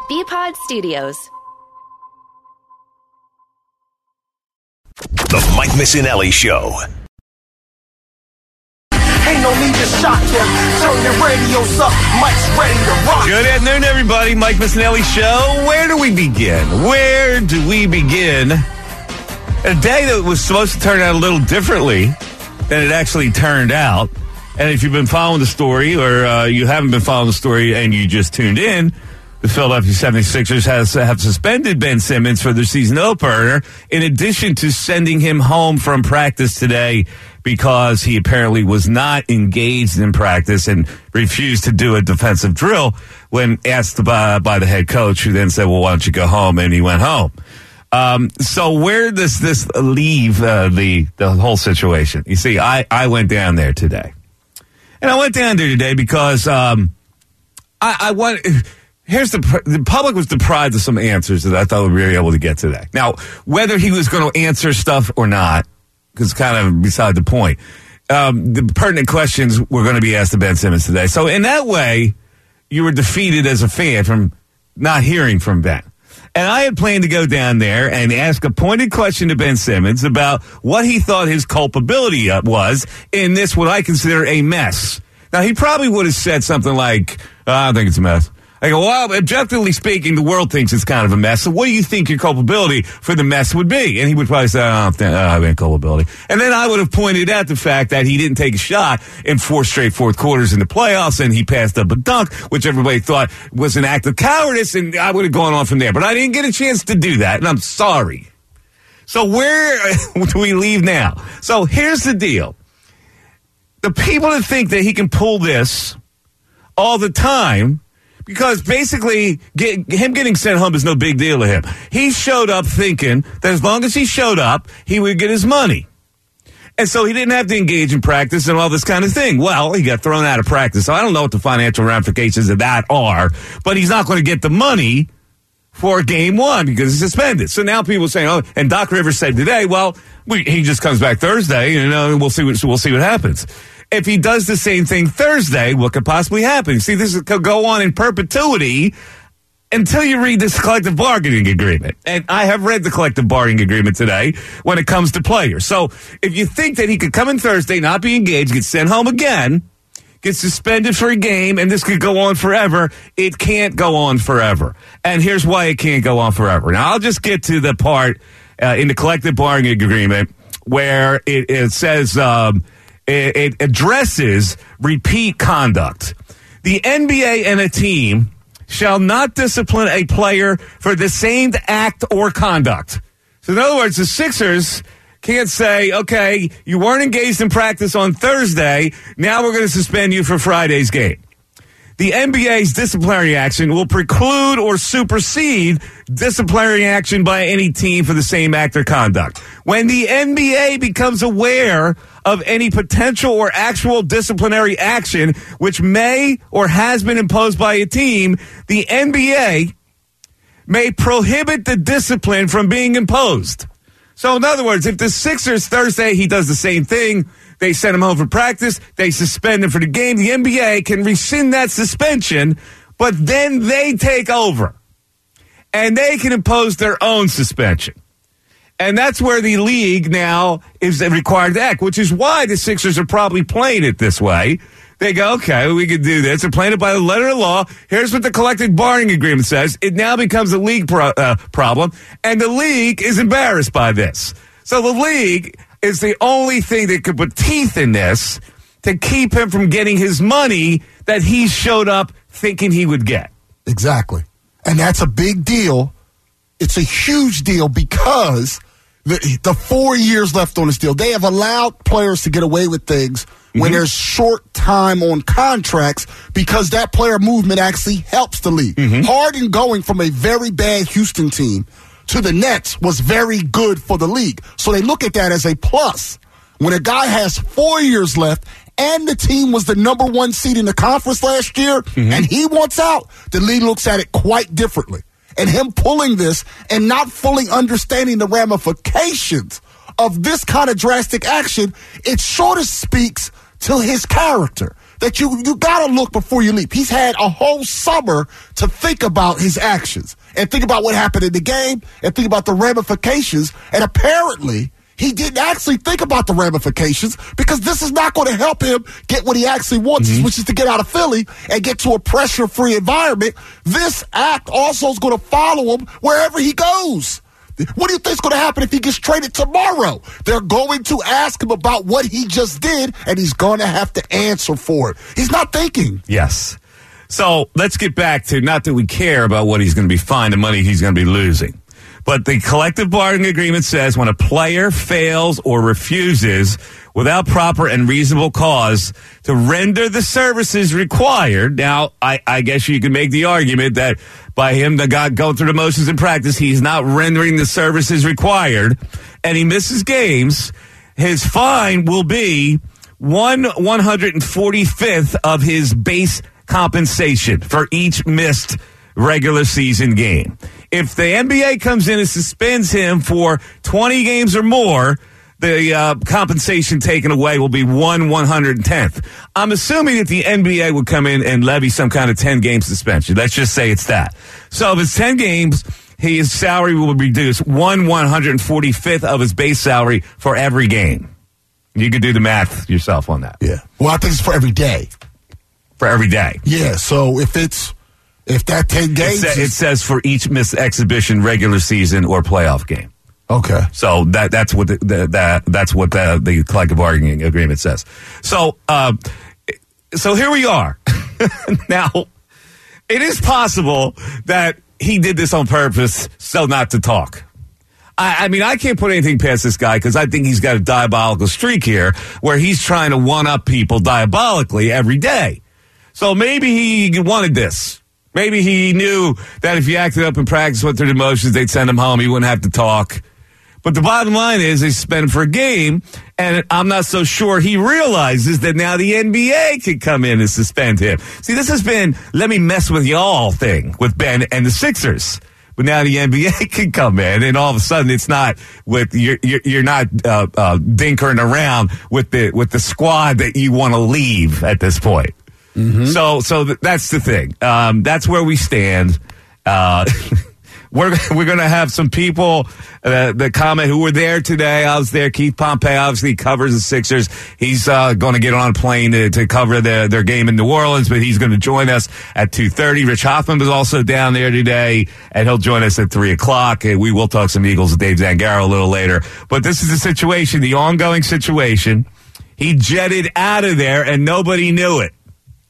BPod Studios. The Mike Missinelli Show. Ain't no need to shock them. Turn your radios up. Mike's ready to rock. Good afternoon, everybody. Mike Missinelli Show. Where do we begin? Where do we begin? A day that was supposed to turn out a little differently than it actually turned out. And if you've been following the story or you haven't been following the story and you just tuned in, the Philadelphia 76ers have suspended Ben Simmons for their season opener, in addition to sending him home from practice today because he apparently was not engaged in practice and refused to do a defensive drill when asked by the head coach, who then said, well, why don't you go home? And he went home. So where does this leave the whole situation? You see, I went down there today. And I went down there today because I want... Here's the public was deprived of some answers that I thought we were able to get today. Now, whether he was going to answer stuff or not, because it's kind of beside the point, the pertinent questions were going to be asked to Ben Simmons today. So in that way, you were defeated as a fan from not hearing from Ben. And I had planned to go down there and ask a pointed question to Ben Simmons about what he thought his culpability was in this, what I consider a mess. Now, he probably would have said something like, I think it's a mess. I go, well, objectively speaking, the world thinks it's kind of a mess. So what do you think your culpability for the mess would be? And he would probably say, I don't have any culpability. And then I would have pointed out the fact that he didn't take a shot in 4 straight fourth quarters in the playoffs, and he passed up a dunk, which everybody thought was an act of cowardice, and I would have gone on from there. But I didn't get a chance to do that, and I'm sorry. So where do we leave now? So here's the deal. The people that think that he can pull this all the time, because basically, him getting sent home is no big deal to him. He showed up thinking that as long as he showed up, he would get his money. And so he didn't have to engage in practice and all this kind of thing. Well, he got thrown out of practice. So I don't know what the financial ramifications of that are, but he's not going to get the money for game one because he's suspended. So now people are saying, oh, and Doc Rivers said today, well, he just comes back Thursday, and we'll see what happens. If he does the same thing Thursday, what could possibly happen? See, this could go on in perpetuity until you read this collective bargaining agreement. And I have read the collective bargaining agreement today when it comes to players. So if you think that he could come in Thursday, not be engaged, get sent home again, get suspended for a game, and this could go on forever, it can't go on forever. And here's why it can't go on forever. Now, I'll just get to the part in the collective bargaining agreement where it says... It addresses repeat conduct. The NBA and a team shall not discipline a player for the same act or conduct. So in other words, the Sixers can't say, okay, you weren't engaged in practice on Thursday, now we're going to suspend you for Friday's game. The NBA's disciplinary action will preclude or supersede disciplinary action by any team for the same act or conduct. When the NBA becomes aware of any potential or actual disciplinary action which may or has been imposed by a team, the NBA may prohibit the discipline from being imposed. So in other words, if the Sixers Thursday, he does the same thing, they send him home for practice, they suspend him for the game, the NBA can rescind that suspension, but then they take over. And they can impose their own suspension. And that's where the league now is required to act, which is why the Sixers are probably playing it this way. They go, okay, we can do this. They're playing it by the letter of law. Here's what the collective bargaining agreement says. It now becomes a league problem, and the league is embarrassed by this. So the league is the only thing that could put teeth in this to keep him from getting his money that he showed up thinking he would get. Exactly. And that's a big deal. It's a huge deal because the 4 years left on this deal, they have allowed players to get away with things when there's short time on contracts because that player movement actually helps the league. Harden going from a very bad Houston team to the Nets was very good for the league. So they look at that as a plus. When a guy has 4 years left and the team was the number one seed in the conference last year and he wants out, the league looks at it quite differently. And him pulling this and not fully understanding the ramifications of this kind of drastic action, it sort of speaks to his character. that you got to look before you leap. He's had a whole summer to think about his actions and think about what happened in the game and think about the ramifications. And apparently, he didn't actually think about the ramifications because this is not going to help him get what he actually wants, which is to get out of Philly and get to a pressure-free environment. This act also is going to follow him wherever he goes. What do you think is going to happen if he gets traded tomorrow? They're going to ask him about what he just did, and he's going to have to answer for it. He's not thinking. Yes. So let's get back to, not that we care about what he's going to be fined and money he's going to be losing, but the collective bargaining agreement says when a player fails or refuses without proper and reasonable cause to render the services required. Now, I guess you can make the argument that by him going through the motions in practice, he's not rendering the services required, and he misses games, his fine will be 1/145th of his base compensation for each missed regular season game. If the NBA comes in and suspends him for 20 games or more, the compensation taken away will be 1/110th. I'm assuming that the NBA would come in and levy some kind of 10-game suspension. Let's just say it's that. So if it's 10 games, his salary will reduce 1/145th of his base salary for every game. You could do the math yourself on that. Yeah. Well, I think it's for every day. For every day. Yeah, so if that 10 games... It says for each missed exhibition, regular season, or playoff game. Okay. So that's what the collective bargaining agreement says. So here we are. Now, it is possible that he did this on purpose so not to talk. I mean, I can't put anything past this guy because I think he's got a diabolical streak here where he's trying to one-up people diabolically every day. So maybe he wanted this. Maybe he knew that if he acted up in practice, went through the motions, they'd send him home. He wouldn't have to talk. But the bottom line is they suspend him for a game, and I'm not so sure he realizes that now the NBA could come in and suspend him. See, this has been "let me mess with y'all" thing with Ben and the Sixers. But now the NBA can come in, and all of a sudden it's not with you're not dinkering around with the squad that you want to leave at this point. Mm-hmm. So that's the thing. That's where we stand. We're going to have some people that comment who were there today. I was there. Keith Pompey obviously covers the Sixers. He's going to get on a plane to cover their game in New Orleans, but he's going to join us at 2:30. Rich Hoffman was also down there today, and he'll join us at 3 o'clock. And we will talk some Eagles with Dave Zangaro a little later. But this is the situation, the ongoing situation. He jetted out of there, and nobody knew it.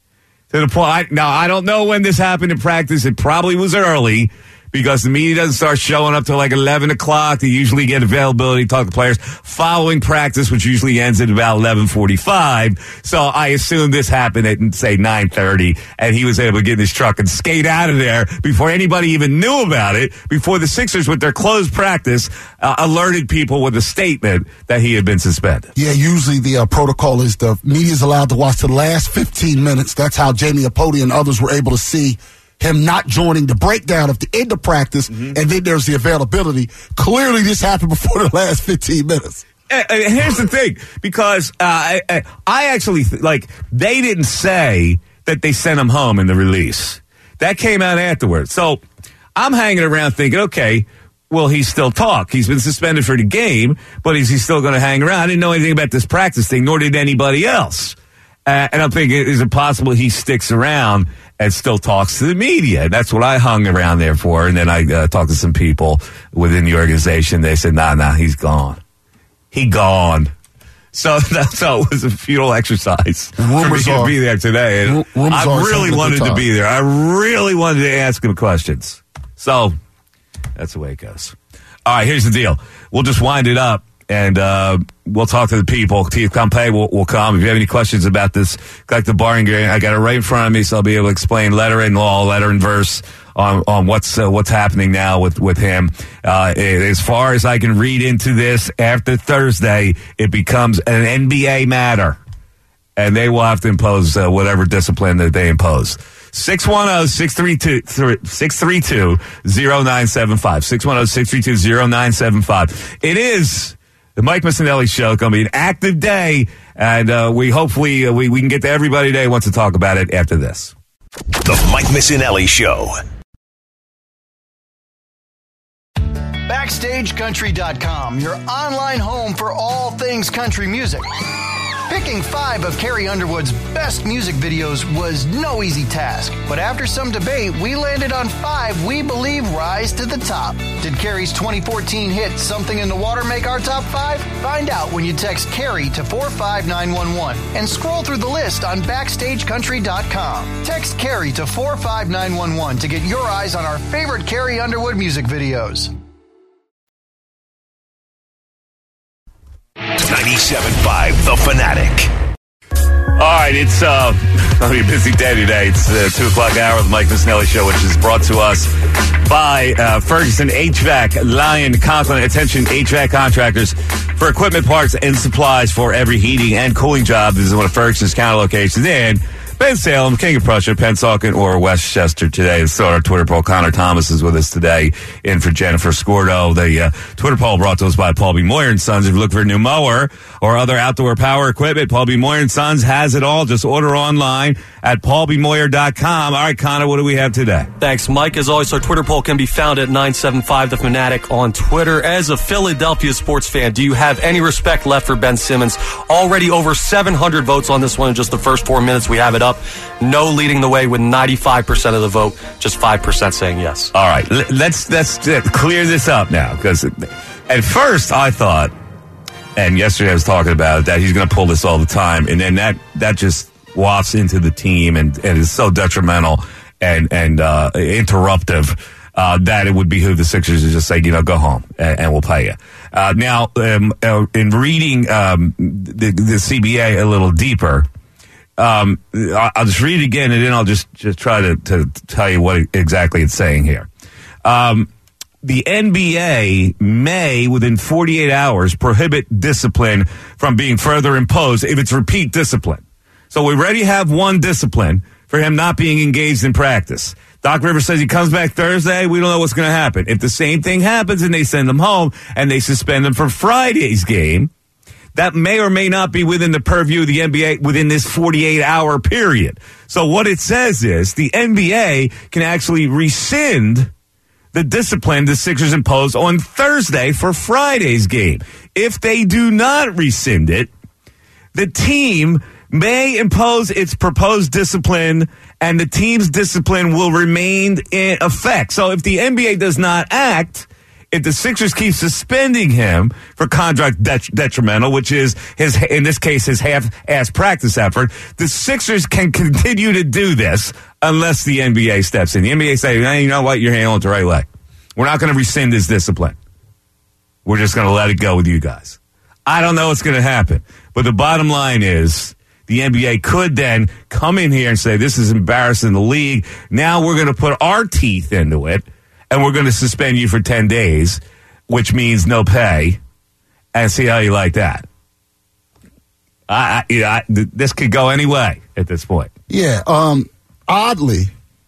To the point, now, I don't know when this happened in practice. It probably was early because the media doesn't start showing up till like 11 o'clock. They usually get availability, talk to players following practice, which usually ends at about 11:45. So I assume this happened at, say, 9:30, and he was able to get in his truck and skate out of there before anybody even knew about it, before the Sixers, with their closed practice, alerted people with a statement that he had been suspended. Yeah, usually the protocol is the media's allowed to watch the last 15 minutes. That's how Jamie Apodi and others were able to see him not joining the breakdown of the end of practice, and then there's the availability. Clearly, this happened before the last 15 minutes. And here's the thing, because I actually, they didn't say that they sent him home in the release. That came out afterwards. So I'm hanging around thinking, okay, will he still talk? He's been suspended for the game, but is he still going to hang around? I didn't know anything about this practice thing, nor did anybody else. And I'm thinking, is it possible he sticks around and still talks to the media? And that's what I hung around there for. And then I talked to some people within the organization. They said, nah, he's gone. He gone. So it was a futile exercise for me to be there today. And I really wanted to be there. I really wanted to ask him questions. So that's the way it goes. All right, here's the deal. We'll just wind it up. And we'll talk to the people. Keith Pompey will come. If you have any questions about this collective bargaining agreement, I got it right in front of me, so I'll be able to explain letter and law, letter and verse on what's happening now with him. As far as I can read into this, after Thursday, it becomes an NBA matter, and they will have to impose whatever discipline that they impose. 610-632-0975. 610-632-0975. It is the Mike Missanelli Show. Going to be an active day And we hopefully we can get to everybody today who wants to talk about it after this. The Mike Missinelli Show. BackstageCountry.com, your online home for all things country music. Picking 5 of Carrie Underwood's best music videos was no easy task, but after some debate, we landed on 5 we believe rise to the top. Did Carrie's 2014 hit Something in the Water make our top 5? Find out when you text Carrie to 45911 and scroll through the list on BackstageCountry.com. Text Carrie to 45911 to get your eyes on our favorite Carrie Underwood music videos. 97.5 The Fanatic. All right, it's going to be a busy day today. It's the 2 o'clock hour of the Mike Missinelli Show, which is brought to us by Ferguson HVAC, Lion, Conklin. Attention, HVAC contractors for equipment, parts, and supplies for every heating and cooling job. This is one of Ferguson's counter locations in Ben Salem, King of Prussia, Pennsauken, or Westchester today. Let's start our Twitter poll. Connor Thomas is with us today in for Jennifer Scordo. The Twitter poll brought to us by Paul B. Moyer & Sons. If you look for a new mower or other outdoor power equipment, Paul B. Moyer & Sons has it all. Just order online at paulbmoyer.com. All right, Connor, what do we have today? Thanks, Mike. As always, our Twitter poll can be found at 975 The Fanatic on Twitter. As a Philadelphia sports fan, do you have any respect left for Ben Simmons? Already over 700 votes on this one in just the first 4 minutes. We have it up. No leading the way with 95% of the vote, just 5% saying yes. All right, let's clear this up now, because at first I thought, and yesterday I was talking about it, that he's going to pull this all the time, and then that just wafts into the team and is so detrimental and interruptive that it would behoove the Sixers to just say, go home and we'll pay you. Now, in reading the CBA a little deeper, I'll just read it again, and then I'll just try to tell you what exactly it's saying here. The NBA may, within 48 hours, prohibit discipline from being further imposed if it's repeat discipline. So we already have one discipline for him not being engaged in practice. Doc Rivers says he comes back Thursday. We don't know what's going to happen. If the same thing happens and they send him home and they suspend him for Friday's game, that may or may not be within the purview of the NBA within this 48-hour period. So what it says is the NBA can actually rescind the discipline the Sixers imposed on Thursday for Friday's game. If they do not rescind it, the team may impose its proposed discipline, and the team's discipline will remain in effect. So if the NBA does not act, if the Sixers keep suspending him for conduct detrimental, which is in this case, his half-ass practice effort, the Sixers can continue to do this unless the NBA steps in. The NBA say, hey, you know what? You're handling it the right way. We're not going to rescind his discipline. We're just going to let it go with you guys. I don't know what's going to happen. But the bottom line is the NBA could then come in here and say, this is embarrassing the league. Now we're going to put our teeth into it, and we're going to suspend you for 10 days, which means no pay, and see how you like that. This could go any way at this point. Yeah. Oddly,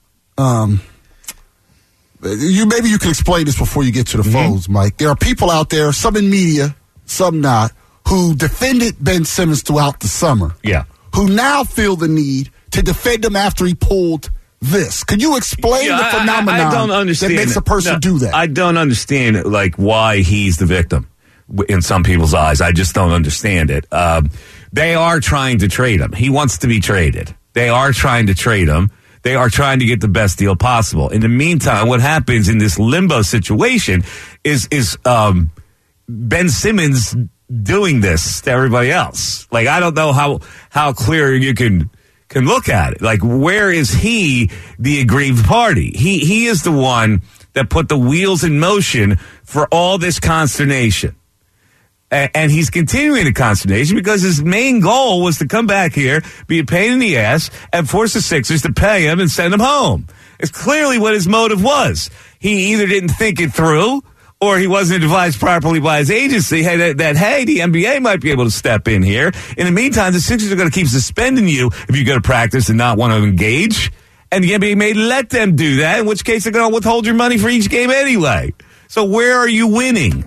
maybe you can explain this before you get to the phones, Mike. There are people out there, some in media, some not, who defended Ben Simmons throughout the summer. Yeah. Who now feel the need to defend him after he pulled this. Can you explain the phenomenon I don't understand that makes a person do that? I don't understand why he's the victim in some people's eyes. I just don't understand it. They are trying to trade him. He wants to be traded. They are trying to trade him. They are trying to get the best deal possible. In the meantime, what happens in this limbo situation is Ben Simmons doing this to everybody else. I don't know how clear you can look at it. Where is he the aggrieved party? He is the one that put the wheels in motion for all this consternation. And he's continuing the consternation because his main goal was to come back here, be a pain in the ass, and force the Sixers to pay him and send him home. It's clearly what his motive was. He either didn't think it through, or he wasn't advised properly by his agency that the NBA might be able to step in here. In the meantime, the Sixers are going to keep suspending you if you go to practice and not want to engage. And the NBA may let them do that, in which case they're going to withhold your money for each game anyway. So where are you winning?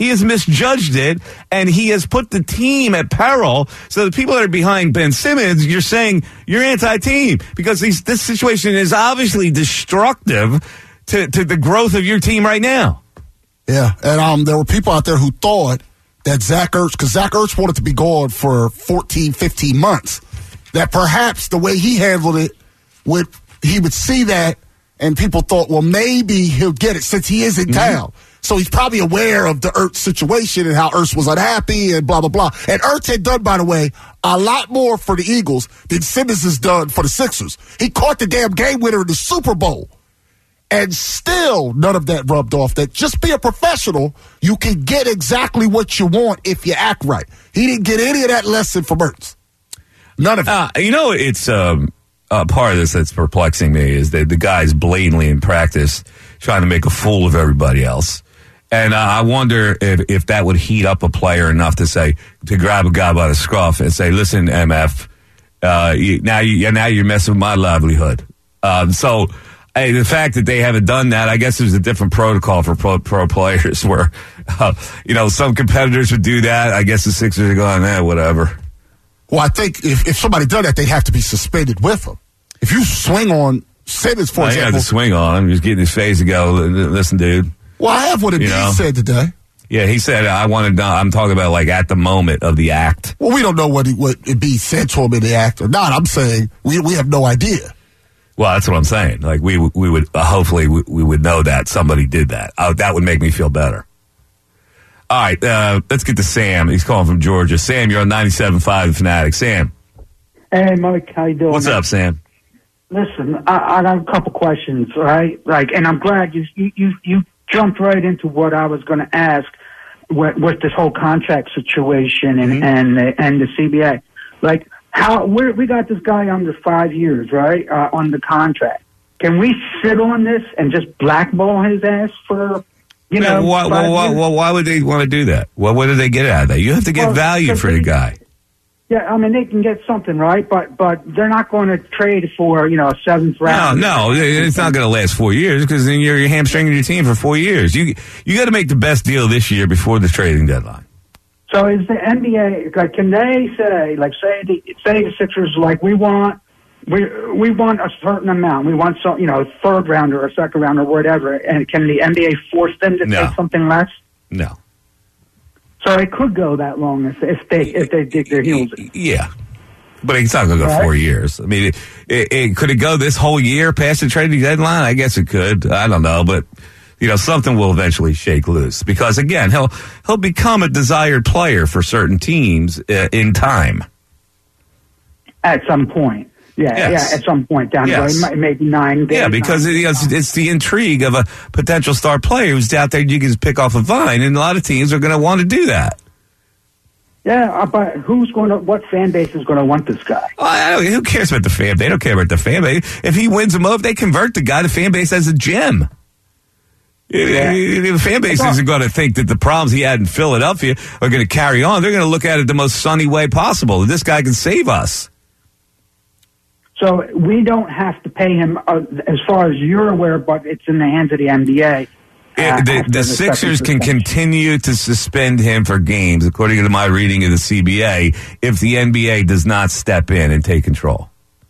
He has misjudged it, and he has put the team at peril. So the people that are behind Ben Simmons, you're saying you're anti-team because this situation is obviously destructive to the growth of your team right now. Yeah, and there were people out there who thought that Zach Ertz, because Zach Ertz wanted to be gone for 14, 15 months, that perhaps the way he handled it, he would see that, and people thought, well, maybe he'll get it since he is in town. So he's probably aware of the Ertz situation and how Ertz was unhappy and blah, blah, blah. And Ertz had done, by the way, a lot more for the Eagles than Simmons has done for the Sixers. He caught the damn game winner in the Super Bowl. And still none of that rubbed off. That just be a professional, you can get exactly what you want if you act right. He didn't get any of that lesson from Ertz. None of it. It's part of this that's perplexing me is that the guy's blatantly in practice trying to make a fool of everybody else. And I wonder if that would heat up a player enough to grab a guy by the scruff and say, listen, MF, now you're messing with my livelihood. The fact that they haven't done that, I guess there's a different protocol for pro players where, some competitors would do that. I guess the Sixers are going, whatever. Well, I think if somebody done that, they'd have to be suspended with them. If you swing on Simmons, for example. You have to swing on him. Just get in his face and go, listen, dude. Well, I have what Embiid said today. Yeah, he said, I'm talking about like at the moment of the act. Well, we don't know what Embiid said to him in the act or not. I'm saying we have no idea. Well, that's what I'm saying. Like we would hopefully we would know that somebody did that. That would make me feel better. All right, let's get to Sam. He's calling from Georgia. Sam, you're on 97.5 The Fanatic. Sam. Hey, Mike, how you doing? What's up, Sam? Listen, I got a couple questions, right? And I'm glad you jumped right into what I was going to ask with this whole contract situation and the CBA. Like, we got this guy under 5 years, right, on the contract. Can we sit on this and just blackball his ass for, why would they want to do that? Well, what do they get out of that? You have to get value for the guy. Yeah, I mean, they can get something, right? But they're not going to trade for, a seventh round. No, it's not going to last 4 years because then you're hamstringing your team for 4 years. You got to make the best deal this year before the trading deadline. So is the NBA, like, can they say, like, say the Sixers, like, we want a certain amount. We want some, third rounder or second rounder or whatever. And can the NBA force them to take something less? No. So it could go that long if they dig their heels in. Yeah. But it's not going to go 4 years. I mean, could it go this whole year past the trading deadline? I guess it could. I don't know. But, something will eventually shake loose. Because, again, he'll become a desired player for certain teams in time. At some point. Yeah, at some point down the road, maybe 9 days. Yeah, because it's the intrigue of a potential star player who's out there you can just pick off a vine, and a lot of teams are going to want to do that. Yeah, but what fan base is going to want this guy? Who cares about the fan? They don't care about the fan base. If he wins them over, they convert the guy. The fan base as a gem. Yeah. The fan base isn't going to think that the problems he had in Philadelphia are going to carry on. They're going to look at it the most sunny way possible. This guy can save us. So we don't have to pay him, as far as you're aware, but it's in the hands of the NBA. The Sixers can continue to suspend him for games, according to my reading of the CBA, if the NBA does not step in and take control.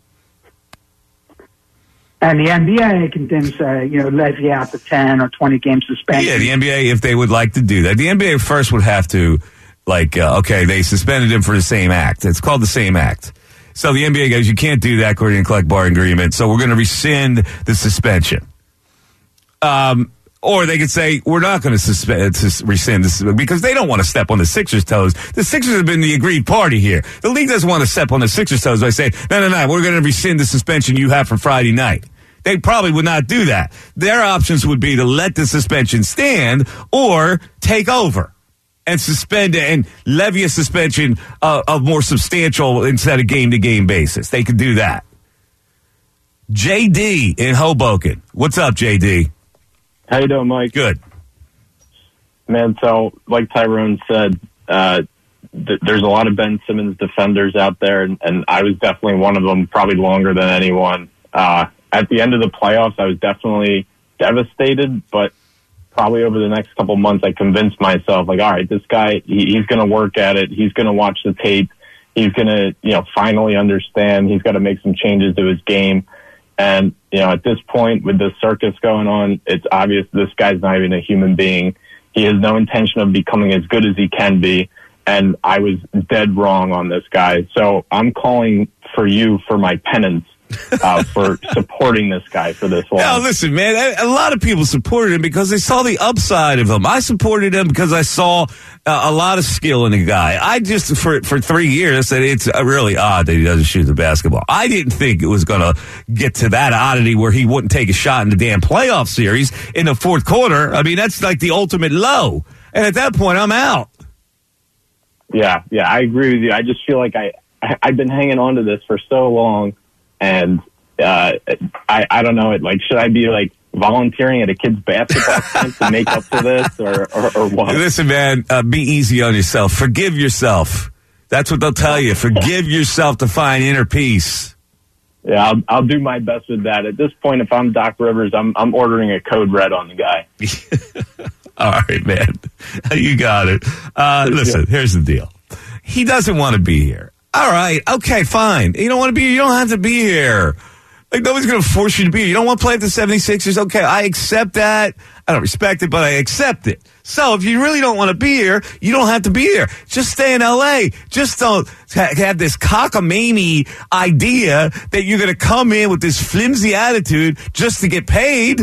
And the NBA can then say, levy out the 10 or 20 game suspension. Yeah, the NBA, if they would like to do that. The NBA first would have to, they suspended him for the same act. It's called the same act. So the NBA goes, you can't do that according to the collective bargaining agreement, so we're going to rescind the suspension. Or they could say, we're not going to rescind this because they don't want to step on the Sixers' toes. The Sixers have been the agreed party here. The league doesn't want to step on the Sixers' toes by saying, no, we're going to rescind the suspension you have for Friday night. They probably would not do that. Their options would be to let the suspension stand or take over and suspend and levy a suspension of more substantial instead of game-to-game basis. They could do that. JD in Hoboken. What's up, JD? How you doing, Mike? Good. Man, so like Tyrone said, there's a lot of Ben Simmons defenders out there, and I was definitely one of them, probably longer than anyone. At the end of the playoffs, I was definitely devastated, but probably over the next couple months, I convinced myself, like, all right, this guy, he's going to work at it. He's going to watch the tape. He's going to, finally understand. He's got to make some changes to his game. And, at this point, with this circus going on, it's obvious this guy's not even a human being. He has no intention of becoming as good as he can be. And I was dead wrong on this guy. So I'm calling for you for my penance. For supporting this guy for this long. Now, listen, man, a lot of people supported him because they saw the upside of him. I supported him because I saw a lot of skill in the guy. I just, for 3 years, said it's really odd that he doesn't shoot the basketball. I didn't think it was going to get to that oddity where he wouldn't take a shot in the damn playoff series in the fourth quarter. I mean, that's like the ultimate low. And at that point, I'm out. Yeah, I agree with you. I just feel like I've been hanging on to this for so long. And I don't know. Should I be volunteering at a kid's basketball camp to make up for this, or what? Listen, man, be easy on yourself. Forgive yourself. That's what they'll tell you. Forgive yourself to find inner peace. Yeah, I'll do my best with that. At this point, if I'm Doc Rivers, I'm ordering a code red on the guy. All right, man. You got it. Listen, here's the deal. He doesn't want to be here. All right. Okay, fine. You don't want to be here. You don't have to be here. Nobody's going to force you to be here. You don't want to play with the 76ers. Okay, I accept that. I don't respect it, but I accept it. So if you really don't want to be here, you don't have to be here. Just stay in L.A. Just don't have this cockamamie idea that you're going to come in with this flimsy attitude just to get paid.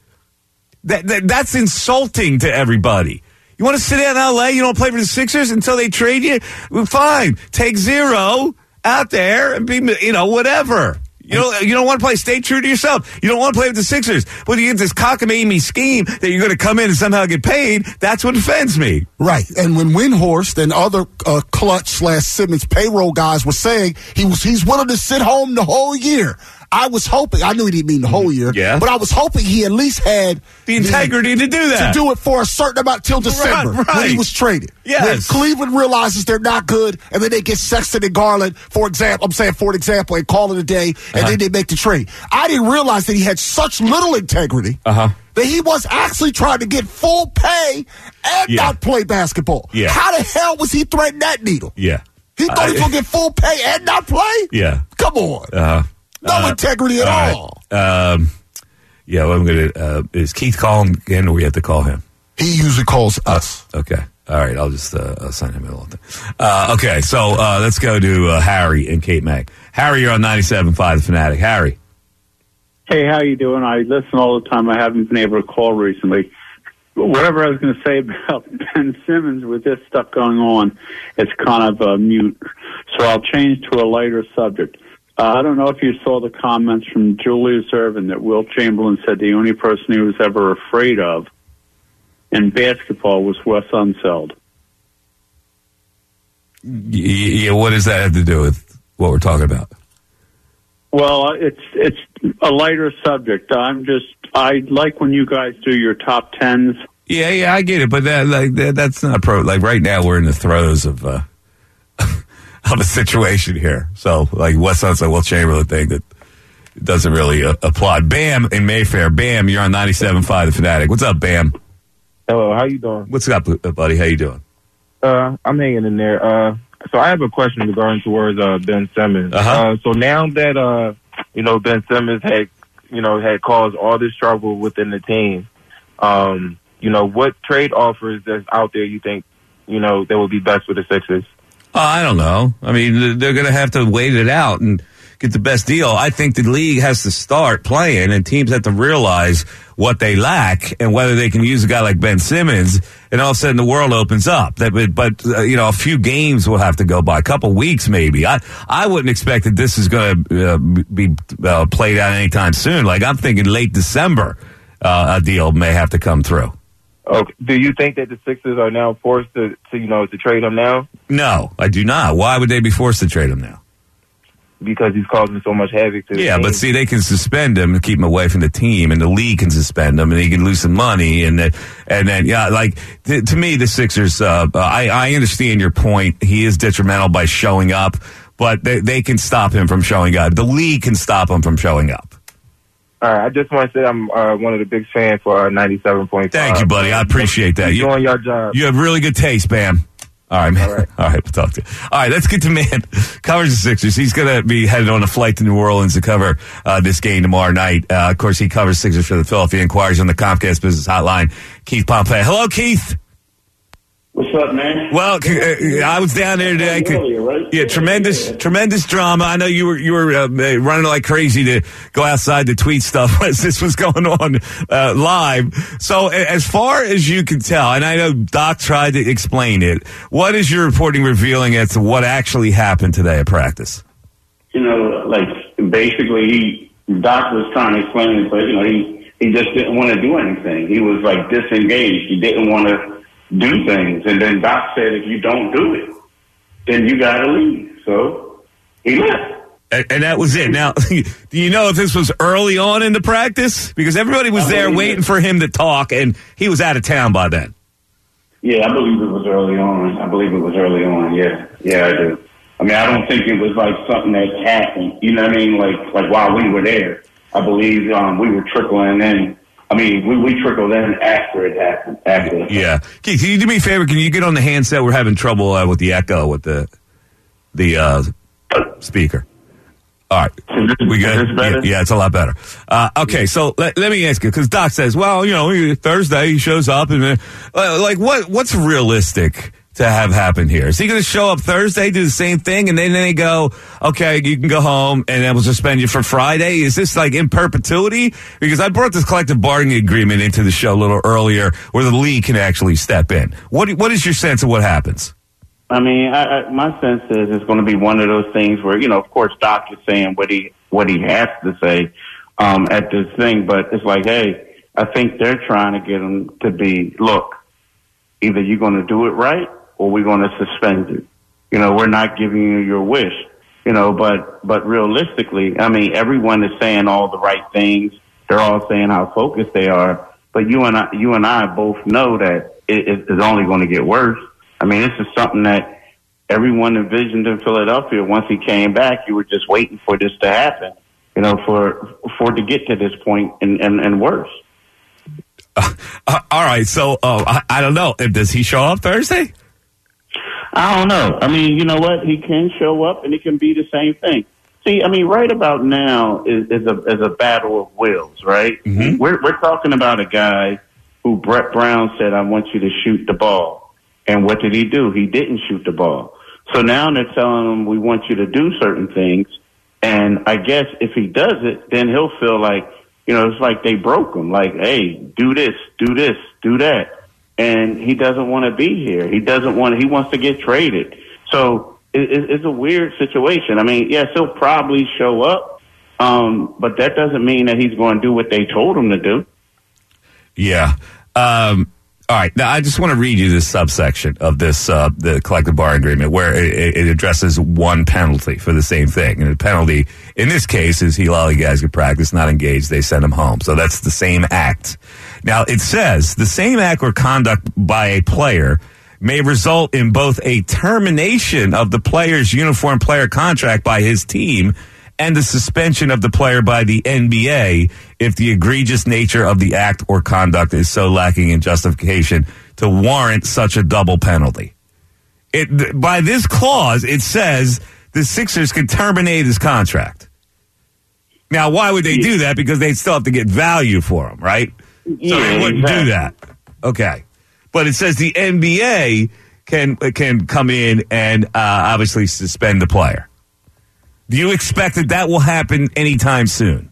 That's insulting to everybody. You want to sit in L.A., you don't play for the Sixers until they trade you? Well, fine. Take zero out there and be, whatever. You don't want to play. Stay true to yourself. You don't want to play with the Sixers. But you get this cockamamie scheme that you're going to come in and somehow get paid. That's what offends me. Right. And when Windhorst and other Clutch/Simmons payroll guys were saying he's willing to sit home the whole year, I was hoping, I knew he didn't mean the whole year, but I was hoping he at least had the integrity to do that. To do it for a certain amount till December when he was traded. Yes. When Cleveland realizes they're not good and then they get Sexton and Garland, for example, and call it a day, and then they make the trade. I didn't realize that he had such little integrity that he was actually trying to get full pay and not play basketball. Yeah. How the hell was he threading that needle? Yeah. He thought he was going to get full pay and not play? Yeah. Come on. No integrity at all. I'm going to. Is Keith calling again, or we have to call him? He usually calls us. Okay. All right. I'll just assign him a little thing. Okay. So let's go to Harry and Cape May. Harry, you're on 97.5 The Fanatic. Harry. Hey, how you doing? I listen all the time. I haven't been able to call recently. Whatever I was going to say about Ben Simmons with this stuff going on, it's kind of mute. So I'll change to a lighter subject. I don't know if you saw the comments from Julius Erving that Wilt Chamberlain said the only person he was ever afraid of in basketball was Wes Unseld. Yeah, what does that have to do with what we're talking about? Well, it's a lighter subject. I like when you guys do your top tens. Yeah, I get it, but that's not right now we're in the throes of a situation here. So, Wes Unseld, Wilt Chamberlain thing that doesn't really apply. Bam in Mayfair. Bam, you're on 97.5 The Fanatic. What's up, Bam? Hello, how you doing? What's up, buddy? How you doing? I'm hanging in there. So I have a question regarding towards Ben Simmons. So now that Ben Simmons had caused all this trouble within the team, what trade offers that's out there you think that would be best for the Sixers? I don't know. I mean, they're going to have to wait it out and get the best deal. I think the league has to start playing, and teams have to realize what they lack and whether they can use a guy like Ben Simmons, and all of a sudden the world opens up. But a few games will have to go by, a couple weeks maybe. I wouldn't expect that this is going to be played out anytime soon. I'm thinking late December a deal may have to come through. Okay. Do you think that the Sixers are now forced to trade him now? No, I do not. Why would they be forced to trade him now? Because he's causing so much havoc to the team. But see, they can suspend him and keep him away from the team, and the league can suspend him, and he can lose some money, and then to me, the Sixers. I understand your point. He is detrimental by showing up, but they can stop him from showing up. The league can stop him from showing up. All right, I just want to say I'm one of the big fans for 97.5. Thank you, buddy. I appreciate that. You're doing your job. You have really good taste, Bam. All right, man. All right, we'll talk to you. All right, let's get to man. Covers the Sixers. He's going to be headed on a flight to New Orleans to cover this game tomorrow night. Of course, he covers Sixers for the Philadelphia Inquirer on the Comcast Business Hotline. Keith Pompey. Hello, Keith. What's up, man? Well, I was down there today. Earlier, right? Yeah, tremendous drama. I know you were running like crazy to go outside to tweet stuff as this was going on live. So, as far as you can tell, and I know Doc tried to explain it, what is your reporting revealing as to what actually happened today at practice? You know, like basically, Doc was trying to explain it, but he just didn't want to do anything. He was like disengaged. He didn't want to do things. And then Doc said, if you don't do it, then you got to leave. So he left. And that was it. Now, do you know if this was early on in the practice? Because everybody was there waiting for him to talk, and he was out of town by then. Yeah, I believe it was early on. Yeah, I do. I mean, I don't think it was like something that happened. You know what I mean? Like while we were there. I believe we were trickling in. I mean, we trickled in after it happened. Yeah. Keith, can you do me a favor? Can you get on the handset? We're having trouble with the echo with the speaker. All right. We good? Yeah, it's a lot better. Okay, so let me ask you, because Doc says, well, Thursday he shows up, and what's realistic to have happen here? Is he going to show up Thursday, do the same thing, and then they go, okay, you can go home, and then we'll suspend you for Friday? Is this like in perpetuity? Because I brought this collective bargaining agreement into the show a little earlier where the league can actually step in. What is your sense of what happens? I mean, my sense is it's going to be one of those things where, of course, Doc is saying what he has to say at this thing, but it's like, hey, I think they're trying to get him to be, look, either you're going to do it right or we're going to suspend you. We're not giving you your wish. But realistically, I mean, everyone is saying all the right things. They're all saying how focused they are. But you and I both know that it's only going to get worse. I mean, this is something that everyone envisioned in Philadelphia. Once he came back, you were just waiting for this to happen, for it to get to this point and worse. All right. So I don't know. Does he show up Thursday? I don't know. I mean, you know what? He can show up and it can be the same thing. See, I mean, right about now is a battle of wills, right? Mm-hmm. We're talking about a guy who Brett Brown said, I want you to shoot the ball. And what did he do? He didn't shoot the ball. So now they're telling him, we want you to do certain things. And I guess if he does it, then he'll feel like, it's like they broke him. Like, hey, do this, do that. And he doesn't want to be here. He wants to get traded. So it's a weird situation. I mean, yes, he'll probably show up. But that doesn't mean that he's going to do what they told him to do. Yeah. All right. Now, I just want to read you this subsection of this, the collective bargaining agreement, where it addresses one penalty for the same thing. And the penalty, in this case, is he lollygags get practice, not engaged, they send him home. So that's the same act. Now, it says the same act or conduct by a player may result in both a termination of the player's uniform player contract by his team and the suspension of the player by the NBA if the egregious nature of the act or conduct is so lacking in justification to warrant such a double penalty. By this clause, it says the Sixers can terminate his contract. Now, why would they do that? Because they'd still have to get value for him, right? So they wouldn't do that. Okay. But it says the NBA can come in and obviously suspend the player. Do you expect that will happen anytime soon?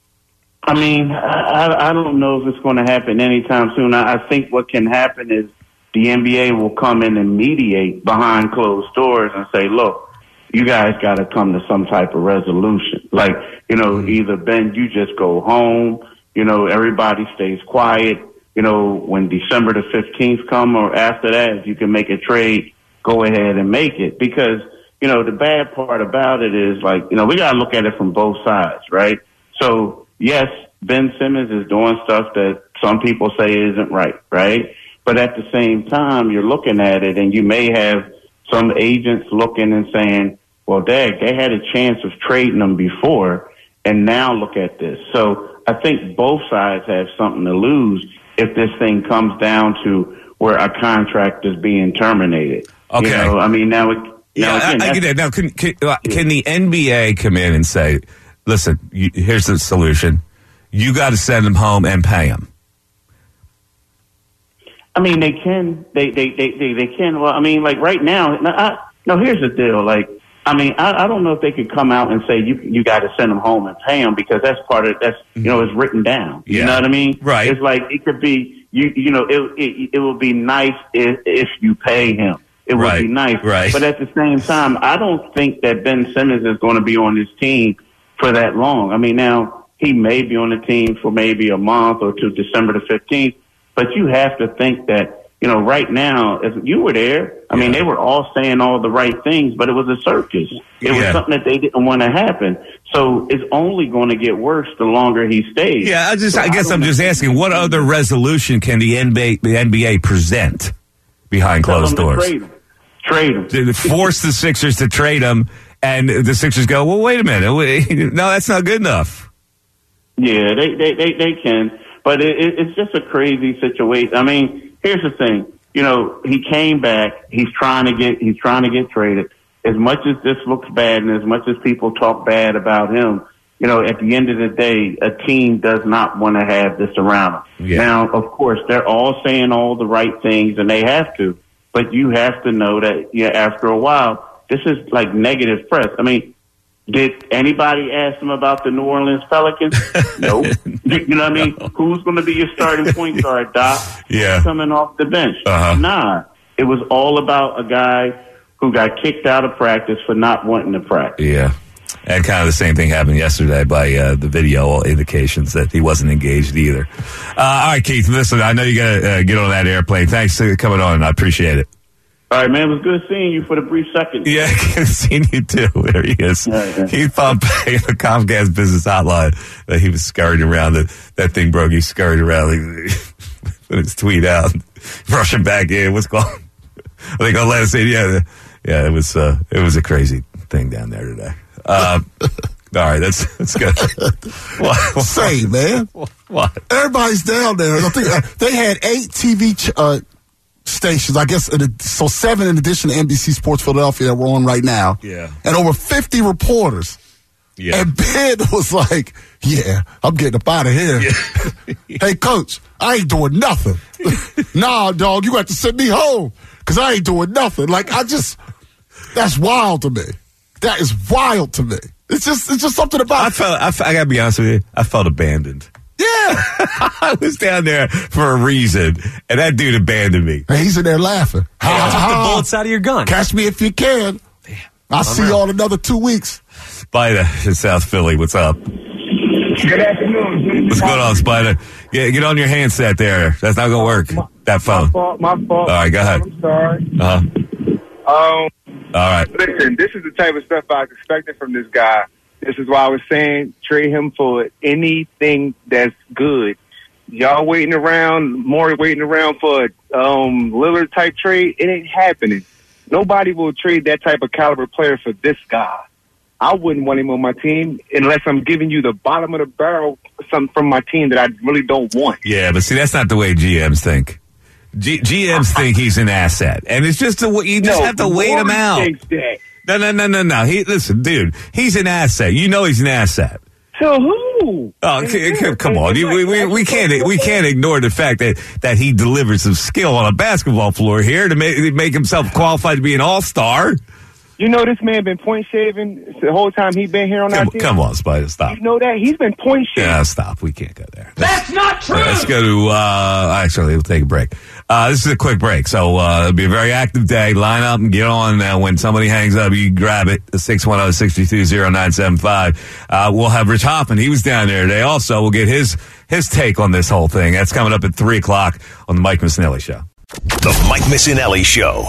I mean, I don't know if it's going to happen anytime soon. I think what can happen is the NBA will come in and mediate behind closed doors and say, look, you guys got to come to some type of resolution. Like, either Ben, you just go home, everybody stays quiet. When December the 15th come or after that, if you can make a trade, go ahead and make it. Because the bad part about it is we got to look at it from both sides, right? So, yes, Ben Simmons is doing stuff that some people say isn't right? But at the same time, you're looking at it and you may have some agents looking and saying, well, Dad, they had a chance of trading them before and now look at this. So I think both sides have something to lose if this thing comes down to where a contract is being terminated. Okay. You know, I mean, now I get it. Now, can the NBA come in and say, listen, here's the solution. You got to send them home and pay them. I mean, they can. They can. Well, I mean, like right now. Here's the deal. Like, I mean, I don't know if they could come out and say you got to send them home and pay them, because that's part of that's it's written down. Yeah. You know what I mean? Right. It's like it could be it would be nice if you pay him. It would be nice. Right. But at the same time, I don't think that Ben Simmons is going to be on this team for that long. I mean, now he may be on the team for maybe a month or two, December the 15th. But you have to think that, right now, if you were there, I mean, they were all saying all the right things, but it was a circus. It was something that they didn't want to happen. So it's only going to get worse the longer he stays. Yeah, I guess I'm just asking, what other resolution can the NBA present behind closed doors? Trade him. Force the Sixers to trade him, and the Sixers go, well, wait a minute. No, that's not good enough. Yeah, they can. But it's just a crazy situation. I mean, here's the thing. He came back. He's trying to get traded. As much as this looks bad and as much as people talk bad about him, at the end of the day, a team does not want to have this around him. Yeah. Now, of course, they're all saying all the right things, and they have to. But you have to know that after a while, this is like negative press. I mean, did anybody ask them about the New Orleans Pelicans? Nope. You know what I mean? Who's going to be your starting point guard, Doc? Yeah. Who's coming off the bench? Nah. It was all about a guy who got kicked out of practice for not wanting to practice. Yeah. And kind of the same thing happened yesterday by the video indications that he wasn't engaged either. All right, Keith, listen, I know you got to get on that airplane. Thanks for coming on. I appreciate it. All right, man. It was good seeing you for the brief second. Yeah, good seeing you too. There he is. Yeah. Keith Pompey, the Comcast Business Hotline. He was scurrying around. That thing broke. He scurried around. Put his tweet out. Rushing back in. What's going on? Are they going to let us in? Yeah, it was a crazy thing down there today. All right, that's good. What? Say, man. What? Everybody's down there. I think they had 8 TV stations, I guess, so 7 in addition to NBC Sports Philadelphia that we're on right now. Yeah. And over 50 reporters. Yeah. And Ben was like, yeah, I'm getting up out of here. Yeah. Hey, coach, I ain't doing nothing. Nah, dog, you got to send me home because I ain't doing nothing. Like, that's wild to me. That is wild to me. It's just something about I got to be honest with you, I felt abandoned. Yeah. I was down there for a reason, and that dude abandoned me. Hey, he's in there laughing. Took the bullets out of your gun. Catch me if you can. Damn. I'll see you all in another 2 weeks. Spider in South Philly, what's up? Good afternoon. What's going on, Spider? Yeah, get on your handset there. That's not going to work. That phone. My fault. All right, go ahead. I'm sorry. All right. Listen, this is the type of stuff I was expecting from this guy. This is why I was saying trade him for anything that's good. Y'all waiting around for a Lillard type trade. It ain't happening. Nobody will trade that type of caliber player for this guy. I wouldn't want him on my team unless I'm giving you the bottom of the barrel something from my team that I really don't want. Yeah, but see, that's not the way GMs think. GMs think he's an asset, and it's just you just have to wait him out. No. Listen, dude, he's an asset. You know he's an asset. To who? Oh, come on! We can't ignore the fact that he delivered some skill on a basketball floor here to make himself qualified to be an all-star. You know this man been point shaving the whole time he been here on our team? Come on, Spider, stop. You know that? He's been point shaving. Yeah, stop. We can't go there. That's not true! Let's go to, actually, we'll take a break. This is a quick break, so it'll be a very active day. Line up and get on. When somebody hangs up, you grab it, 610-622-0975. We'll have Rich Hoffman. He was down there today. Also, we'll get his take on this whole thing. That's coming up at 3 o'clock on the Mike Missinelli Show. The Mike Missinelli Show.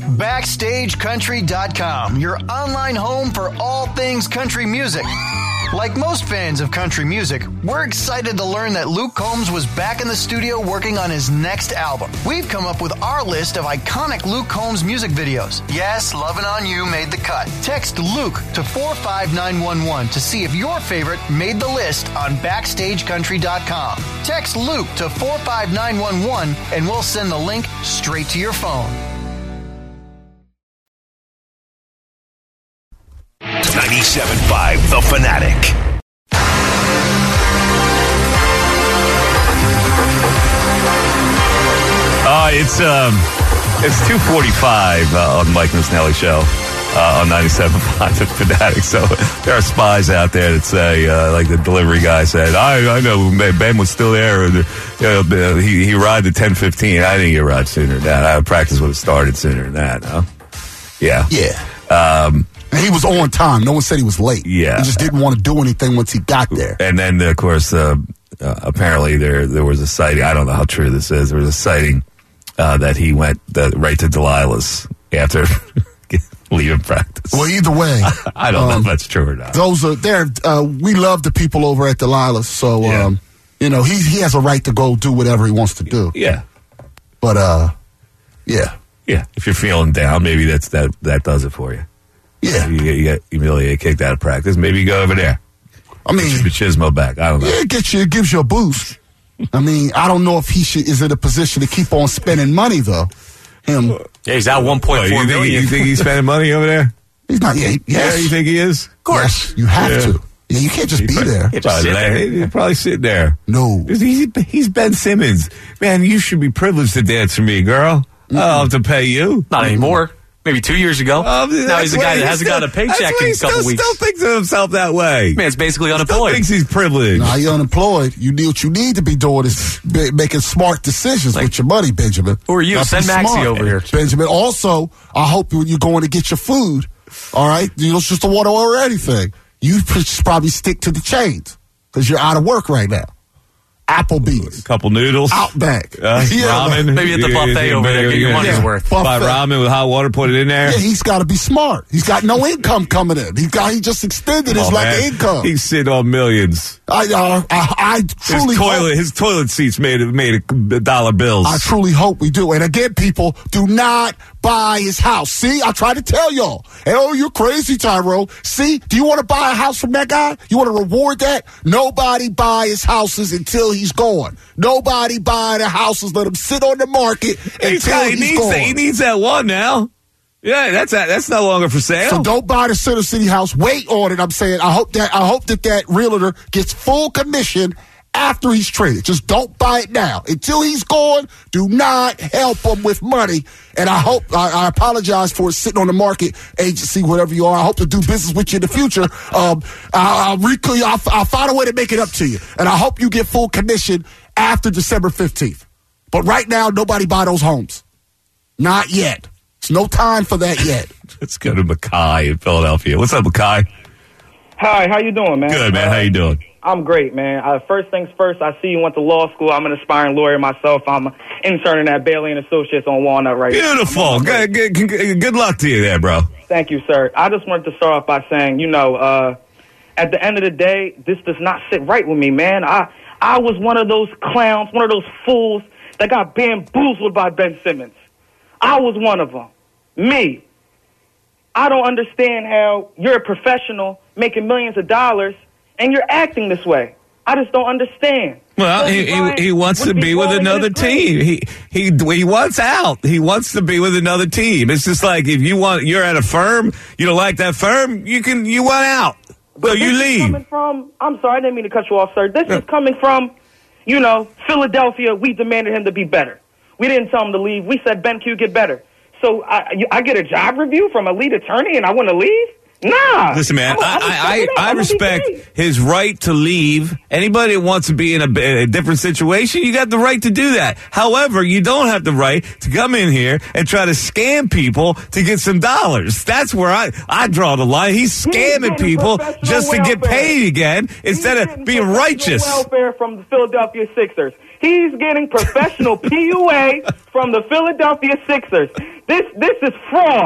BackstageCountry.com, your online home for all things country music. Like most fans of country music, we're excited to learn that Luke Combs was back in the studio working on his next album. We've come up with our list of iconic Luke Combs music videos. Yes, Lovin' On You made the cut. Text Luke to 45911 to see if your favorite made the list on BackstageCountry.com. Text Luke to 45911 and we'll send the link straight to your phone. 97.5 The Fanatic. It's 2:45 on the Mike Missinelli Show on 97.5 The Fanatic. So there are spies out there that say, like the delivery guy said, I know Ben was still there. He arrived at 10:15. I think he arrived sooner than that. Practice would have started sooner than that. Huh? Yeah. Yeah. He was on time. No one said he was late. Yeah. He just didn't want to do anything once he got there. And then, of course, apparently there was a sighting. I don't know how true this is. There was a sighting that he went right to Delilah's after leaving practice. Well, either way. I don't know if that's true or not. Those are there. We love the people over at Delilah's. So, he has a right to go do whatever he wants to do. Yeah. But, yeah. Yeah. If you're feeling down, maybe that does it for you. Yeah. You get humiliated, kicked out of practice. Maybe you go over there. I mean, get your Chismo back. I don't know. Yeah, it gives you a boost. I mean, I don't know if he is in a position to keep on spending money, though. Him. Yeah, he's at 1.4 million. You think he's spending money over there? He's not. Yeah, yes. Yeah, you think he is? Of course. Yes, you have to. Yeah, you can't just be there. He'll probably sit there. No. He's Ben Simmons. Man, you should be privileged to dance for me, girl. I'll have to pay you. Not anymore. Maybe 2 years ago. Now he's a guy that hasn't got a paycheck in a couple weeks. Still thinks of himself that way. Man's basically unemployed. Still thinks he's privileged. Nah, you're unemployed. What you need to be doing is making smart decisions with your money, Benjamin. Who are you? Now, Send Maxie over here. Benjamin. Also, I hope when you're going to get your food, all right, you don't just want to order anything. You should probably stick to the chains because you're out of work right now. Applebee's. A couple noodles. Outback. Ramen. Maybe at the buffet over there, get your money's worth. Buy ramen with hot water, put it in there. Yeah, he's got to be smart. He's got no income coming in. He just extended his lack of income. He's sitting on millions. I truly his toilet seats made dollar bills. I truly hope we do. And again, people, do not buy his house. See, I tried to tell y'all. And, you're crazy, Tyrone. See, do you want to buy a house from that guy? You want to reward that? Nobody buy his houses until he's gone. Nobody buy the houses. Let him sit on the market until he's gone. He needs that one now. Yeah, that's no longer for sale. So don't buy the Center City house. Wait on it. I'm saying. I hope that realtor gets full commission after he's traded. Just don't buy it now. Until he's gone, do not help him with money. And I apologize for sitting on the market agency, whatever you are. I hope to do business with you in the future. I'll find a way to make it up to you. And I hope you get full commission after December 15th. But right now, nobody buy those homes. Not yet. There's no time for that yet. Let's go to Mackay in Philadelphia. What's up, Mackay? Hi, how you doing, man? Good, man. How you doing? I'm great, man. First things first, I see you went to law school. I'm an aspiring lawyer myself. I'm interning at Bailey & Associates on Walnut right now. Beautiful. Good luck to you there, bro. Thank you, sir. I just wanted to start off by saying, at the end of the day, this does not sit right with me, man. I was one of those clowns, one of those fools that got bamboozled by Ben Simmons. I was one of them. Me. I don't understand how you're a professional making millions of dollars and you're acting this way. I just don't understand. Well, he wants to be with another team. He wants out. He wants to be with another team. It's just like if you're at a firm, you don't like that firm, you want out. So you leave. I'm sorry, I didn't mean to cut you off, sir. This is coming from, Philadelphia. We demanded him to be better. We didn't tell him to leave. We said, Ben, can you get better? So I get a job review from a lead attorney and I want to leave? Nah. Listen, man, I respect his right to leave. Anybody that wants to be in a different situation, you got the right to do that. However, you don't have the right to come in here and try to scam people to get some dollars. That's where I draw the line. He's scamming people just to get paid again instead of being righteous. Welfare from the Philadelphia Sixers. He's getting professional PUA from the Philadelphia Sixers. This is fraud.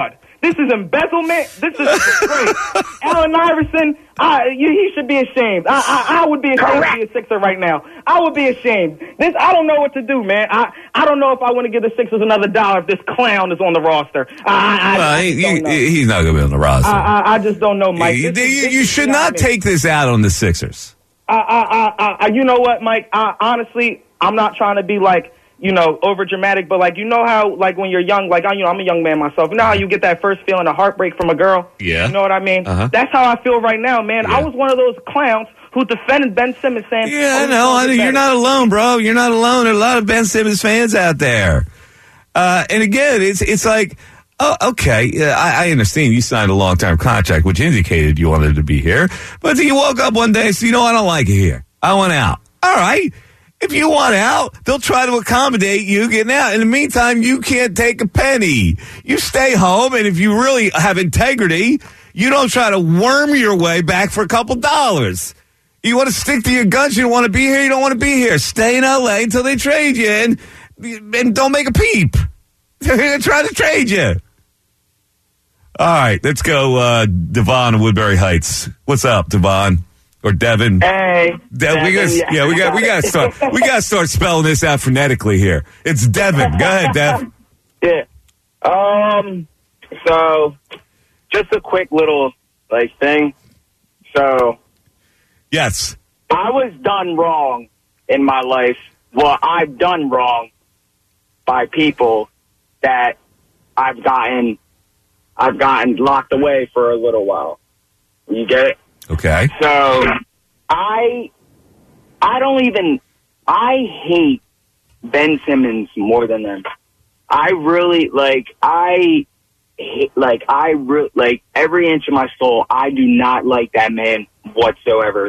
This is embezzlement. This is disgrace. Allen Iverson, he should be ashamed. I would be ashamed to be a Sixer right now. I would be ashamed. I don't know what to do, man. I don't know if I want to give the Sixers another $1 if this clown is on the roster. He's not going to be on the roster. I just don't know, Mike. You should not take this out on the Sixers. You know what, Mike? Honestly, I'm not trying to be like, over dramatic, but like, how, like, when you're young, like, I'm a young man myself. You know how you get that first feeling of heartbreak from a girl? Yeah. You know what I mean? Uh-huh. That's how I feel right now, man. Yeah. I was one of those clowns who defended Ben Simmons saying, yeah, I know. You're not alone, bro. You're not alone. There are a lot of Ben Simmons fans out there. And again, it's like, oh, okay, I understand you signed a long-term contract, which indicated you wanted to be here. But then you woke up one day and said, I don't like it here. I want out. All right. If you want out, they'll try to accommodate you getting out. In the meantime, you can't take a penny. You stay home, and if you really have integrity, you don't try to worm your way back for a couple dollars. You want to stick to your guns. You don't want to be here. You don't want to be here. Stay in L.A. until they trade you, and don't make a peep. They're going to try to trade you. All right, let's go, Devon in Woodbury Heights. What's up, Devon? Or Devin? Hey, Devin, we gotta start spelling this out phonetically here. It's Devin. Go ahead, Dev. Yeah. So, just a quick little thing. So, yes, I was done wrong in my life. Well, I've done wrong by people that I've gotten locked away for a little while. You get it? Okay. So, I hate Ben Simmons more than them. I really, every inch of my soul, I do not like that man whatsoever.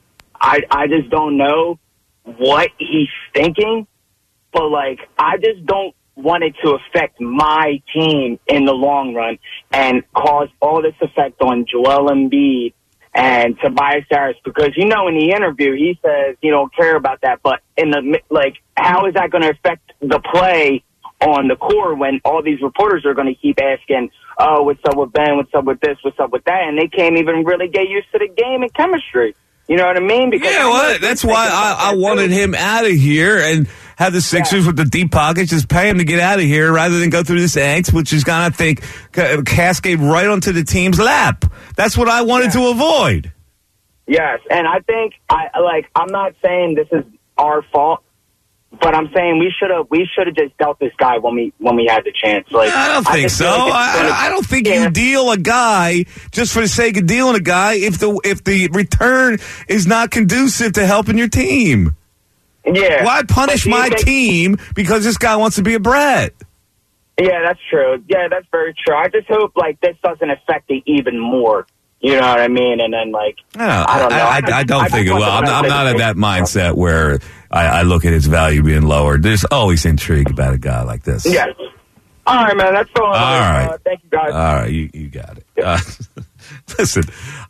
I just don't know what he's thinking, but, I just don't want it to affect my team in the long run and cause all this effect on Joel Embiid and Tobias Harris, because, in the interview, he says he don't care about that. But how is that going to affect the play on the court when all these reporters are going to keep asking, oh, what's up with Ben? What's up with this? What's up with that? And they can't even really get used to the game and chemistry. You know what I mean? Because that's why I wanted him out of here and have the Sixers with the deep pockets just pay him to get out of here rather than go through this angst, which is going to, I think, cascade right onto the team's lap. That's what I wanted to avoid. Yes, and I think, I'm not saying this is our fault, but I'm saying we should have just dealt this guy when we had the chance. I don't think so. I don't think you deal a guy just for the sake of dealing a guy if the return is not conducive to helping your team. Yeah. Why punish my team because this guy wants to be a brat? Yeah, that's true. Yeah, that's very true. I just hope this doesn't affect it even more. You know what I mean? And then I don't know. I don't think it will. I'm not in that mindset where I look at its value being lowered. There's always intrigue about a guy like this. Yes. All right, man. That's all. All right. Thank you, guys. All right, you got it. Listen,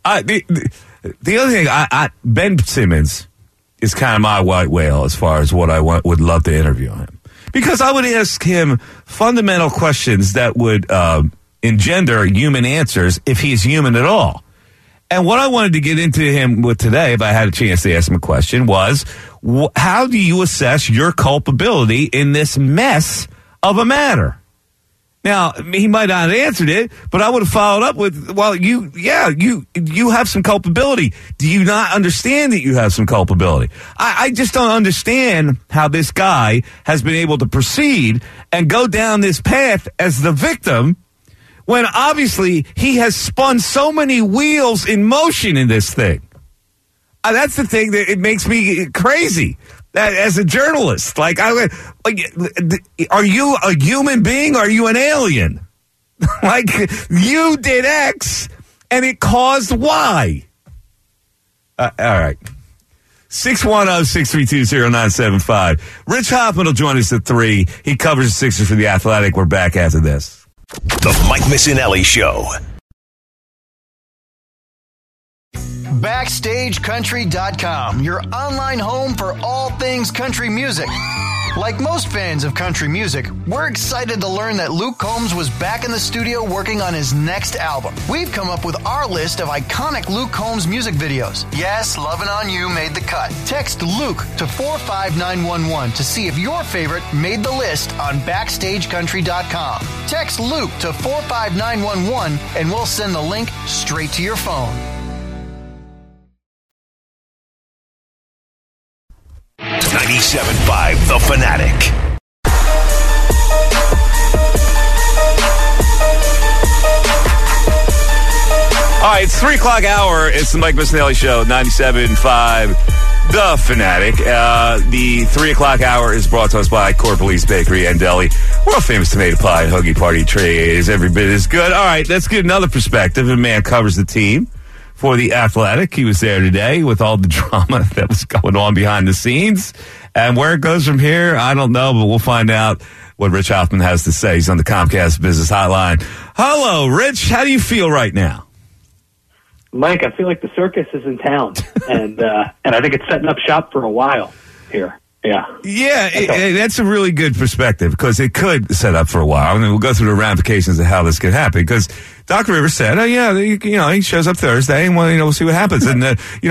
the other thing, Ben Simmons is kind of my white whale as far as what I would love to interview him. Because I would ask him fundamental questions that would engender human answers if he's human at all. And what I wanted to get into him with today, if I had a chance to ask him a question, was how do you assess your culpability in this mess of a matter? Now, he might not have answered it, but I would have followed up with, well, you have some culpability. Do you not understand that you have some culpability? I just don't understand how this guy has been able to proceed and go down this path as the victim when obviously he has spun so many wheels in motion in this thing. That's the thing that it makes me crazy. That as a journalist, are you a human being or are you an alien? You did X and it caused Y. All right. 610-632-0975. Rich Hoffman will join us at 3. He covers the Sixers for The Athletic. We're back after this. The Mike Missinelli Show. BackstageCountry.com, your online home for all things country music. Like most fans of country music, we're excited to learn that Luke Combs was back in the studio working on his next album. We've come up with our list of iconic Luke Combs music videos. Yes, Lovin' On You made the cut. Text Luke to 45911 to see if your favorite made the list on BackstageCountry.com. Text Luke to 45911 and we'll send the link straight to your phone. 97.5 The Fanatic. All right, it's 3 o'clock hour. It's the Mike Missinelli Show, 97.5 The Fanatic. The 3 o'clock hour is brought to us by Corporalese Bakery and Deli. World famous tomato pie and hoagie party tray is every bit as good. All right, let's get another perspective. A man covers the team for The Athletic. He was there today with all the drama that was going on behind the scenes. And where it goes from here, I don't know, but we'll find out what Rich Hoffman has to say. He's on the Comcast Business Hotline. Hello, Rich. How do you feel right now? Mike, I feel like the circus is in town, and I think it's setting up shop for a while here. Yeah, that's a really good perspective because it could set up for a while. I mean, we'll go through the ramifications of how this could happen because Doc Rivers said, he shows up Thursday and we'll see what happens. And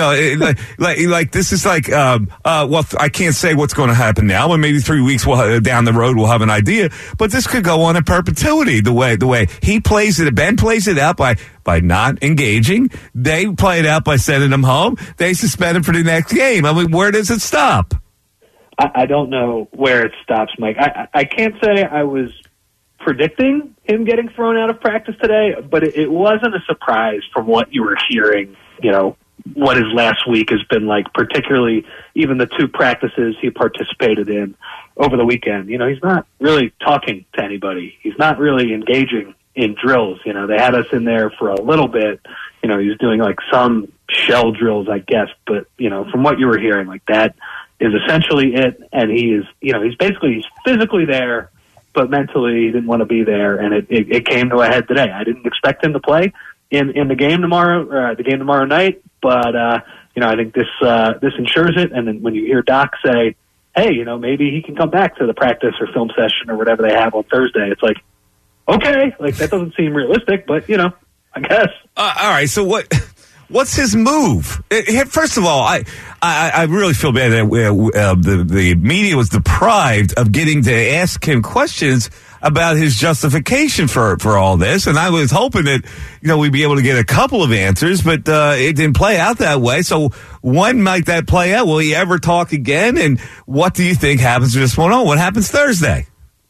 like this is like, I can't say what's going to happen now, but maybe 3 weeks down the road we'll have an idea. But this could go on in perpetuity. The way he plays it, Ben plays it out by not engaging. They play it out by sending him home. They suspend him for the next game. I mean, where does it stop? I don't know where it stops, Mike. I can't say I was predicting him getting thrown out of practice today, but it wasn't a surprise from what you were hearing, what his last week has been like, particularly even the 2 practices he participated in over the weekend. He's not really talking to anybody. He's not really engaging in drills. They had us in there for a little bit. He was doing like some shell drills, I guess, but, from what you were hearing, like that is essentially it, and he's physically there, but mentally he didn't want to be there, and it came to a head today. I didn't expect him to play in the game tomorrow night, but I think this ensures it. And then when you hear Doc say, "Hey, maybe he can come back to the practice or film session or whatever they have on Thursday," it's like, okay, like that doesn't seem realistic, but I guess. All right, so what's his move? First of all, I really feel bad that the media was deprived of getting to ask him questions about his justification for all this, and I was hoping that we'd be able to get a couple of answers, but it didn't play out that way. So when might that play out? Will he ever talk again? And what do you think happens from this point on? What happens Thursday?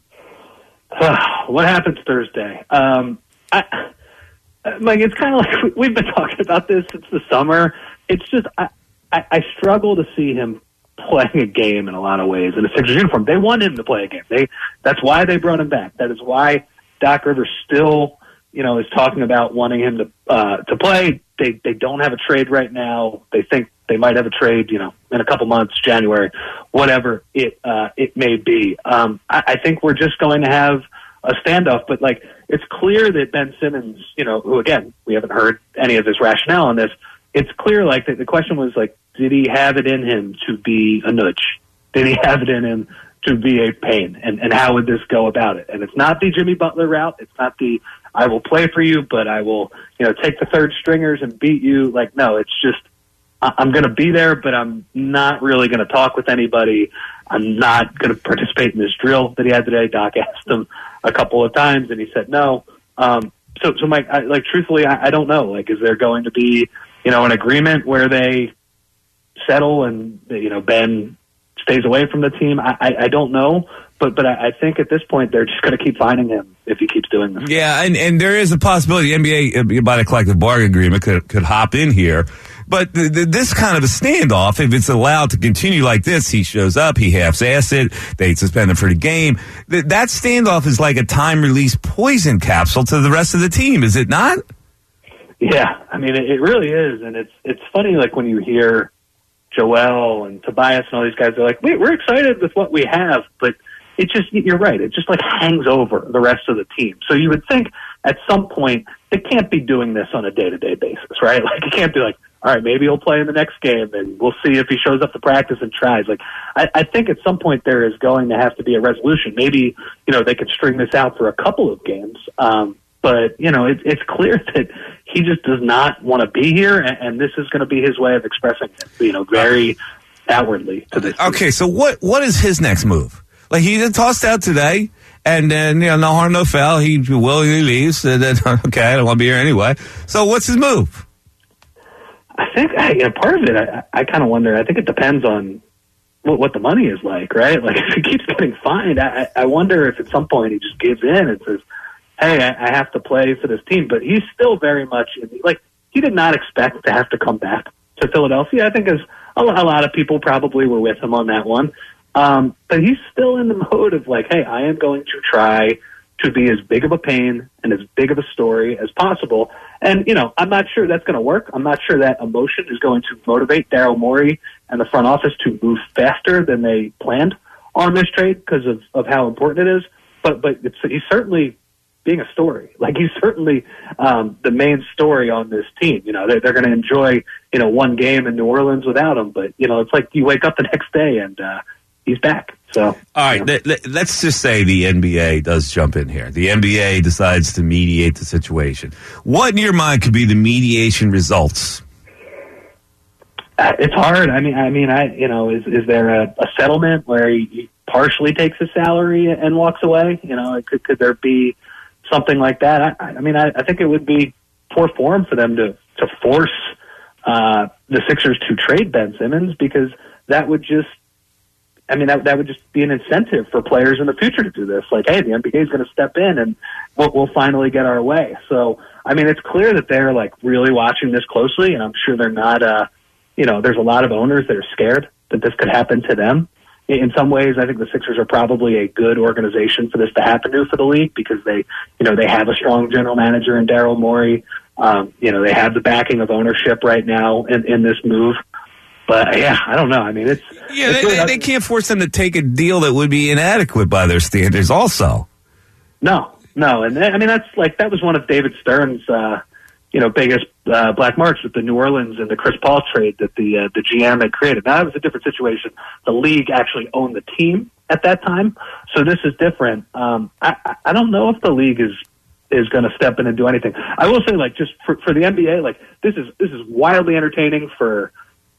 What happens Thursday? Mike, it's kind of like we've been talking about this since the summer. It's just I struggle to see him playing a game in a lot of ways in a Sixers uniform. They want him to play a game. That's why they brought him back. That is why Doc Rivers still, is talking about wanting him to play. They don't have a trade right now. They think they might have a trade, in a couple months, January, whatever it may be. I think we're just going to have a standoff, but it's clear that Ben Simmons, who again, we haven't heard any of his rationale on this. It's clear, the question was did he have it in him to be a nudge? Did he have it in him to be a pain? And how would this go about it? And it's not the Jimmy Butler route. It's not the, I will play for you, but I will, take the third stringers and beat you. No, it's just, I'm going to be there, but I'm not really going to talk with anybody. I'm not going to participate in this drill that he had today. Doc asked him a couple of times, and he said no. So Mike, truthfully, I don't know. Is there going to be, an agreement where they settle and, Ben stays away from the team? I don't know. But I think at this point, they're just going to keep finding him if he keeps doing this. Yeah, and there is a possibility the NBA, by the collective bargaining agreement, could hop in here. But this kind of a standoff, if it's allowed to continue like this, he shows up, he half-asses it, they suspend him for the game. That standoff is like a time-release poison capsule to the rest of the team, is it not? Yeah, I mean, it really is. And it's funny, when you hear Joel and Tobias and all these guys, they're like, we're excited with what we have, but it just, you're right, it just hangs over the rest of the team. So you would think at some point they can't be doing this on a day-to-day basis, right? You can't be all right, maybe he'll play in the next game, and we'll see if he shows up to practice and tries. Like, I think at some point there is going to have to be a resolution. Maybe, they could string this out for a couple of games. But, it's clear that he just does not want to be here, and this is going to be his way of expressing it, very outwardly to this. Okay, so what is his next move? Like, he tossed out today, and then, no harm, no foul. He willingly leaves, and then, okay, I don't want to be here anyway. So what's his move? I think part of it, I kind of wonder. I think it depends on what the money is like, right? Like, if he keeps getting fined, I wonder if at some point he just gives in and says, hey, I have to play for this team. But he's still very much he did not expect to have to come back to Philadelphia. I think as a lot of people probably were with him on that one. But he's still in the mode of hey, I am going to try to be as big of a pain and as big of a story as possible. And, I'm not sure that's going to work. I'm not sure that emotion is going to motivate Daryl Morey and the front office to move faster than they planned on this trade because of how important it is. But he's certainly being a story. He's certainly the main story on this team. They're going to enjoy, one game in New Orleans without him. But, it's like you wake up the next day and he's back. So, all right, let's just say the NBA does jump in here. The NBA decides to mediate the situation. What, in your mind, could be the mediation results? It's hard. Is there a settlement where he partially takes his salary and walks away? Could there be something like that? I think it would be poor form for them to force the Sixers to trade Ben Simmons, because that would just. That would just be an incentive for players in the future to do this. Hey, the NBA is going to step in and we'll finally get our way. So, it's clear that they're really watching this closely, and I'm sure they're not, there's a lot of owners that are scared that this could happen to them. In some ways, I think the Sixers are probably a good organization for this to happen to for the league, because they have a strong general manager in Daryl Morey. They have the backing of ownership right now in this move. But, yeah, I don't know. They can't force them to take a deal that would be inadequate by their standards also. No. And, that was one of David Stern's, biggest black marks with the New Orleans and the Chris Paul trade that the GM had created. Now, that was a different situation. The league actually owned the team at that time. So this is different. I don't know if the league is going to step in and do anything. I will say, just for the NBA, this is wildly entertaining for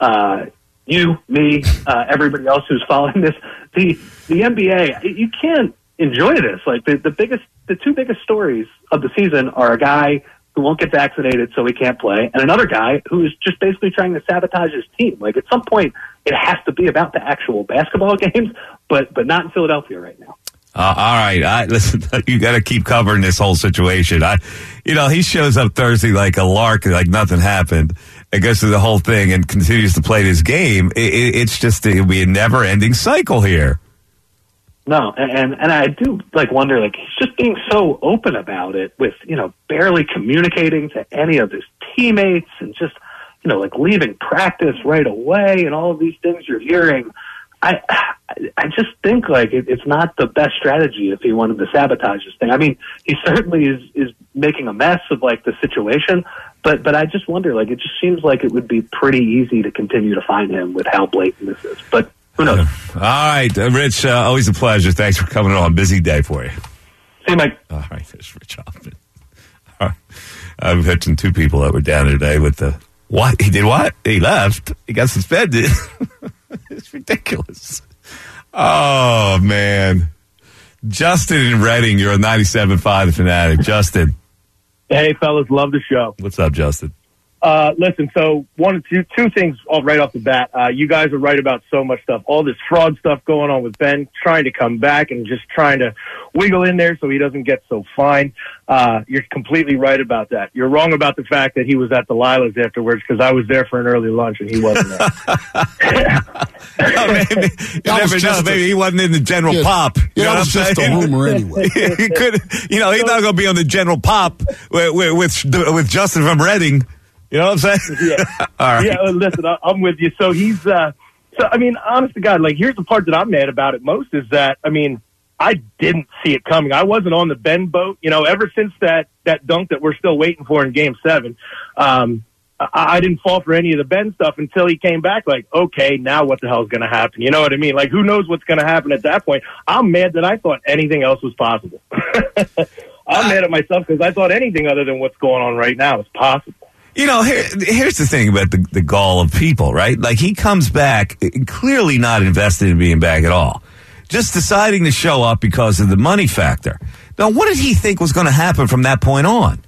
you, me, everybody else who's following this. The NBA, you can't enjoy this. The two biggest stories of the season are a guy who won't get vaccinated so he can't play, and another guy who is just basically trying to sabotage his team. At some point, it has to be about the actual basketball games, but not in Philadelphia right now. All right. Listen, you got to keep covering this whole situation. He shows up Thursday like a lark, like nothing happened, and goes through the whole thing and continues to play this game. It'll be a never-ending cycle here. No, and I do wonder, he's just being so open about it with, barely communicating to any of his teammates and just, leaving practice right away and all of these things you're hearing. I just think it's not the best strategy if he wanted to sabotage this thing. He certainly is making a mess of the situation, but I just wonder, it just seems like it would be pretty easy to continue to find him with how blatant this is. But who knows? All right, Rich, always a pleasure. Thanks for coming on. Busy day for you. See you, Mike. All right, there's Rich Hoffman. All right. I've had some two people that were down today with the what? He did what? He left. He got suspended. It's ridiculous. Oh, man. Justin in Reading, you're on 97.5 The Fanatic. Justin. Hey, fellas, love the show. What's up, Justin? Listen, so two things right off the bat. You guys are right about so much stuff. All this fraud stuff going on with Ben, trying to come back and just trying to wiggle in there so he doesn't get so fined. You're completely right about that. You're wrong about the fact that he was at the Lilas afterwards, because I was there for an early lunch and he wasn't there. Maybe he wasn't in the general pop. Yeah, that was just a rumor anyway. He could, he's not going to be on the general pop with Justin from Reading. You know what I'm saying? Yeah. All right. Yeah, listen, I'm with you. So he's, honest to God, here's the part that I'm mad about it most is that, I didn't see it coming. I wasn't on the Ben boat, ever since that dunk that we're still waiting for in Game 7. I didn't fall for any of the Ben stuff until he came back. Like, okay, now what the hell is going to happen? You know what I mean? Like, who knows what's going to happen at that point? I'm mad that I thought anything else was possible. I'm mad at myself because I thought anything other than what's going on right now is possible. You know, here's the thing about the gall of people, right? Like, he comes back clearly not invested in being back at all, just deciding to show up because of the money factor. Now, what did he think was going to happen from that point on?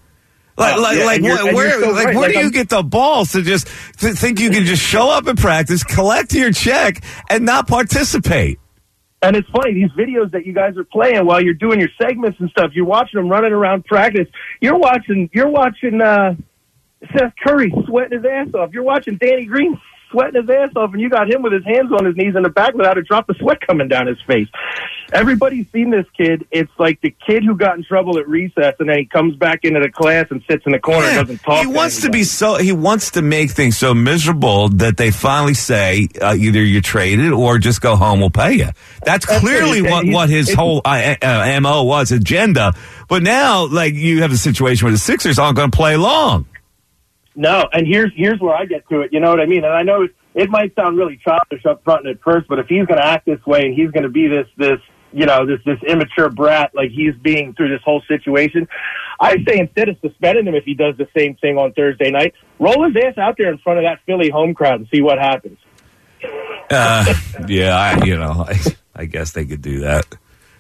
Where do you get the balls to just think you can just show up at practice, collect your check, and not participate? And it's funny, these videos that you guys are playing while you're doing your segments and stuff, you're watching them running around practice. You're watching Seth Curry sweating his ass off. You're watching Danny Green sweating his ass off, and you got him with his hands on his knees in the back without a drop of sweat coming down his face. Everybody's seen this kid. It's like the kid who got in trouble at recess, and then he comes back into the class and sits in the corner and doesn't talk. He wants to make things so miserable that they finally say either you're traded or just go home, we'll pay you. That's clearly what his whole MO was, agenda. But now, like, you have a situation where the Sixers aren't going to play long. No, and here's where I get to it. You know what I mean? And I know it might sound really childish up front and at first, but if he's going to act this way and he's going to be this immature brat like he's being through this whole situation, I say instead of suspending him if he does the same thing on Thursday night, roll his ass out there in front of that Philly home crowd and see what happens. I guess they could do that.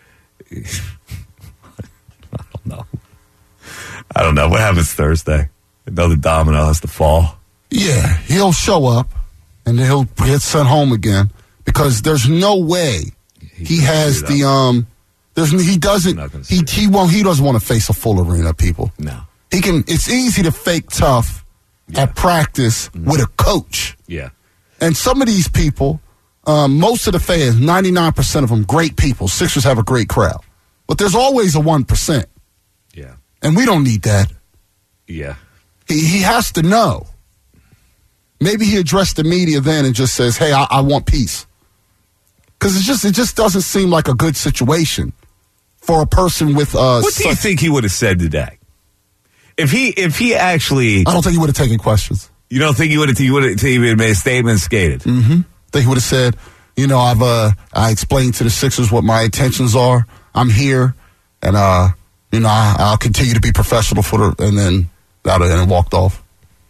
I don't know. What happens Thursday? Another domino has to fall. Yeah, he'll show up and then he'll get sent home again because there's no way he has the he doesn't want to face a full arena, people. No. He can. It's easy to fake tough at practice with a coach. Yeah. And some of these people, most of the fans, 99% of them, great people. Sixers have a great crowd. But there's always a 1%. Yeah. And we don't need that. Yeah. He has to know. Maybe he addressed the media then and just says, hey, I want peace. Because it just doesn't seem like a good situation for a person with what do you think he would have said today? If he actually, I don't think he would have taken questions. You don't think he would have made a statement and skated? Mm-hmm. I think he would have said, I explained to the Sixers what my intentions are. I'm here, and I'll continue to be professional and then and walked off.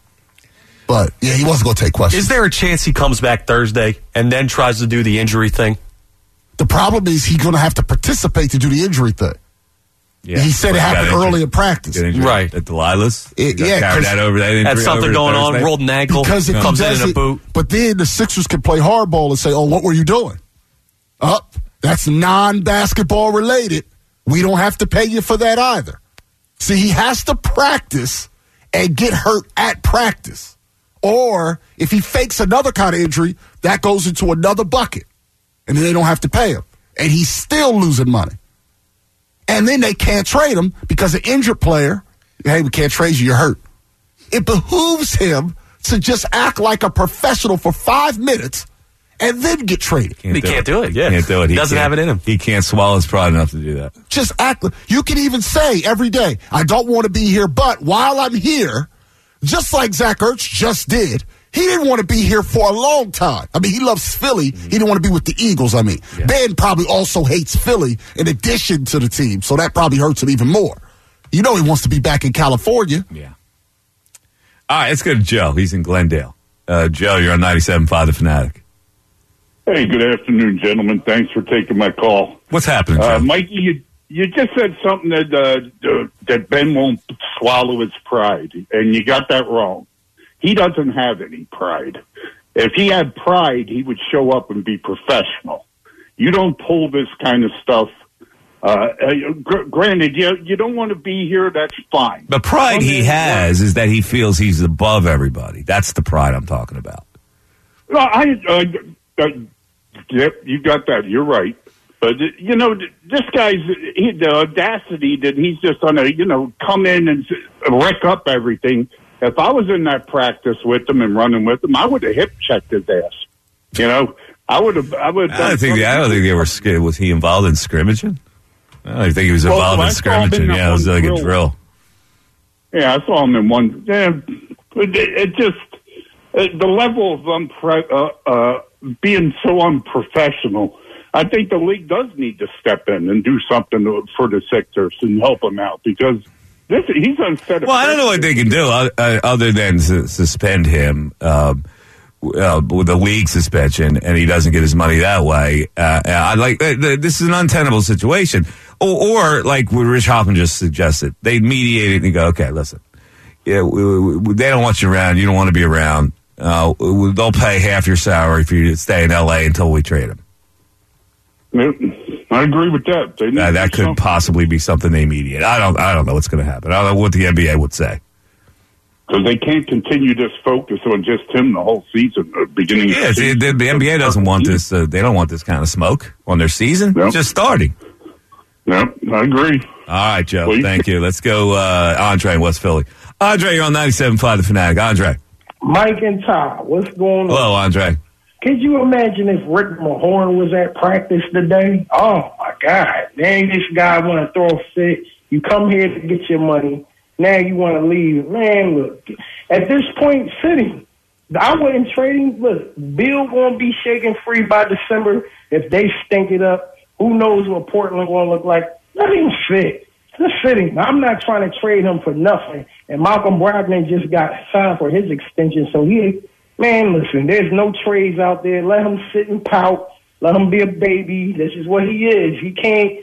But yeah, he wasn't going to take questions. Is there a chance he comes back Thursday and then tries to do the injury thing? The problem is he's going to have to participate to do the injury thing. Yeah, he said it happened early in practice. Right. At Delilah's? Carried that over that injury. Had something going on, rolled an ankle, comes in a boot. But then the Sixers can play hardball and say, oh, what were you doing? That's non-basketball related. We don't have to pay you for that either. See, he has to practice and get hurt at practice. Or if he fakes another kind of injury, that goes into another bucket. And then they don't have to pay him. And he's still losing money. And then they can't trade him because an injured player, hey, we can't trade you, you're hurt. It behooves him to just act like a professional for 5 minutes and then get traded. He can't do it. Yeah. Can't do it. He doesn't have it in him. He can't swallow his pride enough to do that. Just act. You can even say every day, I don't want to be here, but while I'm here, just like Zach Ertz just did, he didn't want to be here for a long time. I mean, he loves Philly. He didn't want to be with the Eagles, Ben probably also hates Philly in addition to the team, so that probably hurts him even more. He wants to be back in California. Yeah. All right, let's go to Joe. He's in Glendale. Joe, you're on 97.5 The Fanatic. Hey, good afternoon, gentlemen. Thanks for taking my call. What's happening, Joe? Mikey, you just said something that Ben won't swallow his pride, and you got that wrong. He doesn't have any pride. If he had pride, he would show up and be professional. You don't pull this kind of stuff. Granted, you don't want to be here, that's fine. The pride he has is that he feels he's above everybody. That's the pride I'm talking about. Yep, you got that. You're right. But, this guy's the audacity that he's just going to, come in and wreck up everything. If I was in that practice with him and running with him, I would have hip checked his ass. I would. I don't think they were. Was he involved in scrimmaging? I don't think he was involved in scrimmaging. Yeah, it was like a drill. Yeah, I saw him in one. It just the level of being so unprofessional. I think the league does need to step in and do something for the Sixers and help them out because he's unfit. Well, I don't know what they can do other than suspend him with a league suspension, and he doesn't get his money that way. This is an untenable situation. Or like what Rich Hoffman just suggested, they mediate it and go, okay, listen, they don't want you around. You don't want to be around. They'll pay half your salary for you to stay in L.A. until we trade him. I agree with that. That could possibly be something they mediate. I don't know what's going to happen. I don't know what the NBA would say. Because they can't continue this focus on just him the whole season, beginning. Yeah, the NBA doesn't want this. They don't want this kind of smoke on their season. It's just starting. Yep, I agree. All right, Joe. Thank you. Let's go, Andre in West Philly. Andre, you're on 97.5 The Fanatic. Andre. Mike and Todd, what's going on? Hello, Andre. Could you imagine if Rick Mahorn was at practice today? Oh, my God. Dang, this guy want to throw a fit. You come here to get your money. Now you want to leave. Man, look, at this point, City, I wouldn't trade him. Look, Bill going to be shaken free by December. If they stink it up, who knows what Portland going to look like. Let him fit. Just sitting. I'm not trying to trade him for nothing. And Malcolm Brogdon just got signed for his extension. So man, listen, there's no trades out there. Let him sit and pout. Let him be a baby. This is what he is. He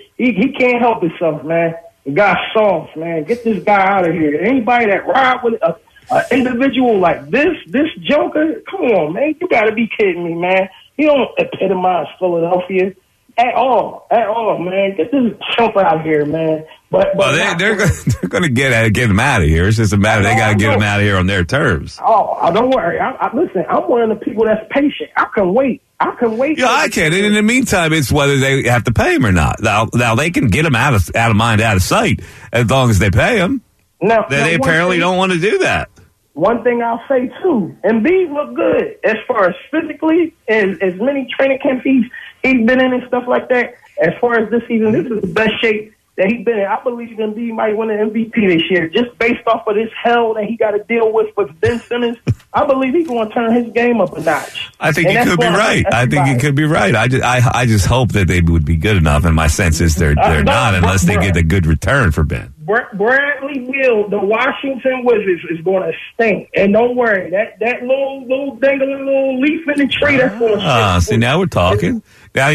can't help himself, man. The guy's soft, man. Get this guy out of here. Anybody that ride with an individual like this Joker, come on, man. You got to be kidding me, man. He don't epitomize Philadelphia at all, man. Get this chump out here, man. But they're going to get him out of here. It's just a matter they got to get him out of here on their terms. Oh, don't worry. Listen, I'm one of the people that's patient. I can wait. Yeah, I can. And in the meantime, it's whether they have to pay him or not. Now they can get him out of mind, out of sight, as long as they pay him. Now they apparently don't want to do that. One thing I'll say too, Embiid look good as far as physically, as many training camps he's been in and stuff like that. As far as this season, this is the best shape that he's been in. I believe Embiid might win an MVP this year, just based off of this hell that he got to deal with Ben Simmons. I believe he's going to turn his game up a notch. I think he could be right. I think he could be right. I just hope that they would be good enough, and my sense is they're not unless they get a good return for Ben. Bradley Beal, the Washington Wizards, is going to stink. And don't worry, that little dangling little leaf in the tree, that's going to see, now we're talking. Now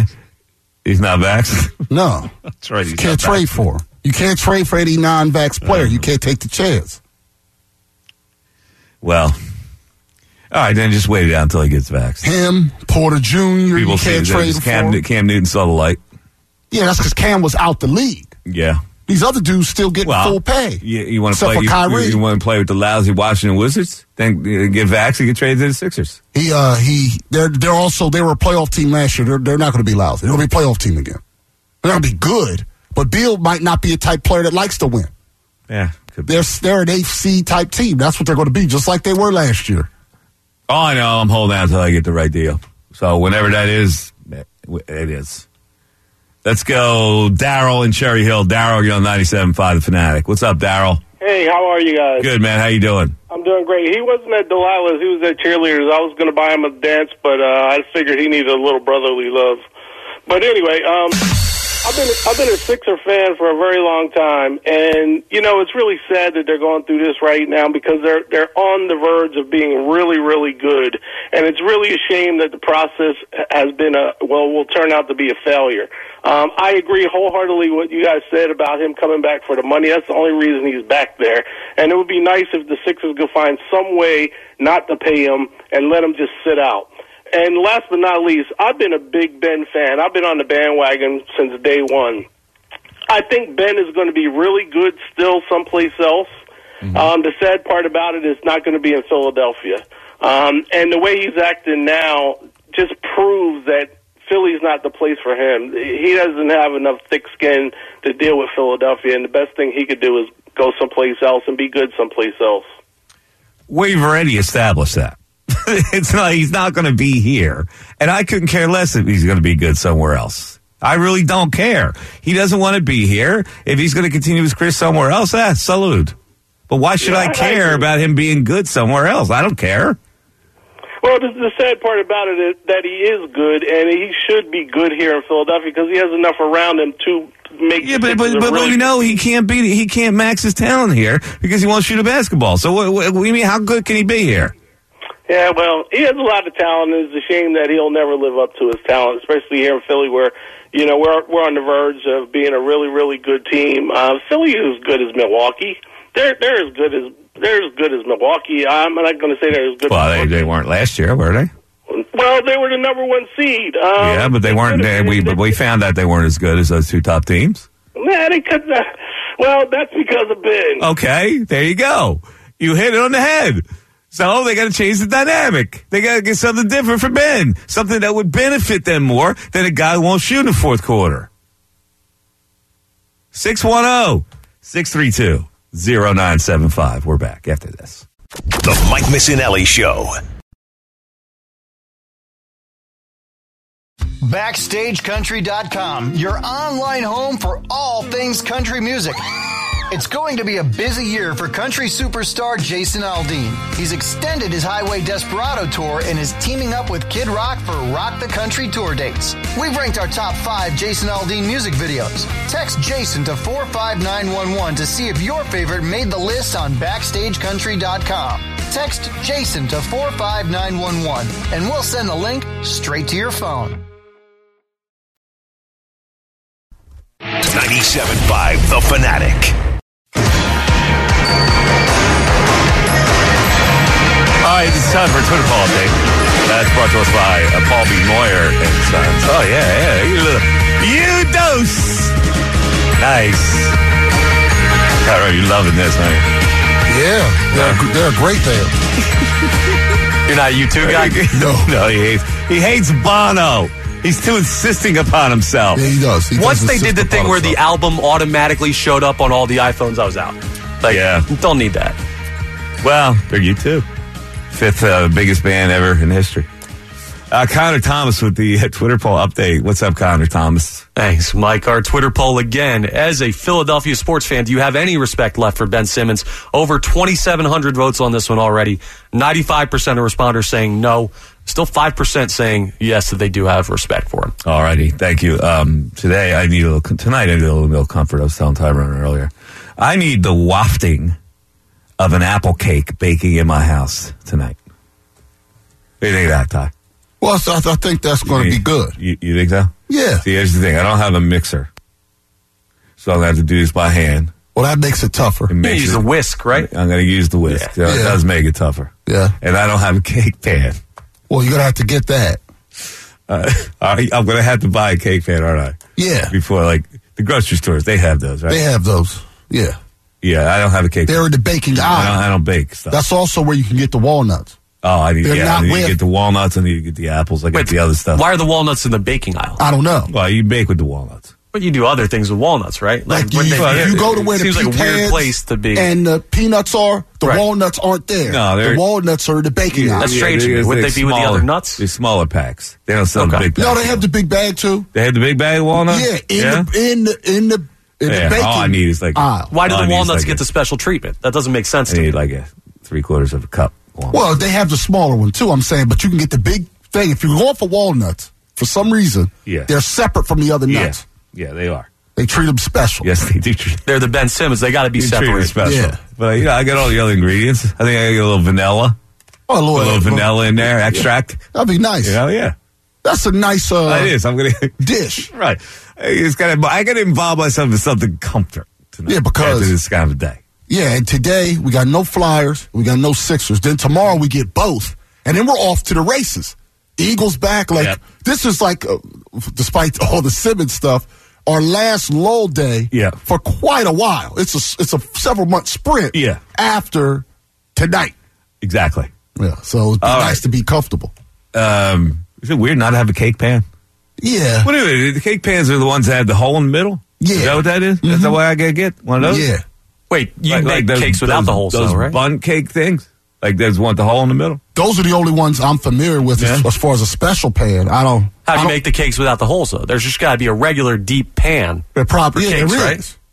he's not vaxxed. No. That's right. You can't trade for him. You can't trade for any non-vax player. You can't take the chance. Well, all right, then just wait it out until he gets vaxxed. Him, Porter Jr., you can't trade for him. Cam Newton saw the light. Yeah, that's because Cam was out the league. Yeah. These other dudes still get full pay. You want to play? You want to play with the lousy Washington Wizards? Then get vaxxed and get traded to the Sixers. They were a playoff team last year. They're not going to be lousy. They'll be a playoff team again. They're going to be good, but Bill might not be a type player that likes to win. Yeah, they're an AFC type team. That's what they're going to be, just like they were last year. Oh, I know. I'm holding out until I get the right deal. So whenever that is, it is. Let's go, Daryl in Cherry Hill. Daryl, you're on 97.5 The Fanatic. What's up, Daryl? Hey, how are you guys? Good, man. How you doing? I'm doing great. He wasn't at Delilah's. He was at Cheerleaders. I was going to buy him a dance, but I figured he needed a little brotherly love. But anyway, I've been a Sixer fan for a very long time, and it's really sad that they're going through this right now because they're on the verge of being really, really good, and it's really a shame that the process has been will turn out to be a failure. I agree wholeheartedly with what you guys said about him coming back for the money. That's the only reason he's back there, and it would be nice if the Sixers could find some way not to pay him and let him just sit out. And last but not least, I've been a big Ben fan. I've been on the bandwagon since day one. I think Ben is going to be really good still someplace else. Mm-hmm. The sad part about it is not going to be in Philadelphia. And the way he's acting now just proves that Philly's not the place for him. He doesn't have enough thick skin to deal with Philadelphia, and the best thing he could do is go someplace else and be good someplace else. We've already established that. It's not, he's not going to be here. And I couldn't care less if he's going to be good somewhere else. I really don't care. He doesn't want to be here. If he's going to continue his career somewhere else, salute. But why should I care about him being good somewhere else? I don't care. Well, the sad part about it is that he is good, and he should be good here in Philadelphia because he has enough around him to make. Yeah, but we know he can't max his talent here because he won't shoot a basketball. So what do you mean? How good can he be here? Yeah, well, he has a lot of talent, and it's a shame that he'll never live up to his talent, especially here in Philly, where we're on the verge of being a really, really good team. Philly is as good as Milwaukee. They're as good as Milwaukee. I'm not going to say they're as good. Well, they weren't last year, were they? Well, they were the number one seed. Yeah, but they weren't. We found out they weren't as good as those two top teams. Nah, well, that's because of Ben. Okay, there you go. You hit it on the head. So they got to change the dynamic. They got to get something different for Ben, something that would benefit them more than a guy who won't shoot in the fourth quarter. 610-632-0975. We're back after this. The Mike Missinelli Show. BackstageCountry.com, your online home for all things country music. It's going to be a busy year for country superstar Jason Aldean. He's extended his Highway Desperado tour and is teaming up with Kid Rock for Rock the Country tour dates. We've ranked our top 5 Jason Aldean music videos. Text Jason to 45911 to see if your favorite made the list on BackstageCountry.com. Text Jason to 45911 and we'll send the link straight to your phone. 97.5 The Fanatic. All right, it's time for a Twitter poll update. That's brought to us by Paul B. Moyer and Sons. Oh, yeah. You dose. Nice. All right, you're loving this, aren't you? Yeah, they're a great band. You're not a U2 guy? No, he hates Bono. He's too insisting upon himself. Yeah, he does. Once they did the thing where the album automatically showed up on all the iPhones, I was out. Don't need that. Well, they're U2. 5th biggest band ever in history. Connor Thomas with the Twitter poll update. What's up, Connor Thomas? Thanks, Mike. Our Twitter poll again. As a Philadelphia sports fan, do you have any respect left for Ben Simmons? Over 2,700 votes on this one already. 95% of responders saying no. Still 5% saying yes, that they do have respect for him. All righty. Thank you. Tonight I need a little comfort. I was telling Tyrone earlier. I need the wafting of an apple cake baking in my house tonight. What do you think of that, Ty? Well, I think that's going to be good. You think so? Yeah. See, here's the thing. I don't have a mixer. So I'm going to have to do this by hand. Well, that makes it tougher. You use the whisk, right? I'm going to use the whisk. Yeah. It does make it tougher. Yeah. And I don't have a cake pan. Well, you're going to have to get that. I'm going to have to buy a cake pan, aren't I? Yeah. Before, the grocery stores, they have those, right? They have those. Yeah. Yeah, I don't have a cake pan. They're in the baking aisle. I don't bake stuff. That's also where you can get the walnuts. Oh, I need to get the walnuts. I need to get the apples. I get the other stuff. Why are the walnuts in the baking aisle? I don't know. Well, you bake with the walnuts. But you do other things with walnuts, right? You go to where the seems like a weird place to be. And the peanuts are, walnuts aren't there. No, the walnuts are in the baking aisle. That's strange. Would they be with the other nuts? They're smaller packs. They don't sell the big bags. No, they have the big bag too. They have the big bag of walnuts? Yeah, in the baking all I need is aisle. Why do the walnuts get the special treatment? That doesn't make sense to me. I need a 3/4 of a cup. Walnuts. Well, they have the smaller one too, I'm saying, but you can get the big thing. If you're going for walnuts, for some reason, they're separate from the other nuts. Yeah, they are. They treat them special. Yes, they do. They're the Ben Simmons. They got to be separated. Special. Yeah. But, I got all the other ingredients. I think I got a little vanilla. Oh, a little vanilla in there, extract. That'd be nice. Yeah. That's a nice it is. I'm gonna dish. Right. I got to involve myself in something comfort tonight. Yeah, because after this kind of a day. Yeah, and today we got no Flyers, we got no Sixers. Then tomorrow we get both, and then we're off to the races. Eagles back. This is despite all the Simmons stuff, our last lull day for quite a while. It's a several month sprint after tonight. Exactly. Yeah, so it'd be nice to be comfortable. Is it weird not to have a cake pan? Yeah. What are the cake pans are the ones that have the hole in the middle? Yeah. Is that what that is? Mm-hmm. That's the way I gotta get one of those? Yeah. Wait, you make cakes without the holes, those right? Bun cake things? There's one with the hole in the middle? Those are the only ones I'm familiar with as far as a special pan. How do you make the cakes without the holes, though? There's just got to be a regular deep pan. There is. Right?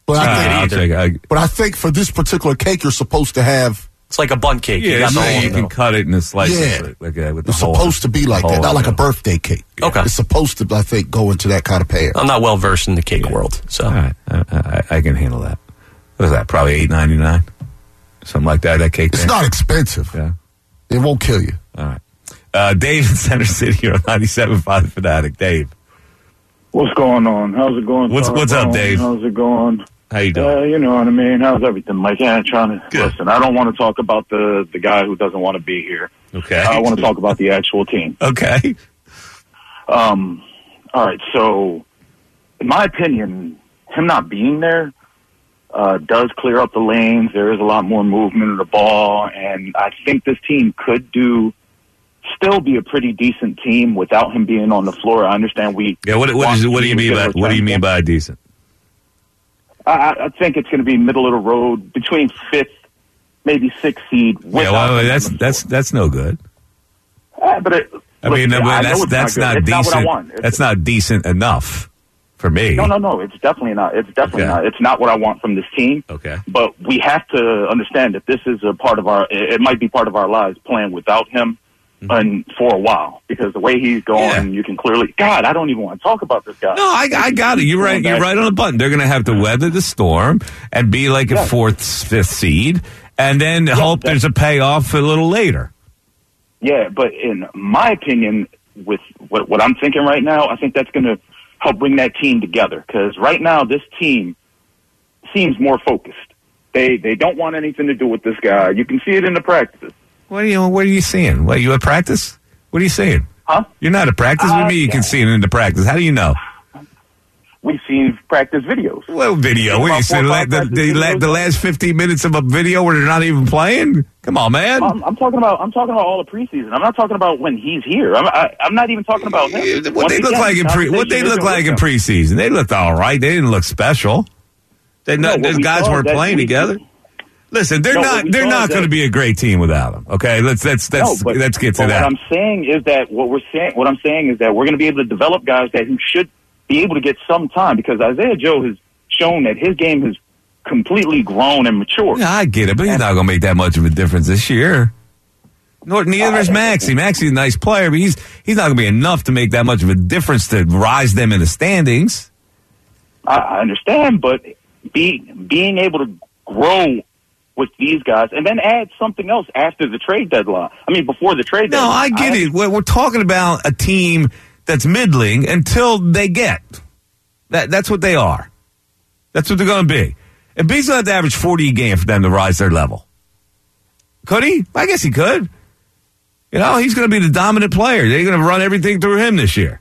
But I think for this particular cake, you're supposed to have. It's like a bundt cake. Yeah, you can cut it in a slice. Yeah. With the It's supposed to be like that, not like a birthday cake. Okay. It's supposed to, I think, go into that kind of pan. I'm not well versed in the cake world, so. All right. I can handle that. What is that? Probably $8.99? Something like that, that cake. It's not expensive. Yeah. It won't kill you. All right. Dave in Center City here on 97.5 Fanatic. Dave. What's going on? How's it going? What's up, Dave? How's it going? How you doing? You know what I mean. How's everything, Mike? Yeah, trying to listen. I don't want to talk about the guy who doesn't want to be here. Okay. I want to talk about the actual team. Okay. All right. So, in my opinion, him not being there does clear up the lanes. There is a lot more movement of the ball, and I think this team could still be a pretty decent team without him being on the floor. I understand we. Yeah. What do you mean by decent? I think it's going to be middle of the road, between 5th, maybe 6th seed. Yeah, well, that's no good. But that's not decent. Not what I want. That's not decent enough for me. No. It's definitely not. It's definitely not. It's not what I want from this team. Okay. But we have to understand that this is a part of our. It might be part of our lives playing without him. And for a while, because the way he's going, you can clearly. God, I don't even want to talk about this guy. No, I got it. You're right. You're right on the button. They're going to have to weather the storm and be like a 4th, 5th seed, and then hope there's a payoff a little later. Yeah, but in my opinion, with what I'm thinking right now, I think that's going to help bring that team together. Because right now, this team seems more focused. They don't want anything to do with this guy. You can see it in the practices. What are you seeing? What, you at practice? What are you seeing? Huh? You're not at practice with me. You can see it in the practice. How do you know? We've seen practice videos. Well, video. What, you see the last 15 minutes of a video where they're not even playing? Come on, man. I'm talking about all the preseason. I'm not talking about when he's here. I'm not even talking about him. What they look like in preseason? They looked all right. They didn't look special. Those guys weren't playing together. Listen, they're not going to be a great team without him. Okay, let's get to that. What I'm saying is that we're going to be able to develop guys who should be able to get some time, because Isaiah Joe has shown that his game has completely grown and matured. Yeah, I get it, but he's not going to make that much of a difference this year. Neither is Maxey. Maxey's a nice player, but he's not going to be enough to make that much of a difference to rise them in the standings. I understand, but being able to grow with these guys, and then add something else after the trade deadline. I mean, before the trade deadline. No, I get it. We're talking about a team that's middling until they get. That's what they are. That's what they're going to be. And Beasley have to average 40 a game for them to rise their level. Could he? I guess he could. You know, he's going to be the dominant player. They're going to run everything through him this year.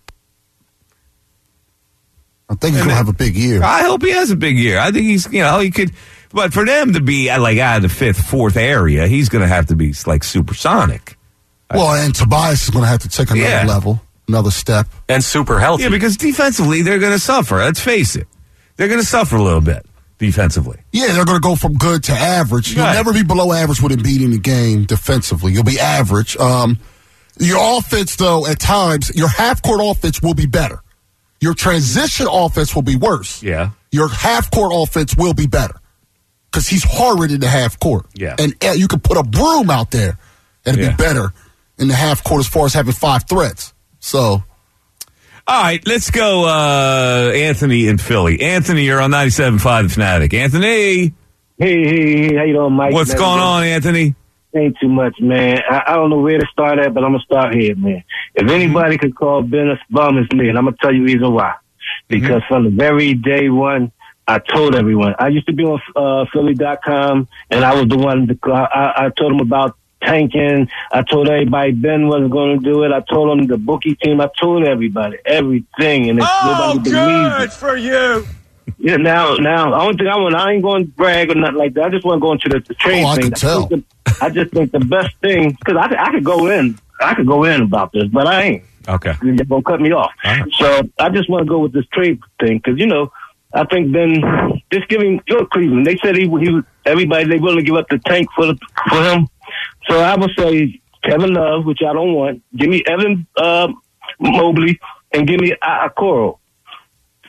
I think he's going to have a big year. I hope he has a big year. I think he could. But for them to be like out of the 5th, 4th area, he's going to have to be like supersonic. Well, and Tobias is going to have to take another level, another step. And super healthy. Yeah, because defensively, they're going to suffer. Let's face it. They're going to suffer a little bit defensively. Yeah, they're going to go from good to average. You'll never be below average with Embiid in the game defensively. You'll be average. Your offense, though, at times, your half-court offense will be better. Your transition offense will be worse. Yeah. Your half-court offense will be better. Because he's hard in the half court. Yeah. And you can put a broom out there and it'd be better in the half court as far as having 5 threats. So. All right, let's go Anthony in Philly. Anthony, you're on 97.5 The Fanatic. Anthony. Hey, how you doing, Mike? What's going on, Anthony? Ain't too much, man. I don't know where to start at, but I'm going to start here, man. If anybody could call Ben a bum, it's me, and I'm going to tell you the reason why. Because from the very day one, I told everyone. I used to be on Philly.com, and I was the one. I told them about tanking. I told everybody Ben wasn't going to do it. I told them the bookie team. I told everybody everything, and nobody believed it. For you. Yeah. Now, the only thing I ain't going to brag or nothing like that. I just want to go into the trade thing. I can tell. I just think the best thing, because I could go in. I could go in about this, but I ain't. Okay. You're going to cut me off. Right. So I just want to go with this trade thing, because I think Ben just giving Cleveland. They said he everybody they willing to give up the tank for him. So I would say Kevin Love, which I don't want. Give me Evan Mobley and give me Okoro.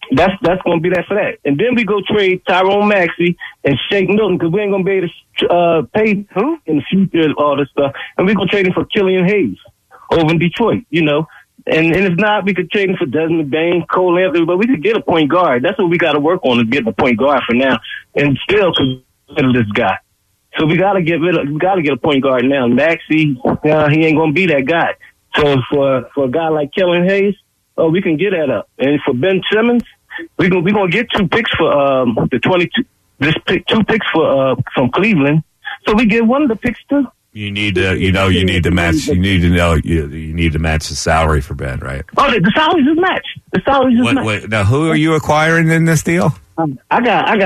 That's going to be that for that. And then we go trade Tyrone Maxey and Shake Milton because we ain't going to be able to pay who in the future and all this stuff. And we going to trade him for Killian Hayes over in Detroit, you know. And if not, we could trade him for Desmond Bain, Cole Anthony, but we could get a point guard. That's what we got to work on, is getting a point guard for now, and still consider this guy. So we got to get a point guard now. Maxey, he ain't going to be that guy. So for a guy like Killian Hayes, we can get that up. And for Ben Simmons, we gonna get 2 picks for the 22. Two picks for from Cleveland. So we get one of the picks too. You need to, you need to match. You need to know. You need to match the salary for Ben, right? Oh, the salaries is matched. The salaries is matched. Wait, now who are you acquiring in this deal? I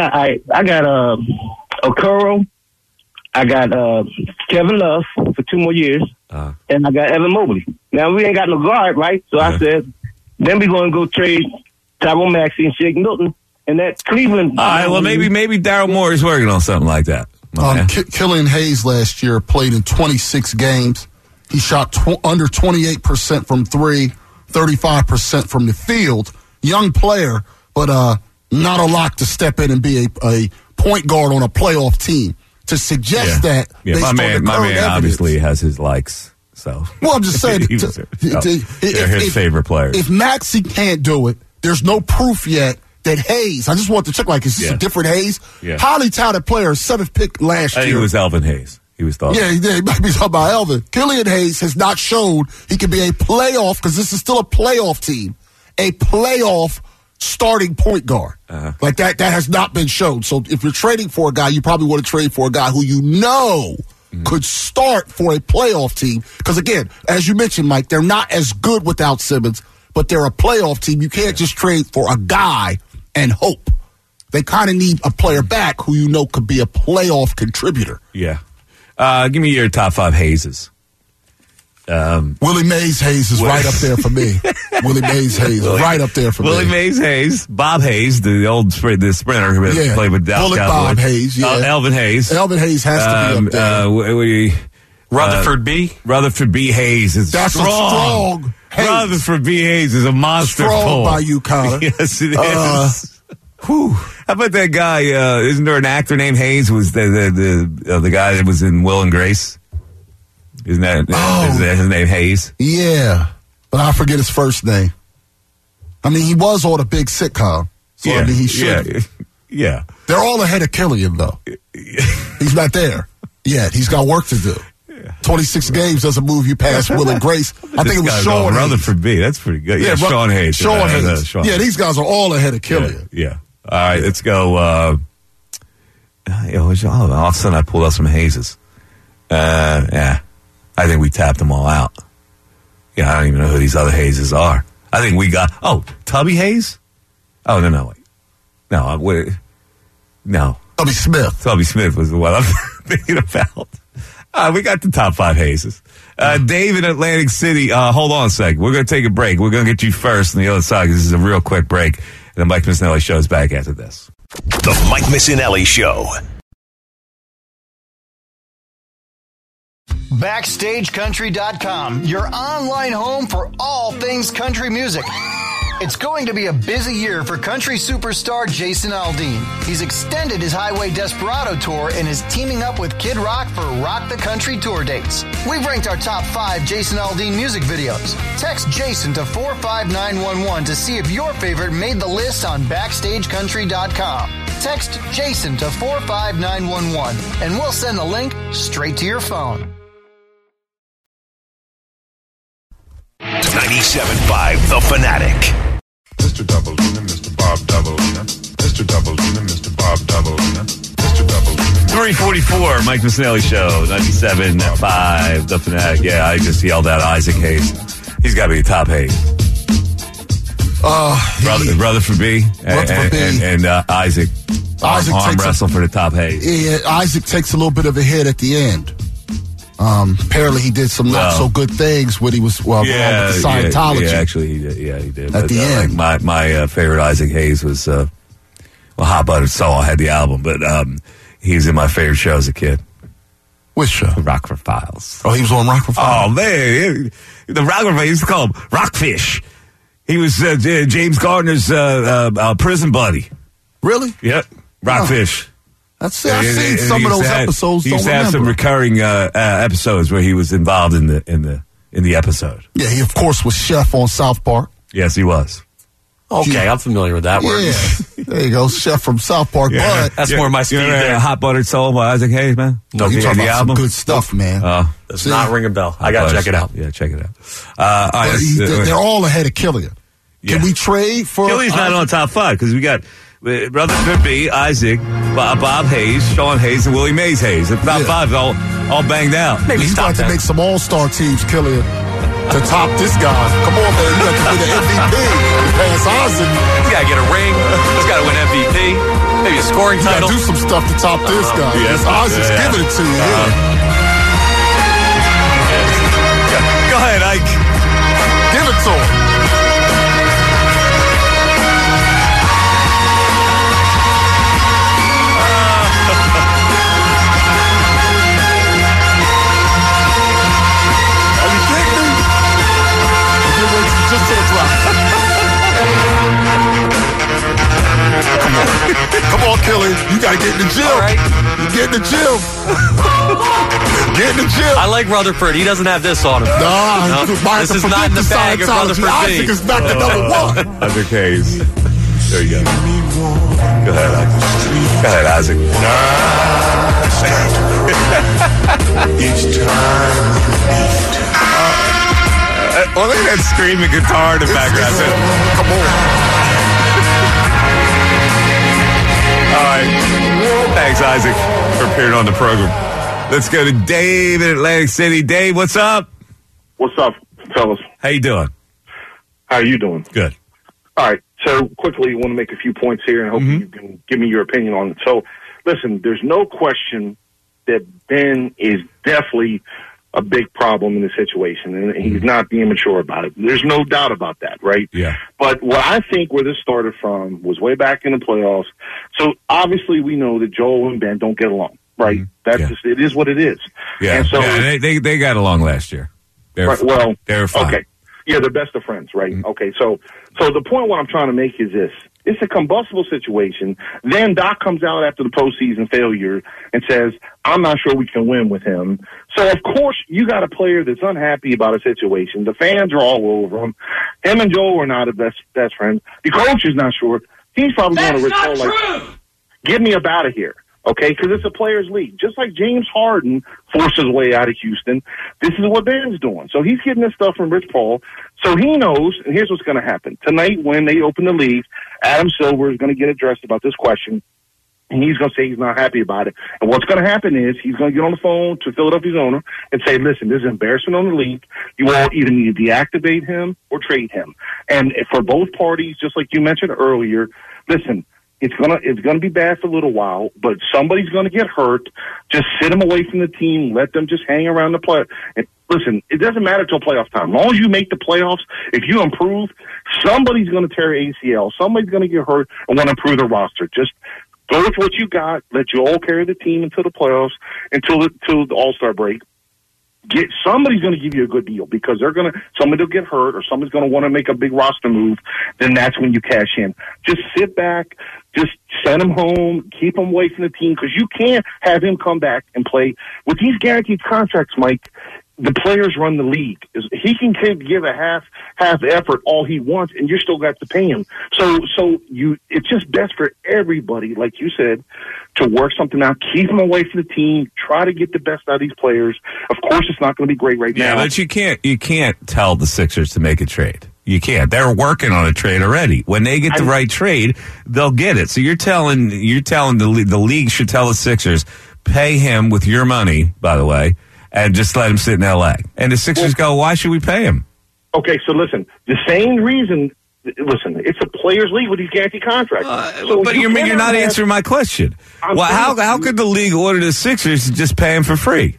got Okoro. I got Kevin Love for 2 more years, and I got Evan Mobley. Now we ain't got no guard, right? So I said, then we gonna go trade Tyrone Maxey and Shake Milton, and that Cleveland. All right, well maybe Daryl Moore is working on something like that. Killian Hayes last year played in 26 games. He shot under 28% from 3, 35% from the field. Young player, but not a lot to step in and be a point guard on a playoff team. To suggest that, my man obviously has his likes. So, well, I'm just saying, they're his favorite players. If Maxey can't do it, there's no proof yet that Hayes. I just want to check, is this a different Hayes? Yeah. Highly touted player, 7th pick last year. It was Elvin Hayes. He was thought. Yeah, he might be talking about Elvin. Killian Hayes has not showed he can be a playoff, because this is still a playoff team, a playoff starting point guard. Like that has not been shown. So if you're trading for a guy, you probably want to trade for a guy who could start for a playoff team. Because again, as you mentioned, Mike, they're not as good without Simmons, but they're a playoff team. You can't just trade for a guy and hope. They kind of need a player back who could be a playoff contributor. Yeah. Give me your top 5 Hayeses. Willie Mays Hayes is right up there for me. Willie Mays Hayes right up there for me. Willie Mays Hayes, Bob Hayes, the sprinter who played with Dallas Bullet Cowboys. Bob Hayes, Elvin Hayes. Elvin Hayes has to be up there. Rutherford B. Hayes is That's strong. A strong Hayes. Rutherford B. Hayes is a monster. Strong by you, Connor. Yes, it is. How about that guy? Isn't there an actor named Hayes? Was the guy that was in Will and Grace? Isn't that his name, Hayes? Yeah, but I forget his first name. I mean, he was on a big sitcom, so I mean, he should. Yeah. They're all ahead of Killian, though. He's not there yet. He's got work to do. 26 games doesn't move you past Will and Grace. I think it was Sean Hayes. Rutherford B. That's pretty good. Yeah, Sean Hayes. Sean Hayes. Yeah, these guys are all ahead of Killian. Yeah. All right, let's go. All of a sudden I pulled out some Hayeses. I think we tapped them all out. Yeah, I don't even know who these other Hayeses are. I think we got... Tubby Hayes? Oh, no, wait. No. Tubby Smith. Tubby Smith was what I'm thinking about. We got the top 5 Hayeses. Dave in Atlantic City, hold on a second. We're going to take a break. We're going to get you first on the other side, because this is a real quick break. And the Mike Missinelli Show is back after this. The Mike Missinelli Show. BackstageCountry.com, your online home for all things country music. It's going to be a busy year for country superstar Jason Aldean. He's extended his Highway Desperado tour and is teaming up with Kid Rock for Rock the Country tour dates. We've ranked our top 5 Jason Aldean music videos. Text Jason to 45911 to see if your favorite made the list on BackstageCountry.com. Text Jason to 45911 and we'll send the link straight to your phone. 97.5 The Fanatic. Mr. Doubleton and Mr. Bob Doubleton. Mr. Doubleton and Mr. Bob Doubleton. Mr. Doubleton. 344, Mike Missinelli Show, 97.5 The Fanatic. Yeah, I just yelled out Isaac Hayes. He's got to be the top Hayes. Rutherford B. And Isaac. Arm wrestle for the top Hayes. Yeah, Isaac takes a little bit of a hit at the end. Apparently he did some not so good things when he was with the Scientology. Yeah, actually he did. Yeah, he did. At the end. Like my favorite Isaac Hayes was Hot Buttered Soul. I had the album, but he was in my favorite show as a kid. Which show? Rockford Files. Oh, he was on Rockford Files? Oh, man. The Rockford Files, he used to call him Rockfish. He was James Gardner's prison buddy. Really? Yep. Rockfish. I've seen some of those episodes. He used to have some recurring episodes where he was involved in the episode. Yeah, he of course was Chef on South Park. Yes, he was. Okay, I'm familiar with that word. Yeah, there you go, Chef from South Park. Yeah. But That's more my speed there. Hot Buttered Soul by Isaac Hayes, man. No, you talking about some good stuff, man. Does not ring a bell. I gotta check it out. Yeah, check it out. They're all ahead of Killian. Can we trade for? Killian's not on top 5 because we got Rutherford B, Isaac, Bob Hayes, Sean Hayes, and Willie Mays Hayes. The top 5 all banged out. Maybe he's got to make some all-star teams, Killian, to top this guy. Come on, man. You got to be the MVP. Pass Isaac. He's got to get a ring. He's got to win MVP. Maybe a scoring title. You got to do some stuff to top this guy. Isaac's giving it to you. Go ahead, Ike. Give it to him. Come on, Killian. You got to get in the gym. Right. You get in the gym. Get in the gym. I like Rutherford. He doesn't have this on him. No. This is not in the bag of Rutherford B. Isaac is back to number 1. Isaac Hayes. There you go. Go ahead, Isaac. Go ahead, Isaac. Each time well, look at that screaming guitar in the background. Come on. All right. Thanks, Isaac, for appearing on the program. Let's go to Dave in Atlantic City. Dave, what's up? What's up, fellas? How you doing? How are you doing? Good. All right. So quickly, I want to make a few points here and hope you can give me your opinion on it. So, listen, there's no question that Ben is definitely a big problem in the situation, and he's not being mature about it. There's no doubt about that, right? Yeah. But what I think where this started from was way back in the playoffs. So obviously we know that Joel and Ben don't get along, right? That's just, it is what it is. Yeah. And so they got along last year. They were fine. Okay. Yeah, they're best of friends, right? Okay. So the point what I'm trying to make is this. It's a combustible situation. Then Doc comes out after the postseason failure and says, I'm not sure we can win with him. So, of course, you got a player that's unhappy about a situation. The fans are all over him. Him and Joel are not best friends. The coach is not sure. He's probably going to recall, like, get me up out of here. Okay, because it's a players' league. Just like James Harden forced his way out of Houston, this is what Ben's doing. So he's getting this stuff from Rich Paul. So he knows, and here's what's going to happen. Tonight when they open the league, Adam Silver is going to get addressed about this question, and he's going to say he's not happy about it. And what's going to happen is he's going to get on the phone to Philadelphia's owner and say, listen, this is embarrassment on the league. You all either need to deactivate him or trade him. And for both parties, just like you mentioned earlier, listen, it's gonna be bad for a little while, but somebody's gonna get hurt. Just sit them away from the team. Let them just hang around the play. And listen, it doesn't matter till playoff time. As long as you make the playoffs, if you improve, somebody's gonna tear ACL. Somebody's gonna get hurt and want to improve the roster. Just go with what you got. Let you all carry the team until the playoffs, until the All-Star break. Somebody's going to give you a good deal because somebody will get hurt or somebody's going to want to make a big roster move. Then that's when you cash in. Just sit back, just send him home, keep him away from the team because you can't have him come back and play with these guaranteed contracts, Mike. The players run the league. He can give a half effort all he wants, and you still got to pay him. So it's just best for everybody, like you said, to work something out. Keep him away from the team. Try to get the best out of these players. Of course, it's not going to be great right now. Yeah, but you can't tell the Sixers to make a trade. You can't. They're working on a trade already. When they get the right trade, they'll get it. So you're telling the league should tell the Sixers, pay him with your money, by the way, and just let him sit in L.A. And the Sixers go, why should we pay him? Okay, so listen, the same reason, it's a players' league with these guaranteed contracts. But you're not answering my question. How could the league order the Sixers to just pay him for free?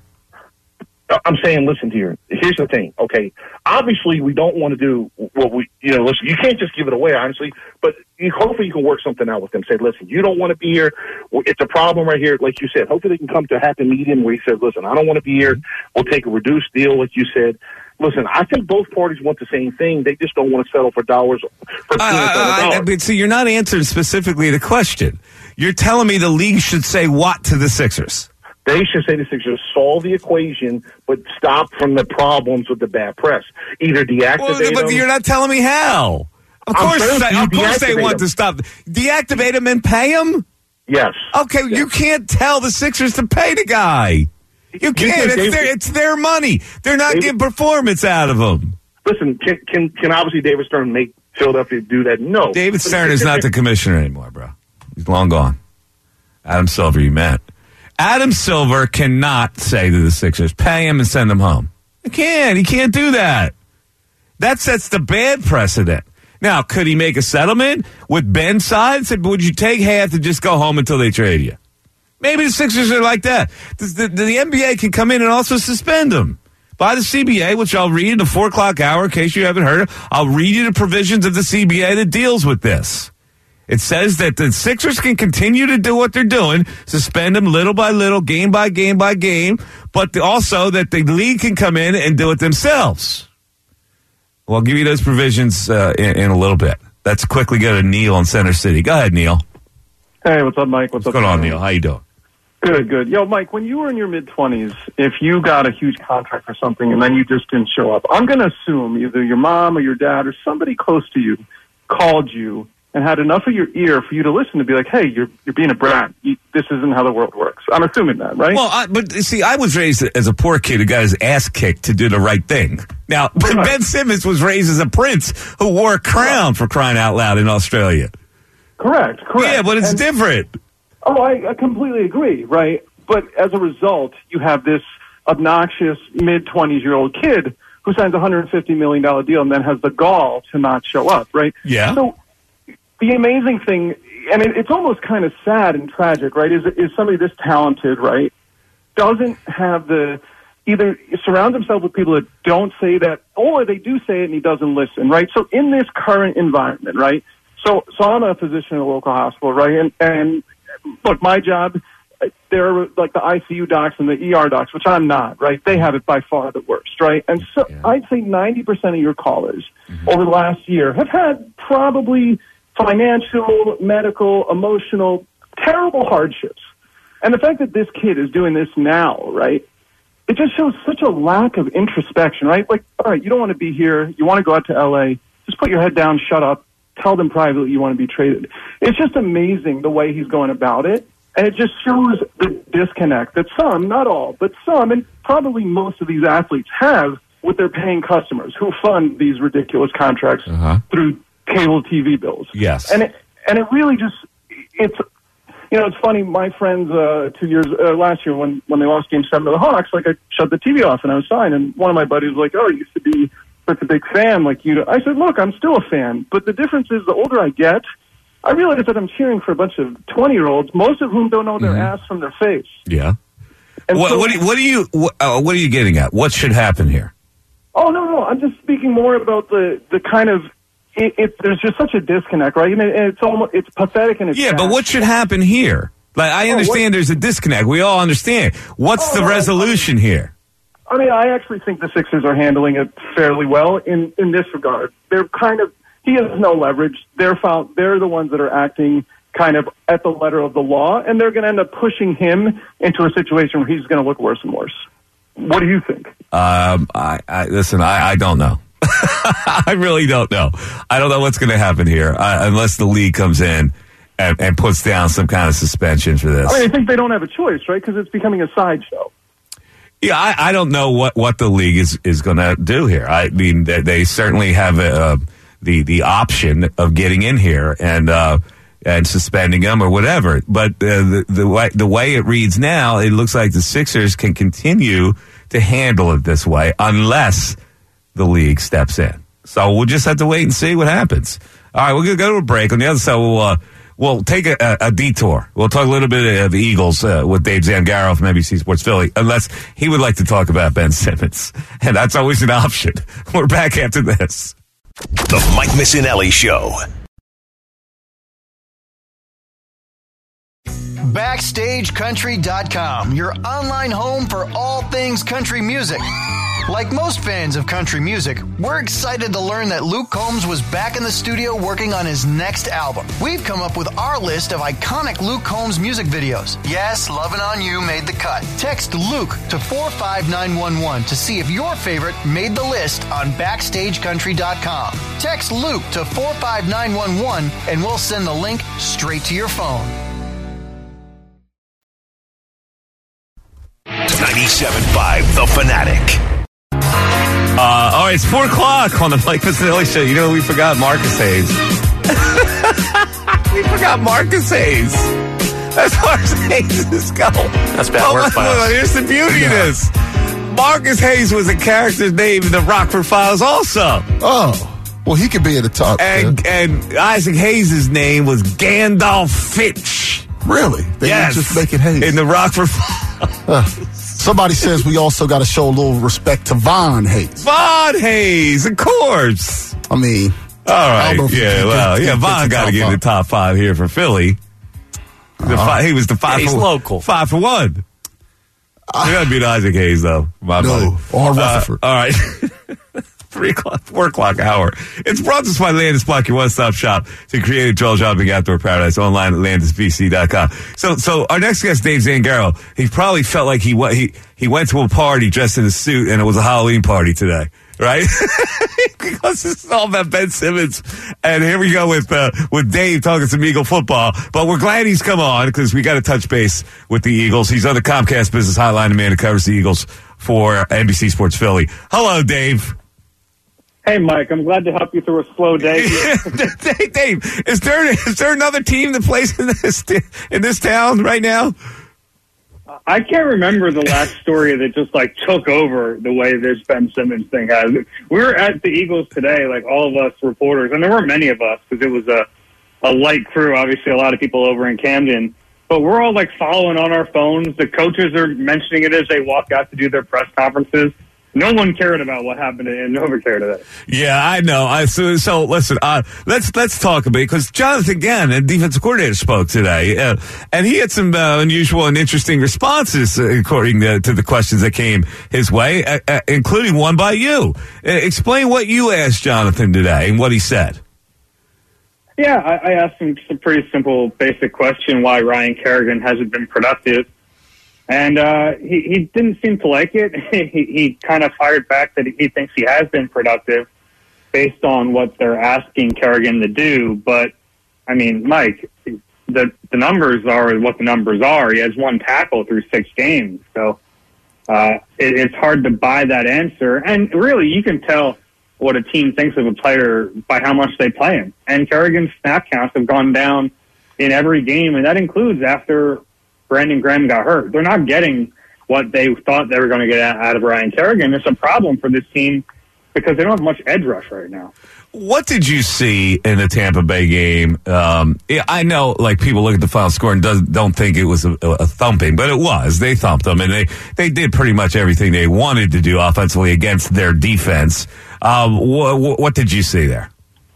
I'm saying, listen here. Here's the thing, okay? Obviously, we don't want to do what listen, you can't just give it away, honestly, but hopefully you can work something out with them. Say, listen, you don't want to be here. It's a problem right here, like you said. Hopefully they can come to a happy medium where he says, listen, I don't want to be here. We'll take a reduced deal, like you said. Listen, I think both parties want the same thing. They just don't want to settle for dollars. But see, you're not answering specifically the question. You're telling me the league should say what to the Sixers? They should say the Sixers solve the equation, but stop from the problems with the bad press. Either deactivate but them. you're not telling me how. Of course they want to stop. Deactivate him and pay him? Yes. Okay, yes. You can't tell the Sixers to pay the guy. You can't. It's their money. They're not getting performance out of them. Listen, can obviously David Stern make Philadelphia do that? No. David Stern is not the commissioner anymore, bro. He's long gone. Adam Silver, you meant. Adam Silver cannot say to the Sixers, pay him and send him home. He can't do that. That sets the bad precedent. Now, could he make a settlement with Ben's side and say, would you take half and just go home until they trade you? Maybe the Sixers are like that. The NBA can come in and also suspend them. By the CBA, which I'll read in the 4 o'clock hour in case you haven't heard it, I'll read you the provisions of the CBA that deals with this. It says that the Sixers can continue to do what they're doing, suspend them little by little, game by game by game, but also that the league can come in and do it themselves. Well, I'll give you those provisions in a little bit. Let's quickly go to Neil in Center City. Go ahead, Neil. Hey, what's up, Mike? What's up, going on, Neil? How you doing? Good. Yo, Mike, when you were in your mid-20s, if you got a huge contract or something and then you just didn't show up, I'm going to assume either your mom or your dad or somebody close to you called you and had enough of your ear for you to listen to be like, hey, you're being a brat. This isn't how the world works. I'm assuming that, right? Well, but see, I was raised as a poor kid who got his ass kicked to do the right thing. Now, Ben Simmons was raised as a prince who wore a crown for crying out loud in Australia. Correct. Yeah, but it's different. Oh, I completely agree, right? But as a result, you have this obnoxious mid-20s-year-old kid who signs a $150 million deal and then has the gall to not show up, right? Yeah. So the amazing thing, and it's almost kind of sad and tragic, right, is somebody this talented, right, doesn't have either surrounds himself with people that don't say that, or they do say it and he doesn't listen, right? So in this current environment, right, so I'm a physician at a local hospital, right, and look, my job, they're like the ICU docs and the ER docs, which I'm not, right? They have it by far the worst, right? And so I'd say 90% of your callers over the last year have had probably financial, medical, emotional, terrible hardships. And the fact that this kid is doing this now, right, it just shows such a lack of introspection, right? Like, all right, you don't want to be here. You want to go out to L.A. Just put your head down, shut up. Tell them privately you want to be traded. It's just amazing the way he's going about it. And it just shows the disconnect that some, not all, but some, and probably most of these athletes have with their paying customers who fund these ridiculous contracts through cable TV bills. Yes. And it really just, it's funny. My friends, 2 years, last year when they lost Game 7 to the Hawks, like I shut the TV off and I was fine. And one of my buddies was like, oh, I used to be such a big fan like you. I said, look, I'm still a fan. But the difference is the older I get, I realize that I'm cheering for a bunch of 20-year-olds, most of whom don't know their ass from their face. Yeah. And what are you getting at? What should happen here? Oh, no. I'm just speaking more about the kind of, there's just such a disconnect, right? And it's pathetic and it's sad. But what should happen here? Like, I understand there's a disconnect. We all understand. What's the resolution here? I mean, I actually think the Sixers are handling it fairly well in this regard. They're he has no leverage. They're the ones that are acting kind of at the letter of the law, and they're going to end up pushing him into a situation where he's going to look worse and worse. What do you think? Listen, I don't know. I really don't know. I don't know what's going to happen here unless the league comes in and puts down some kind of suspension for this. I mean, I think they don't have a choice, right? Because it's becoming a sideshow. Yeah, I don't know what the league is going to do here. I mean, they certainly have the option of getting in here and suspending them or whatever. But the way it reads now, it looks like the Sixers can continue to handle it this way unless the league steps in. So we'll just have to wait and see what happens. All right, we're going to go to a break. On the other side, we'll take a detour. We'll talk a little bit of the Eagles with Dave Zangaro from NBC Sports Philly, unless he would like to talk about Ben Simmons. And that's always an option. We're back after this. The Mike Missinelli Show. BackstageCountry.com, your online home for all things country music. Like most fans of country music, we're excited to learn that Luke Combs was back in the studio working on his next album. We've come up with our list of iconic Luke Combs music videos. Yes, Lovin' On You made the cut. Text Luke to 45911 to see if your favorite made the list on BackstageCountry.com. Text Luke to 45911 and we'll send the link straight to your phone. 97.5 The Fanatic. All right, it's 4 o'clock on the Mike Missinelli Show. You know, we forgot Marcus Hayes. We forgot Marcus Hayes. That's Marcus Hayes' goal. That's bad work by us. Here's the beauty of this. Marcus Hayes was a character's name in the Rockford Files also. Oh, well, he could be at the top. And Isaac Hayes' name was Gandalf Fitch. Really? They didn't just make it Hayes. In the Rockford Files. Somebody says we also got to show a little respect to Von Hayes. Von Hayes, of course. I mean, all right. Von got to get in the top 5 here for Philly. He was the 5 he's for local. 5 for 1. You got to beat Isaac Hayes, though. My buddy. Or Rutherford. All right. 4 o'clock hour. It's brought to us by Landis Block, your one-stop shop to create a Joel Shopping Outdoor Paradise online at landisbc.com. So our next guest, Dave Zangaro, he probably felt like he went to a party dressed in a suit and it was a Halloween party today, right? Because this is all about Ben Simmons. And here we go with Dave talking some Eagle football. But we're glad he's come on because we got to touch base with the Eagles. He's on the Comcast Business Hotline, the man who covers the Eagles for NBC Sports Philly. Hello, Dave. Hey, Mike, I'm glad to help you through a slow day. Dave, is there another team that plays in this town right now? I can't remember the last story that just took over the way this Ben Simmons thing has. We were at the Eagles today, all of us reporters, and there weren't many of us because it was a light crew, obviously a lot of people over in Camden. But we're all following on our phones. The coaches are mentioning it as they walk out to do their press conferences. No one cared about what happened in Nova Care today. Yeah, I know. So listen, let's talk about it because Jonathan Gann, the defensive coordinator, spoke today, and he had some unusual and interesting responses according to the questions that came his way, including one by you. Explain what you asked Jonathan today and what he said. Yeah, I asked him just a pretty simple, basic question: why Ryan Kerrigan hasn't been productive. And he didn't seem to like it. He kind of fired back that he thinks he has been productive based on what they're asking Kerrigan to do. But, I mean, Mike, the numbers are what the numbers are. He has 1 tackle through 6 games. So it's hard to buy that answer. And really, you can tell what a team thinks of a player by how much they play him. And Kerrigan's snap counts have gone down in every game, and that includes after Brandon Graham got hurt. They're not getting what they thought they were going to get out of Ryan Kerrigan. It's a problem for this team because they don't have much edge rush right now. What did you see in the Tampa Bay game? I know, people look at the final score and don't think it was a thumping, but it was. They thumped them, and they did pretty much everything they wanted to do offensively against their defense. What did you see there?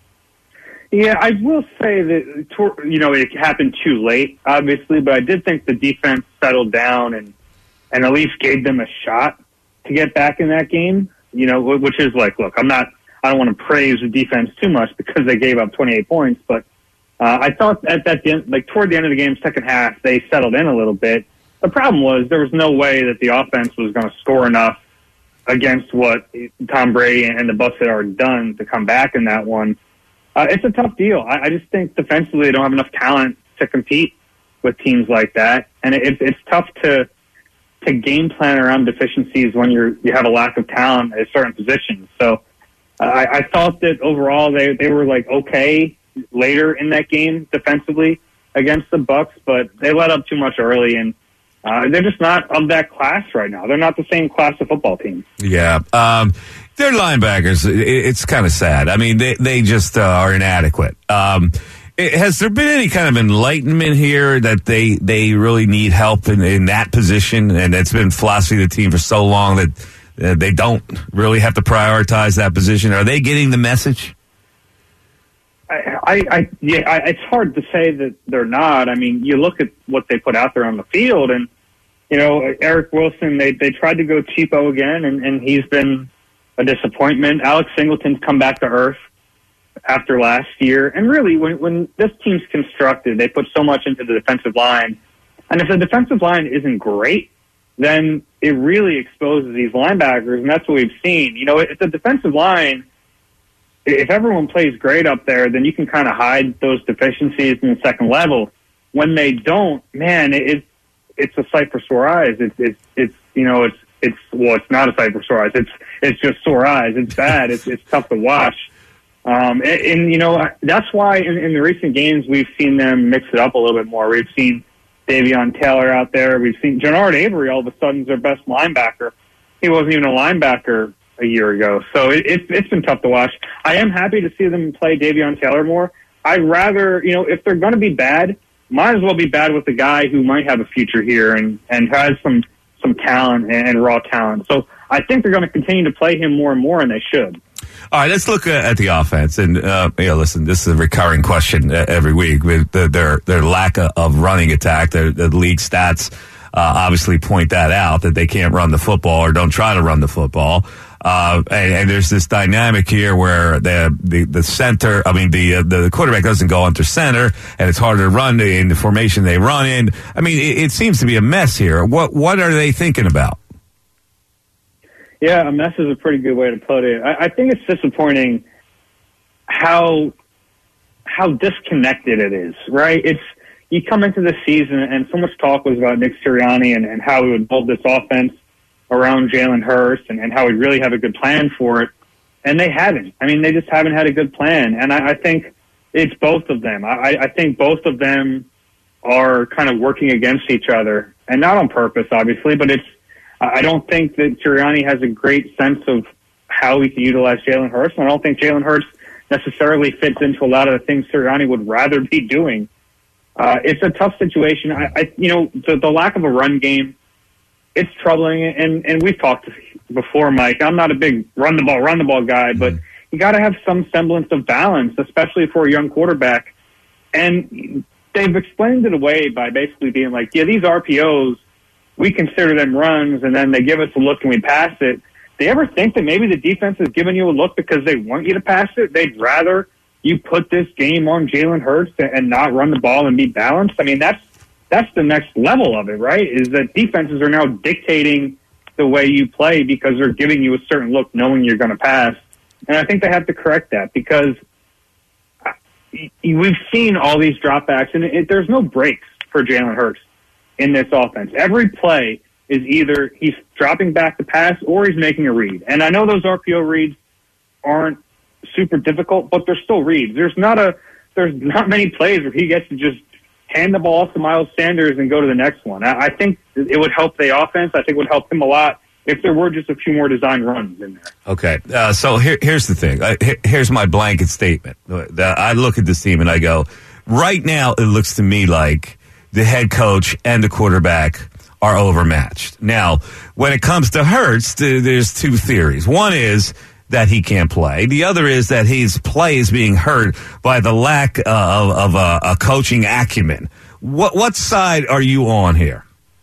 Yeah, I will say that, it happened too late, obviously, but I did think the defense settled down and at least gave them a shot to get back in that game, which is look, I don't want to praise the defense too much because they gave up 28 points, but I thought toward the end of the game, second half, they settled in a little bit. The problem was there was no way that the offense was going to score enough against what Tom Brady and the Bucs had already done to come back in that one. It's a tough deal. I just think defensively they don't have enough talent to compete with teams like that, and it's tough to game plan around deficiencies when you have a lack of talent at certain positions. So I thought that overall they were okay later in that game defensively against the Bucs, but they let up too much early, and they're just not of that class right now. They're not the same class of football team. Yeah. Their linebackers, it's kind of sad. I mean, they just are inadequate. Has there been any kind of enlightenment here that they really need help in that position? And it's been philosophy of the team for so long that they don't really have to prioritize that position. Are they getting the message? It's hard to say that they're not. I mean, you look at what they put out there on the field, and Eric Wilson, they tried to go cheapo again, and he's been a disappointment. Alex Singleton's come back to earth after last year. And really, when this team's constructed, they put so much into the defensive line. And if the defensive line isn't great, then it really exposes these linebackers, and that's what we've seen. If the defensive line, if everyone plays great up there, then you can kind of hide those deficiencies in the second level. When they don't, man, it's a sight for sore eyes. It's not a sight for sore eyes. It's just sore eyes. It's bad. It's tough to watch. That's why in the recent games we've seen them mix it up a little bit more. We've seen Davion Taylor out there. We've seen Jannard Avery all of a sudden is their best linebacker. He wasn't even a linebacker a year ago. So it's been tough to watch. I am happy to see them play Davion Taylor more. I'd rather, if they're going to be bad, might as well be bad with the guy who might have a future here and has some talent and raw talent. So I think they're going to continue to play him more and more, and they should. All right, let's look at the offense. And, listen, this is a recurring question every week with their lack of running attack. The league stats obviously point that out, that they can't run the football or don't try to run the football. And there's this dynamic here where the center, the quarterback doesn't go under center, and it's harder to run in the formation they run in. It seems to be a mess here. What are they thinking about? Yeah, a mess is a pretty good way to put it. I think it's disappointing how disconnected it is, right? You come into the season and so much talk was about Nick Sirianni and how he would build this offense around Jalen Hurts and how he'd really have a good plan for it. And they haven't. They just haven't had a good plan. And I think it's both of them. I think both of them are kind of working against each other, and not on purpose, obviously, but I don't think that Sirianni has a great sense of how he can utilize Jalen Hurts. And I don't think Jalen Hurts necessarily fits into a lot of the things Sirianni would rather be doing. It's a tough situation. The lack of a run game, it's troubling. And we've talked before, Mike. I'm not a big run the ball guy, but you got to have some semblance of balance, especially for a young quarterback. And they've explained it away by basically being like, yeah, these RPOs, we consider them runs, and then they give us a look and we pass it. Do you ever think that maybe the defense is giving you a look because they want you to pass it? They'd rather you put this game on Jalen Hurts and not run the ball and be balanced? That's the next level of it, right? Is that defenses are now dictating the way you play because they're giving you a certain look knowing you're going to pass. And I think they have to correct that because we've seen all these dropbacks, and there's no breaks for Jalen Hurts in this offense. Every play is either he's dropping back to pass or he's making a read. And I know those RPO reads aren't super difficult, but they're still reads. There's not many plays where he gets to just hand the ball off to Miles Sanders and go to the next one. I think it would help the offense. I think it would help him a lot if there were just a few more design runs in there. Okay, so here's the thing. Here's my blanket statement. I look at this team and I go, right now it looks to me like the head coach and the quarterback are overmatched. Now, when it comes to Hurts, there's two theories. One is that he can't play. The other is that his play is being hurt by the lack of a coaching acumen. What side are you on here?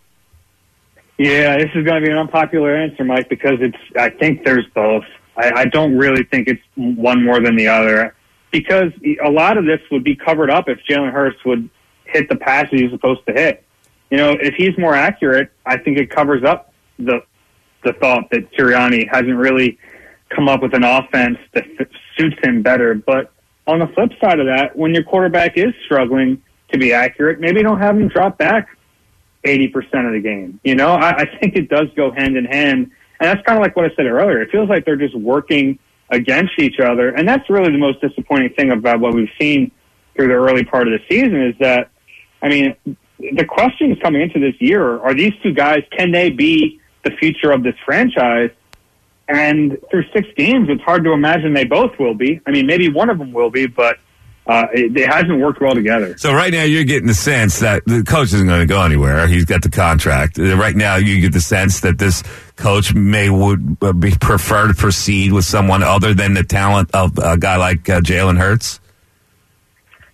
Yeah, this is going to be an unpopular answer, Mike, because I think there's both. I don't really think it's one more than the other, because a lot of this would be covered up if Jalen Hurts would hit the passes he's supposed to hit. If he's more accurate, I think it covers up the thought that Sirianni hasn't really come up with an offense that suits him better. But on the flip side of that, when your quarterback is struggling to be accurate, maybe don't have him drop back 80% of the game. I think it does go hand in hand. And that's kind of like what I said earlier. It feels like they're just working against each other. And that's really the most disappointing thing about what we've seen through the early part of the season is that, the questions coming into this year are these two guys, can they be the future of this franchise? And through 6 games, it's hard to imagine they both will be. Maybe one of them will be, but it hasn't worked well together. So right now you're getting the sense that the coach isn't going to go anywhere. He's got the contract. Right now you get the sense that this coach would prefer to proceed with someone other than the talent of a guy like Jalen Hurts.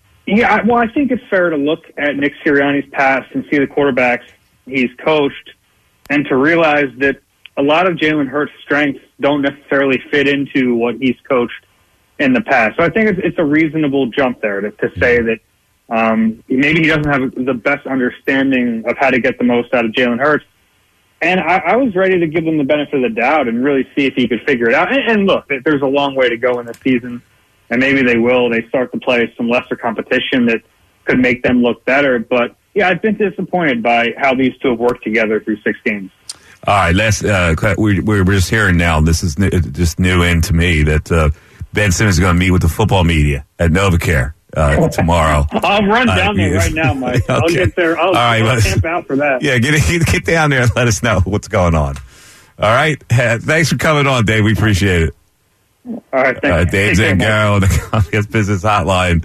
Yeah, well, I think it's fair to look at Nick Sirianni's past and see the quarterbacks he's coached and to realize that a lot of Jalen Hurts' strengths don't necessarily fit into what he's coached in the past. So I think it's a reasonable jump there to say that maybe he doesn't have the best understanding of how to get the most out of Jalen Hurts. And I was ready to give him the benefit of the doubt and really see if he could figure it out. And look, there's a long way to go in the season, and maybe they will. They start to play some lesser competition that could make them look better. But, yeah, I've been disappointed by how these two have worked together through 6 games. All right, we're just hearing now, this is just new in to me, that Ben Simmons is going to meet with the football media at NovaCare tomorrow. I'll run down there right now, Mike. Okay. I'll get there. I'll camp out for that. Yeah, get down there and let us know what's going on. All right? Thanks for coming on, Dave. We appreciate it. All right, thanks. Dave Zangaro on the Comcast Business Hotline.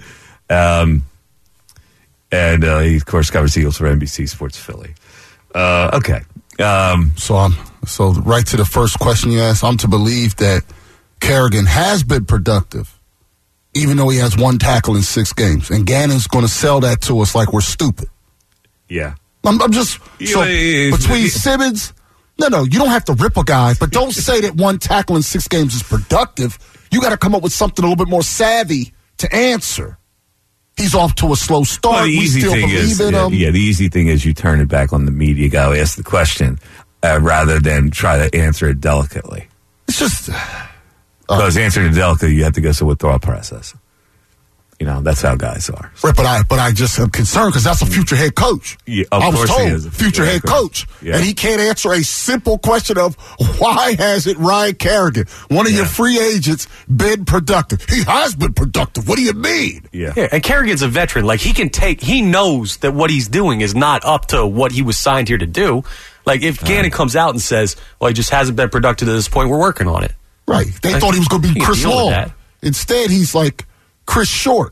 And he, of course, covers Eagles for NBC Sports Philly. Okay. So right to the first question you asked, I'm to believe that Kerrigan has been productive, even though he has 1 tackle in 6 games. And Gannon's going to sell that to us like we're stupid. Yeah. I'm just, between Simmons, no, you don't have to rip a guy, but don't say that 1 tackle in 6 games is productive. You got to come up with something a little bit more savvy to answer. He's off to a slow start. Well, the easy thing is, the easy thing is you turn it back on the media guy who ask the question rather than try to answer it delicately. It's just because answering it delicately, you have to go through a thought process. You know, that's how guys are. Right, but I just am concerned because that's a future head coach. Yeah, I was told he is a future head coach. Yeah. And he can't answer a simple question of why hasn't Ryan Kerrigan, one of your free agents, been productive? He has been productive. What do you mean? Yeah. And Kerrigan's a veteran. Like, he knows that what he's doing is not up to what he was signed here to do. Like, if Gannon comes out and says, well, he just hasn't been productive to this point, we're working on it. Right. They thought he was going to be Chris Long. Instead, he's like Chris Short.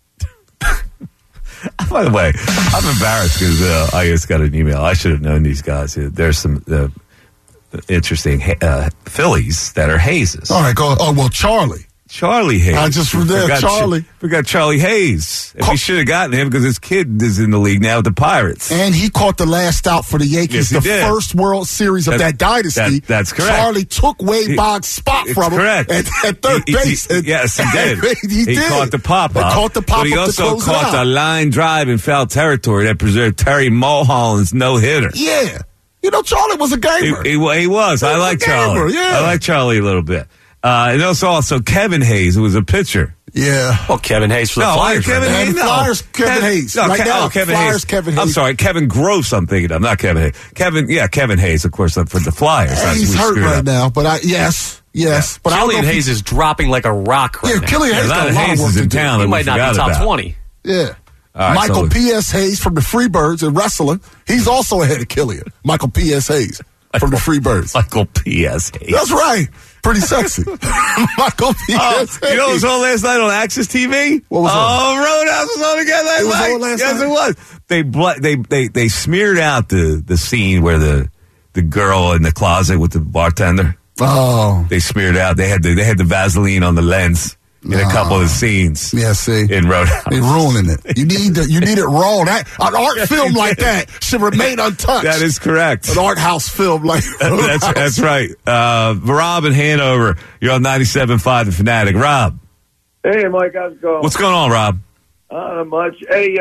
By the way, I'm embarrassed because I just got an email. I should have known these guys. There's some interesting Phillies that are Hayeses. All right, go. Oh, well, Charlie Hayes. I just forgot Charlie. We got Charlie Hayes. And we should have gotten him because his kid is in the league now with the Pirates. And he caught the last out for the Yankees, first World Series of that dynasty. That's correct. Charlie took Wade Boggs' spot from him at third base. Yes, he did. He did. Caught the pop-up. But he also caught the line drive in foul territory that preserved Terry Mulholland's no-hitter. Yeah. You know, Charlie was a gamer. He was. I like Charlie. Yeah. I like Charlie a little bit. And also Kevin Hayes, who was a pitcher. Yeah. Well, Kevin Hayes for the Flyers. Kevin Hayes. Flyers, Kevin Hayes. No, right now, Kevin Flyers, Hayes. Kevin Hayes. I'm sorry, Kevin Gross I'm thinking of, not Kevin Hayes. Kevin Hayes, of course, for the Flyers. He's hurt right now, but yes. Yeah. But Killian Hayes is dropping like a rock right now. Killian Hayes got a lot of work to do. He might not be top 20. Yeah. Right, Michael P.S. Hayes from the Freebirds in wrestling. He's also ahead of Killian. Michael P.S. Hayes from the Freebirds. Michael P.S. Hayes. That's right. Pretty sexy. Michael P.S. You know what was on last night on Access TV? What was on? Roadhouse was on again last night. It was on last night? Yes, it was. They smeared out the scene where the girl in the closet with the bartender. Oh. They smeared out. They had the Vaseline on the lens in a couple of the scenes. Yeah, see. In Roadhouse. They're ruining it. You need it raw. An art film like that should remain untouched. That is correct. An art house film like that's right. Rob in Hanover, you're on 97.5 The Fanatic. Rob. Hey, Mike, how's it going? What's going on, Rob? Not much. Hey,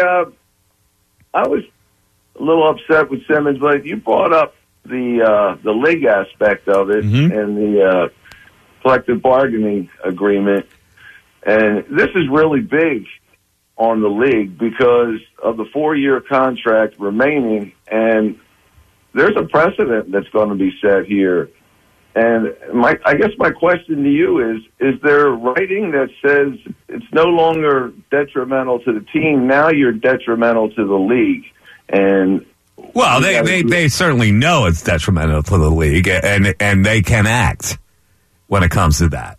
I was a little upset with Simmons, but you brought up the league aspect of it and the collective bargaining agreement. And this is really big on the league because of the 4-year contract remaining, and there's a precedent that's going to be set here. And I guess my question to you is there writing that says it's no longer detrimental to the team, now you're detrimental to the league? And well, they certainly know it's detrimental to the league, and they can act when it comes to that.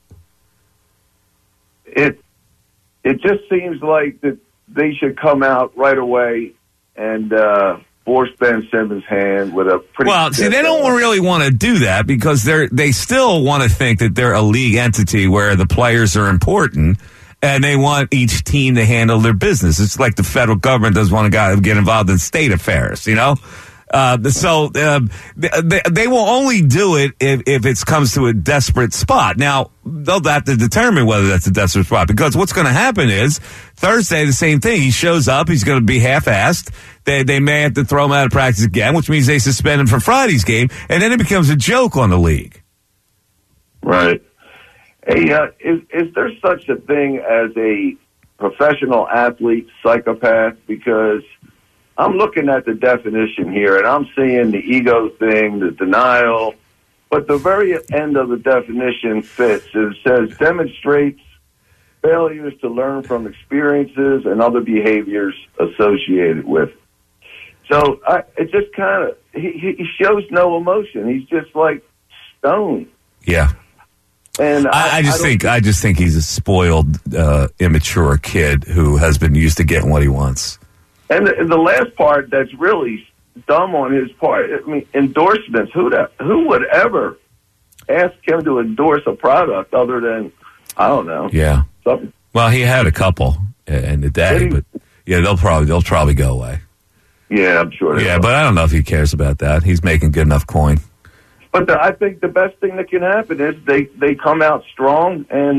It just seems like that they should come out right away and force Ben Simmons' hand with a pretty. Well, see, they don't really want to do that because they still want to think that they're a league entity where the players are important, and they want each team to handle their business. It's like the federal government doesn't want to get involved in state affairs, you know. So they will only do it if it comes to a desperate spot. Now, they'll have to determine whether that's a desperate spot, because what's going to happen is Thursday, the same thing. He shows up. He's going to be half-assed. They may have to throw him out of practice again, which means they suspend him for Friday's game, and then it becomes a joke on the league. Right. Hey, is there such a thing as a professional athlete psychopath? Because I'm looking at the definition here, and I'm seeing the ego thing, the denial, but the very end of the definition fits. It says demonstrates failures to learn from experiences and other behaviors associated with it. So it just kind of, he shows no emotion. He's just like stone. Yeah. And I just think he's a spoiled, immature kid who has been used to getting what he wants. And the last part that's really dumb on his part, I mean, endorsements. Who would ever ask him to endorse a product other than, I don't know. Yeah. Something. Well, he had a couple in the day, but yeah, they'll probably go away. Yeah, I'm sure. Yeah, but I don't know if he cares about that. He's making good enough coin. But I think the best thing that can happen is they come out strong and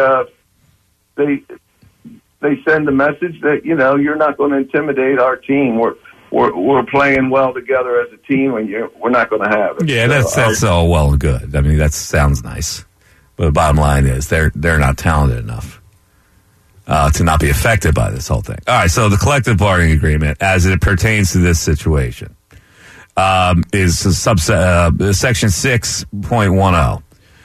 they send the message that, you know, you're not going to intimidate our team. We're playing well together as a team, and we're not going to have it. Yeah, that's all well and good. I mean, that sounds nice, but the bottom line is they're not talented enough to not be affected by this whole thing. All right, so the collective bargaining agreement, as it pertains to this situation, is section 6.10.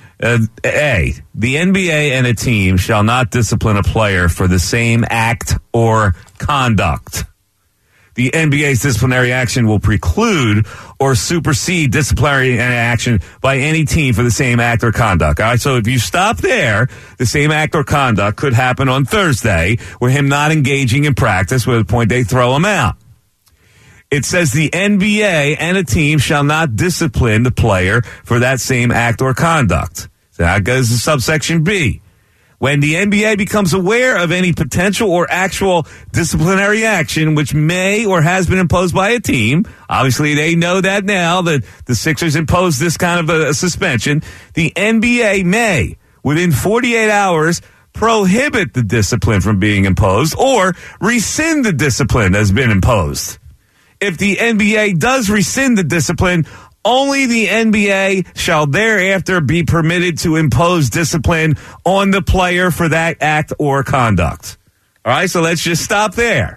A, the NBA and a team shall not discipline a player for the same act or conduct. The NBA's disciplinary action will preclude or supersede disciplinary action by any team for the same act or conduct. All right, so if you stop there, the same act or conduct could happen on Thursday with him not engaging in practice, with the point they throw him out. It says the NBA and a team shall not discipline the player for that same act or conduct. So that goes to subsection B. When the NBA becomes aware of any potential or actual disciplinary action which may or has been imposed by a team, obviously they know that now that the Sixers imposed this kind of a suspension, the NBA may, within 48 hours, prohibit the discipline from being imposed or rescind the discipline that has been imposed. If the NBA does rescind the discipline, only the NBA shall thereafter be permitted to impose discipline on the player for that act or conduct. All right, so let's just stop there.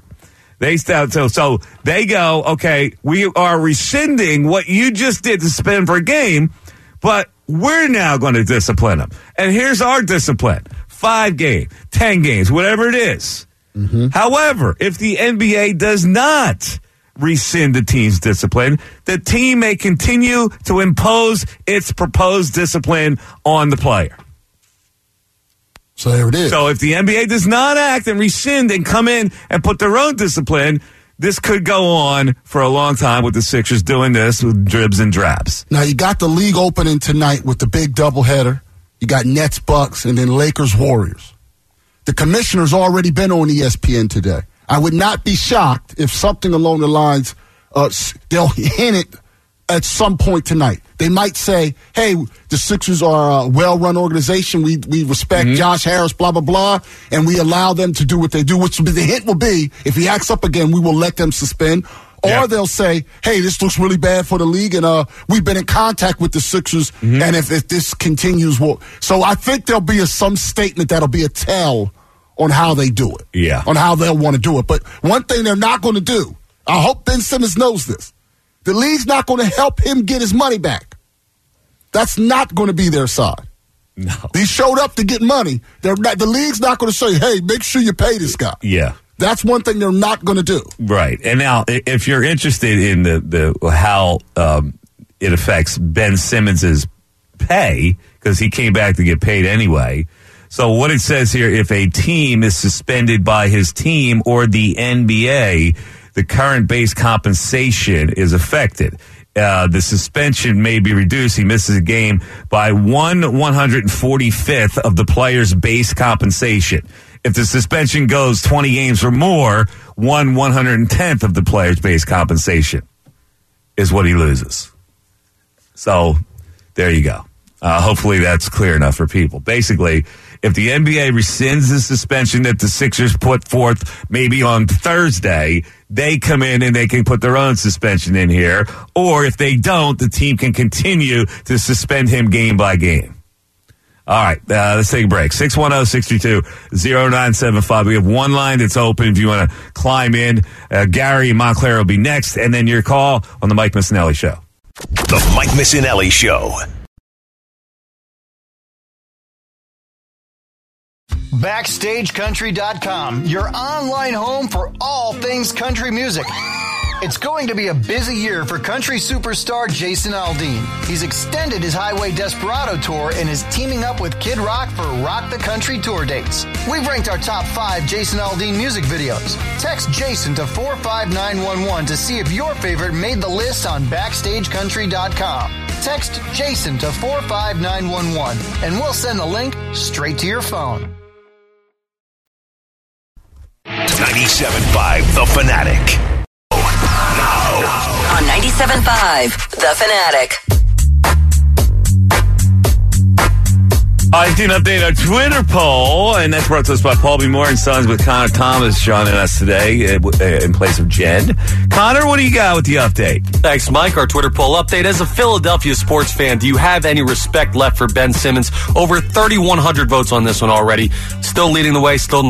So they go, okay, we are rescinding what you just did to suspend for a game, but we're now going to discipline them. And here's our discipline: 5 games, 10 games, whatever it is. Mm-hmm. However, if the NBA does not rescind the team's discipline, the team may continue to impose its proposed discipline on the player. So there it is. So if the NBA does not act and rescind and come in and put their own discipline, this could go on for a long time with the Sixers doing this with dribs and drabs. Now, you got the league opening tonight with the big doubleheader. You got Nets, Bucks, and then Lakers, Warriors. The commissioner's already been on ESPN today. I would not be shocked if something along the lines, they'll hint it at some point tonight. They might say, hey, the Sixers are a well-run organization. We respect Josh Harris, blah, blah, blah, and we allow them to do what they do, which the hint will be, if he acts up again, we will let them suspend. Or they'll say, hey, this looks really bad for the league, and we've been in contact with the Sixers, and if this continues, so I think there'll be some statement that'll be a tell on how they do it. Yeah. On how they'll want to do it. But one thing they're not going to do, I hope Ben Simmons knows this, the league's not going to help him get his money back. That's not going to be their side. No. He showed up to get money. The league's not going to say, hey, make sure you pay this guy. Yeah. That's one thing they're not going to do. Right. And now, if you're interested in the how it affects Ben Simmons' pay, because he came back to get paid anyway. So what it says here, if a team is suspended by his team or the NBA, the current base compensation is affected. The suspension may be reduced. He misses a game by 1/145th of the player's base compensation. If the suspension goes 20 games or more, 1/110th of the player's base compensation. is what he loses. So there you go. Hopefully that's clear enough for people. Basically, if the NBA rescinds the suspension that the Sixers put forth maybe on Thursday, they come in and they can put their own suspension in here. Or if they don't, the team can continue to suspend him game by game. All right, let's take a break. 610-632-0975. We have one line that's open if you want to climb in. Gary in Montclair will be next, and then your call on the Mike Missinelli Show. The Mike Missinelli Show. BackstageCountry.com, your online home for all things country music. It's going to be a busy year for country superstar Jason Aldean. He's extended his Highway Desperado tour and is teaming up with Kid Rock for Rock the Country tour dates. We've ranked our top 5 Jason Aldean music videos. Text Jason to 45911 to see if your favorite made the list on BackstageCountry.com. Text Jason to 45911 and we'll send the link straight to your phone. 97.5 The Fanatic. On 97.5 The Fanatic. I did an update our Twitter poll, and that's brought to us by Paul B. Moore and Sons with Connor Thomas joining us today in place of Jen. Connor, what do you got with the update? Thanks, Mike. Our Twitter poll update. As a Philadelphia sports fan, do you have any respect left for Ben Simmons? Over 3,100 votes on this one already. Still leading the way. Still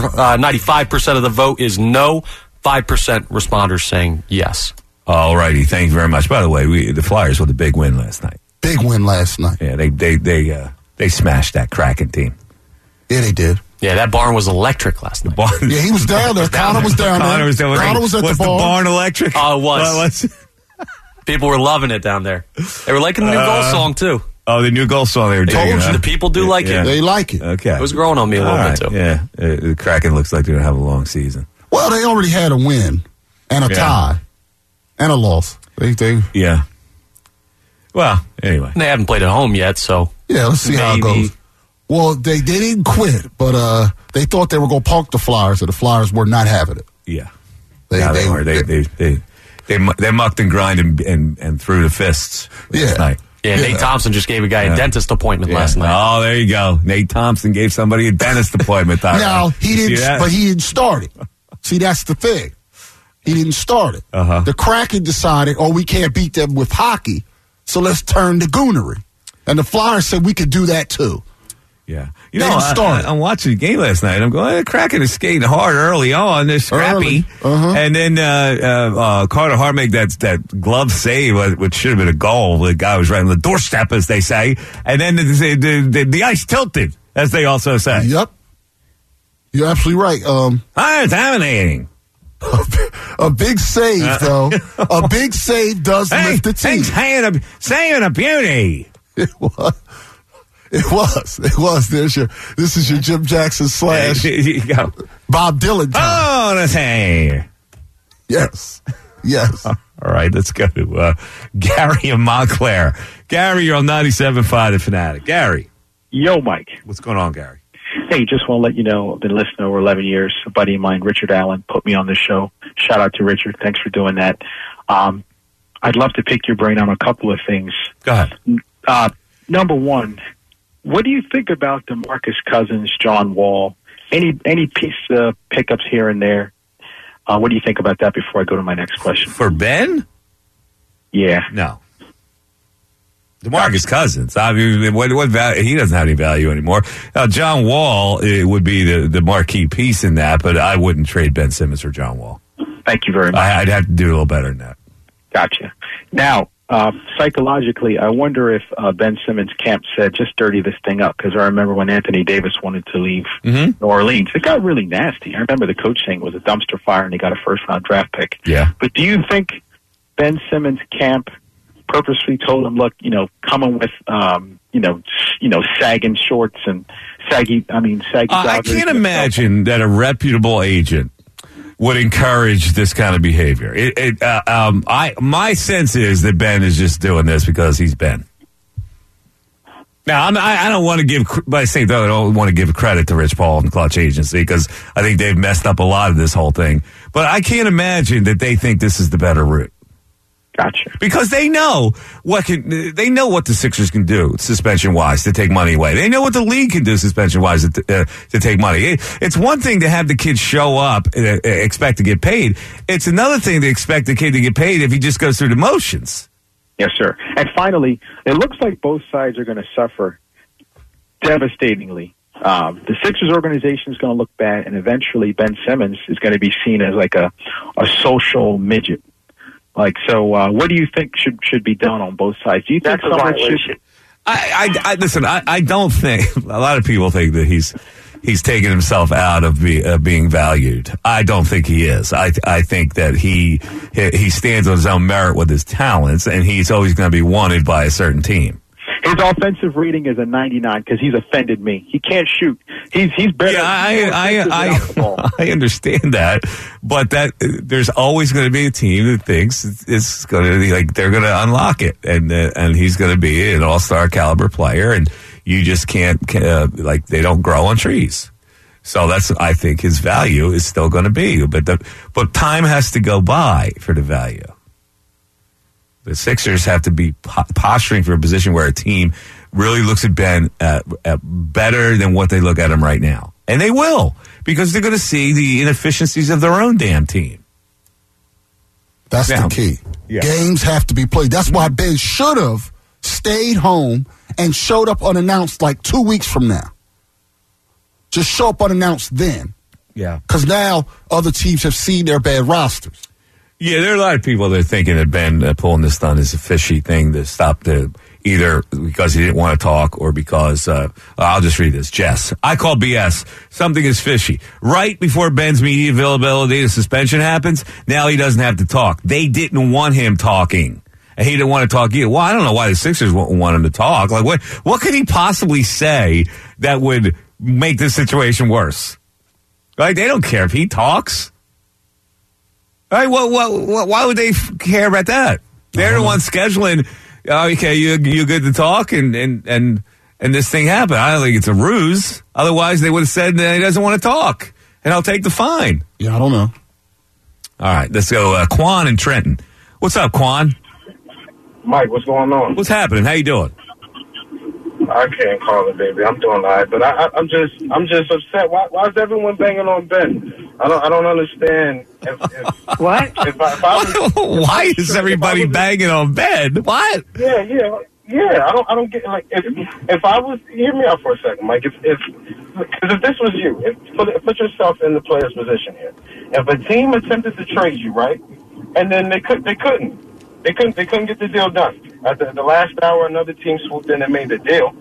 95% of the vote is no. 5% responders saying yes. All righty. Thank you very much. By the way, the Flyers with a big win last night. Big win last night. Yeah, they smashed that Kraken team. Yeah, they did. Yeah, that barn was electric last night. Yeah, he was down there. Connor was down there. Connor was at the barn. The barn electric? Oh, it was. People were loving it down there. They were liking the new goal song, too. Oh, the new goal song they were doing. The people do like it. They like it. Okay. It was growing on me a little bit, too. Yeah, the Kraken looks like they're going to have a long season. Well, they already had a win and a tie and a loss. Yeah. Well, anyway. They haven't played at home yet, so. Yeah, let's see how it goes. Well, they didn't quit, but they thought they were going to punk the Flyers, and the Flyers were not having it. Yeah. They were. They mucked and grind and threw the fists last night. Yeah, Nate Thompson just gave a guy a dentist appointment last night. Oh, there you go. Nate Thompson gave somebody a dentist appointment. Now, he didn't, but he didn't start it. See, that's the thing. He didn't start it. The Kraken decided, we can't beat them with hockey, so let's turn to goonery. And the Flyers said we could do that too. Yeah. I'm watching the game last night. I'm going, the Kraken is skating hard early on. They're scrappy. And then Carter Hart made that glove save, which should have been a goal. The guy was right on the doorstep, as they say. And then the ice tilted, as they also say. Yep. You're absolutely right. Dominating. A big save, though. A big save does lift the team. Saying a beauty. It was. This is your Jim Jackson / Bob Dylan time. Oh, that's hey. Yes. All right, let's go to Gary in Montclair. Gary, you're on 97.5 The Fanatic. Gary. Yo, Mike. What's going on, Gary? Hey, just want to let you know, I've been listening over 11 years. A buddy of mine, Richard Allen, put me on this show. Shout out to Richard. Thanks for doing that. I'd love to pick your brain on a couple of things. Go ahead. Number one, what do you think about DeMarcus Cousins, John Wall? Any piece of pickups here and there? What do you think about that before I go to my next question? For Ben? Yeah. No. DeMarcus Cousins. I mean, what value? He doesn't have any value anymore. John Wall would be the marquee piece in that, but I wouldn't trade Ben Simmons for John Wall. Thank you very much. I'd have to do a little better than that. Gotcha. Now, psychologically, I wonder if Ben Simmons' camp said, just dirty this thing up, because I remember when Anthony Davis wanted to leave New Orleans. It got really nasty. I remember the coach saying it was a dumpster fire and they got a first-round draft pick. Yeah. But do you think Ben Simmons' camp purposely told him, look, coming with, sagging shorts and saggy joggers? I can't imagine that a reputable agent would encourage this kind of behavior. My sense is that Ben is just doing this because he's Ben. Now, I don't want to give, by saying that, I don't want to give credit to Rich Paul and the Clutch Agency because I think they've messed up a lot of this whole thing. But I can't imagine that they think this is the better route. Gotcha. Because they know what the Sixers can do suspension wise to take money away. They know what the league can do suspension wise to take money. It's one thing to have the kid show up and expect to get paid. It's another thing to expect the kid to get paid if he just goes through the motions. Yes, sir. And finally, it looks like both sides are going to suffer devastatingly. The Sixers organization is going to look bad, and eventually Ben Simmons is going to be seen as like a social midget. Like, so what do you think should be done on both sides? Do you think someone should? Listen, I don't think a lot of people think that he's taken himself out of being valued. I don't think he is. I think that he stands on his own merit with his talents, and he's always going to be wanted by a certain team. His offensive rating is a 99 because he's offended me. He can't shoot. He's better. Yeah, I understand that, but there's always going to be a team that thinks it's going to be like they're going to unlock it, and he's going to be an all-star caliber player, and you just can't like they don't grow on trees. So I think his value is still going to be, but time has to go by for the value. The Sixers have to be posturing for a position where a team really looks at Ben better than what they look at him right now. And they will, because they're going to see the inefficiencies of their own damn team. That's the key. Yeah. Games have to be played. That's why Ben should have stayed home and showed up unannounced like 2 weeks from now. Just show up unannounced then. Yeah. Because now other teams have seen their bad rosters. Yeah, there are a lot of people that are thinking that Ben pulling this stunt is a fishy thing to stop either because he didn't want to talk or because, I'll just read this. Jess, I call BS. Something is fishy. Right before Ben's media availability, the suspension happens. Now he doesn't have to talk. They didn't want him talking. And he didn't want to talk either. Well, I don't know why the Sixers won't want him to talk. Like, what could he possibly say that would make this situation worse? Like, they don't care if he talks. All right, well, why would they care about that? They're the ones scheduling. Okay, you good to talk, and this thing happened. I don't think it's a ruse. Otherwise, they would have said that he doesn't want to talk, and I'll take the fine. Yeah, I don't know. All right, let's go. Quan and Trenton. What's up, Quan? Mike, what's going on? What's happening? How you doing? I can't call it, baby. I'm doing all right, but I'm just upset. Why is everyone banging on Ben? I don't understand. What? Why is everybody banging on Ben? What? Yeah. I don't get like if I was, hear me out for a second, Mike. If this was you, put yourself in the player's position here. If a team attempted to trade you, right, and then they couldn't get the deal done. At the last hour, another team swooped in and made the deal.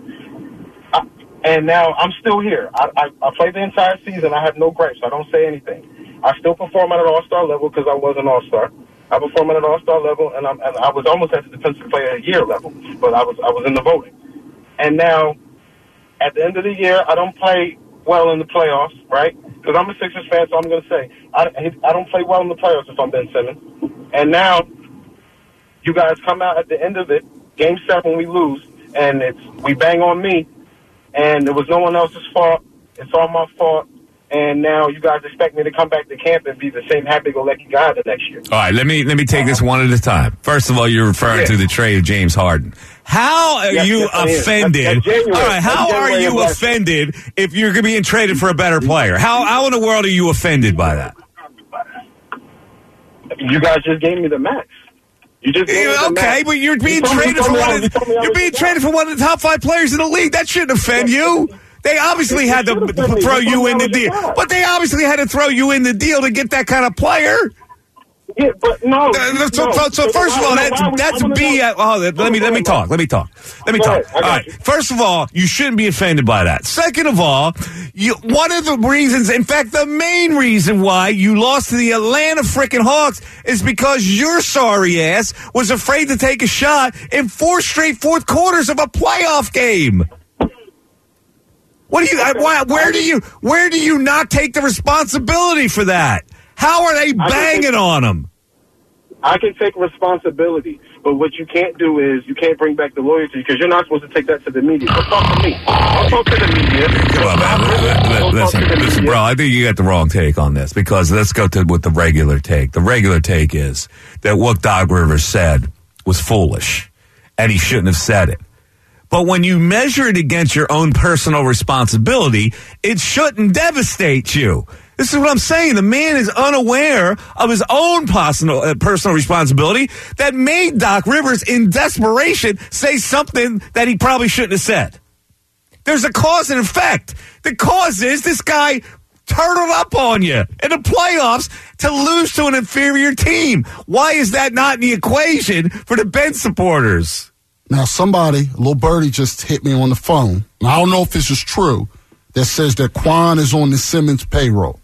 And now I'm still here. I played the entire season. I have no gripes. I don't say anything. I still perform at an all-star level because I was an all-star. I perform at an all-star level, and I was almost at the defensive player of the year level, but I was in the voting. And now, at the end of the year, I don't play well in the playoffs, right? Because I'm a Sixers fan, so I'm going to say I don't play well in the playoffs if I'm Ben Simmons. And now, you guys come out at the end of it, Game 7, we lose, and we bang on me, and it was no one else's fault. It's all my fault. And now you guys expect me to come back to camp and be the same happy-go-lucky guy the next year. All right, let me take this one at a time. First of all, you're referring to the trade of James Harden. How are you offended? All right, how are you offended if you're being traded for a better player? How in the world are you offended by that? You guys just gave me the max. You just okay, but you're being traded for one of the top 5 players in the league. That shouldn't offend you. They obviously had to throw you in the deal. But they obviously had to throw you in the deal to get that kind of player. Yeah, but no. So first of all, that's BS. Oh, let me talk. All right. First of all, you shouldn't be offended by that. Second of all, one of the reasons, in fact, the main reason why you lost to the Atlanta freaking Hawks is because your sorry ass was afraid to take a shot in 4 straight fourth quarters of a playoff game. What do you? Where do you not take the responsibility for that? How are they banging on him? I can take responsibility, but what you can't do is you can't bring back the loyalty because you're not supposed to take that to the media. Don't talk to me. Don't talk to the media. Come on, man. Listen, bro, I think you got the wrong take on this because let's go to what the regular take. The regular take is that what Doc Rivers said was foolish, and he shouldn't have said it. But when you measure it against your own personal responsibility, it shouldn't devastate you. This is what I'm saying. The man is unaware of his own personal responsibility that made Doc Rivers, in desperation, say something that he probably shouldn't have said. There's a cause and effect. The cause is this guy turtled up on you in the playoffs to lose to an inferior team. Why is that not in the equation for the Ben supporters? Now, somebody, a little birdie, just hit me on the phone. And I don't know if this is true. That says that Quan is on the Simmons payroll.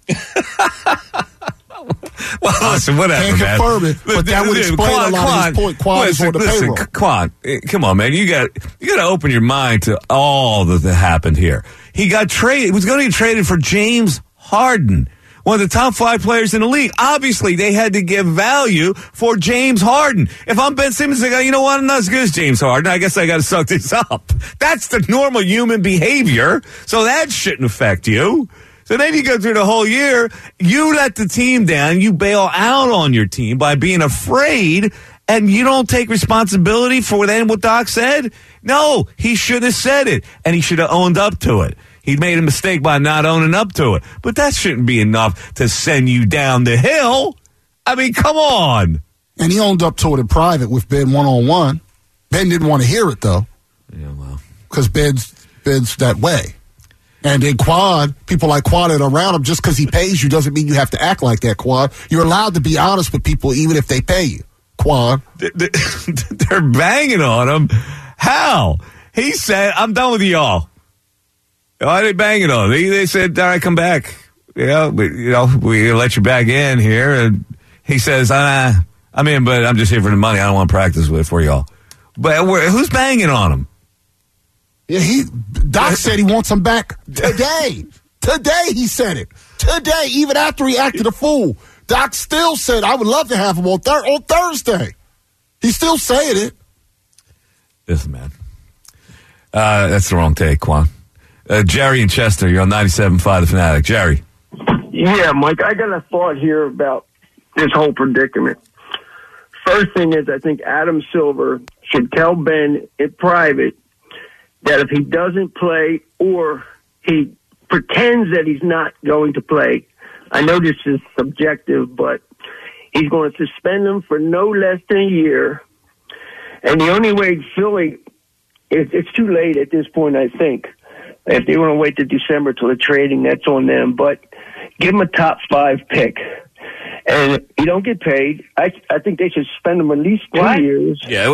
Well, listen, whatever, can't man. confirm it, but that would explain a lot of his point. Quan is on the payroll. Quan, come on, man. You got to open your mind to all that happened here. He got traded. He was going to get traded for James Harden, one of the top 5 players in the league. Obviously, they had to give value for James Harden. If I'm Ben Simmons, I go, you know what? I'm not as good as James Harden. I guess I got to suck this up. That's the normal human behavior. So that shouldn't affect you. So then you go through the whole year. You let the team down. You bail out on your team by being afraid, and you don't take responsibility for then what Doc said? No, he should have said it, and he should have owned up to it. He made a mistake by not owning up to it. But that shouldn't be enough to send you down the hill. I mean, come on. And he owned up to it in private with Ben one-on-one. Ben didn't want to hear it, though. Yeah, well. Because Ben's that way. And then Quad, people like Quad that are around him, just because he pays you doesn't mean you have to act like that, Quad. You're allowed to be honest with people even if they pay you, Quad. They're banging on him. How? He said, I'm done with y'all. Why are they banging on him? They said, all right, come back. We're going to let you back in here. And he says, I'm in, but I'm just here for the money. I don't want to practice with for y'all. But who's banging on him? Yeah, Doc said he wants him back today. Today he said it. Today, even after he acted a fool. Doc still said, I would love to have him on Thursday. He's still saying it. Listen, man. That's the wrong take, Quan. Jerry and Chester, you're on 97.5 The Fanatic. Jerry. Yeah, Mike, I got a thought here about this whole predicament. First thing is, I think Adam Silver should tell Ben in private that if he doesn't play or he pretends that he's not going to play, I know this is subjective, but he's going to suspend him for no less than a year. And the only way Philly, it's too late at this point, I think. If they want to wait to December till the trading, that's on them. But give him a top 5 pick. And if you don't get paid, I think they should spend him at least 2 years. Yeah, well,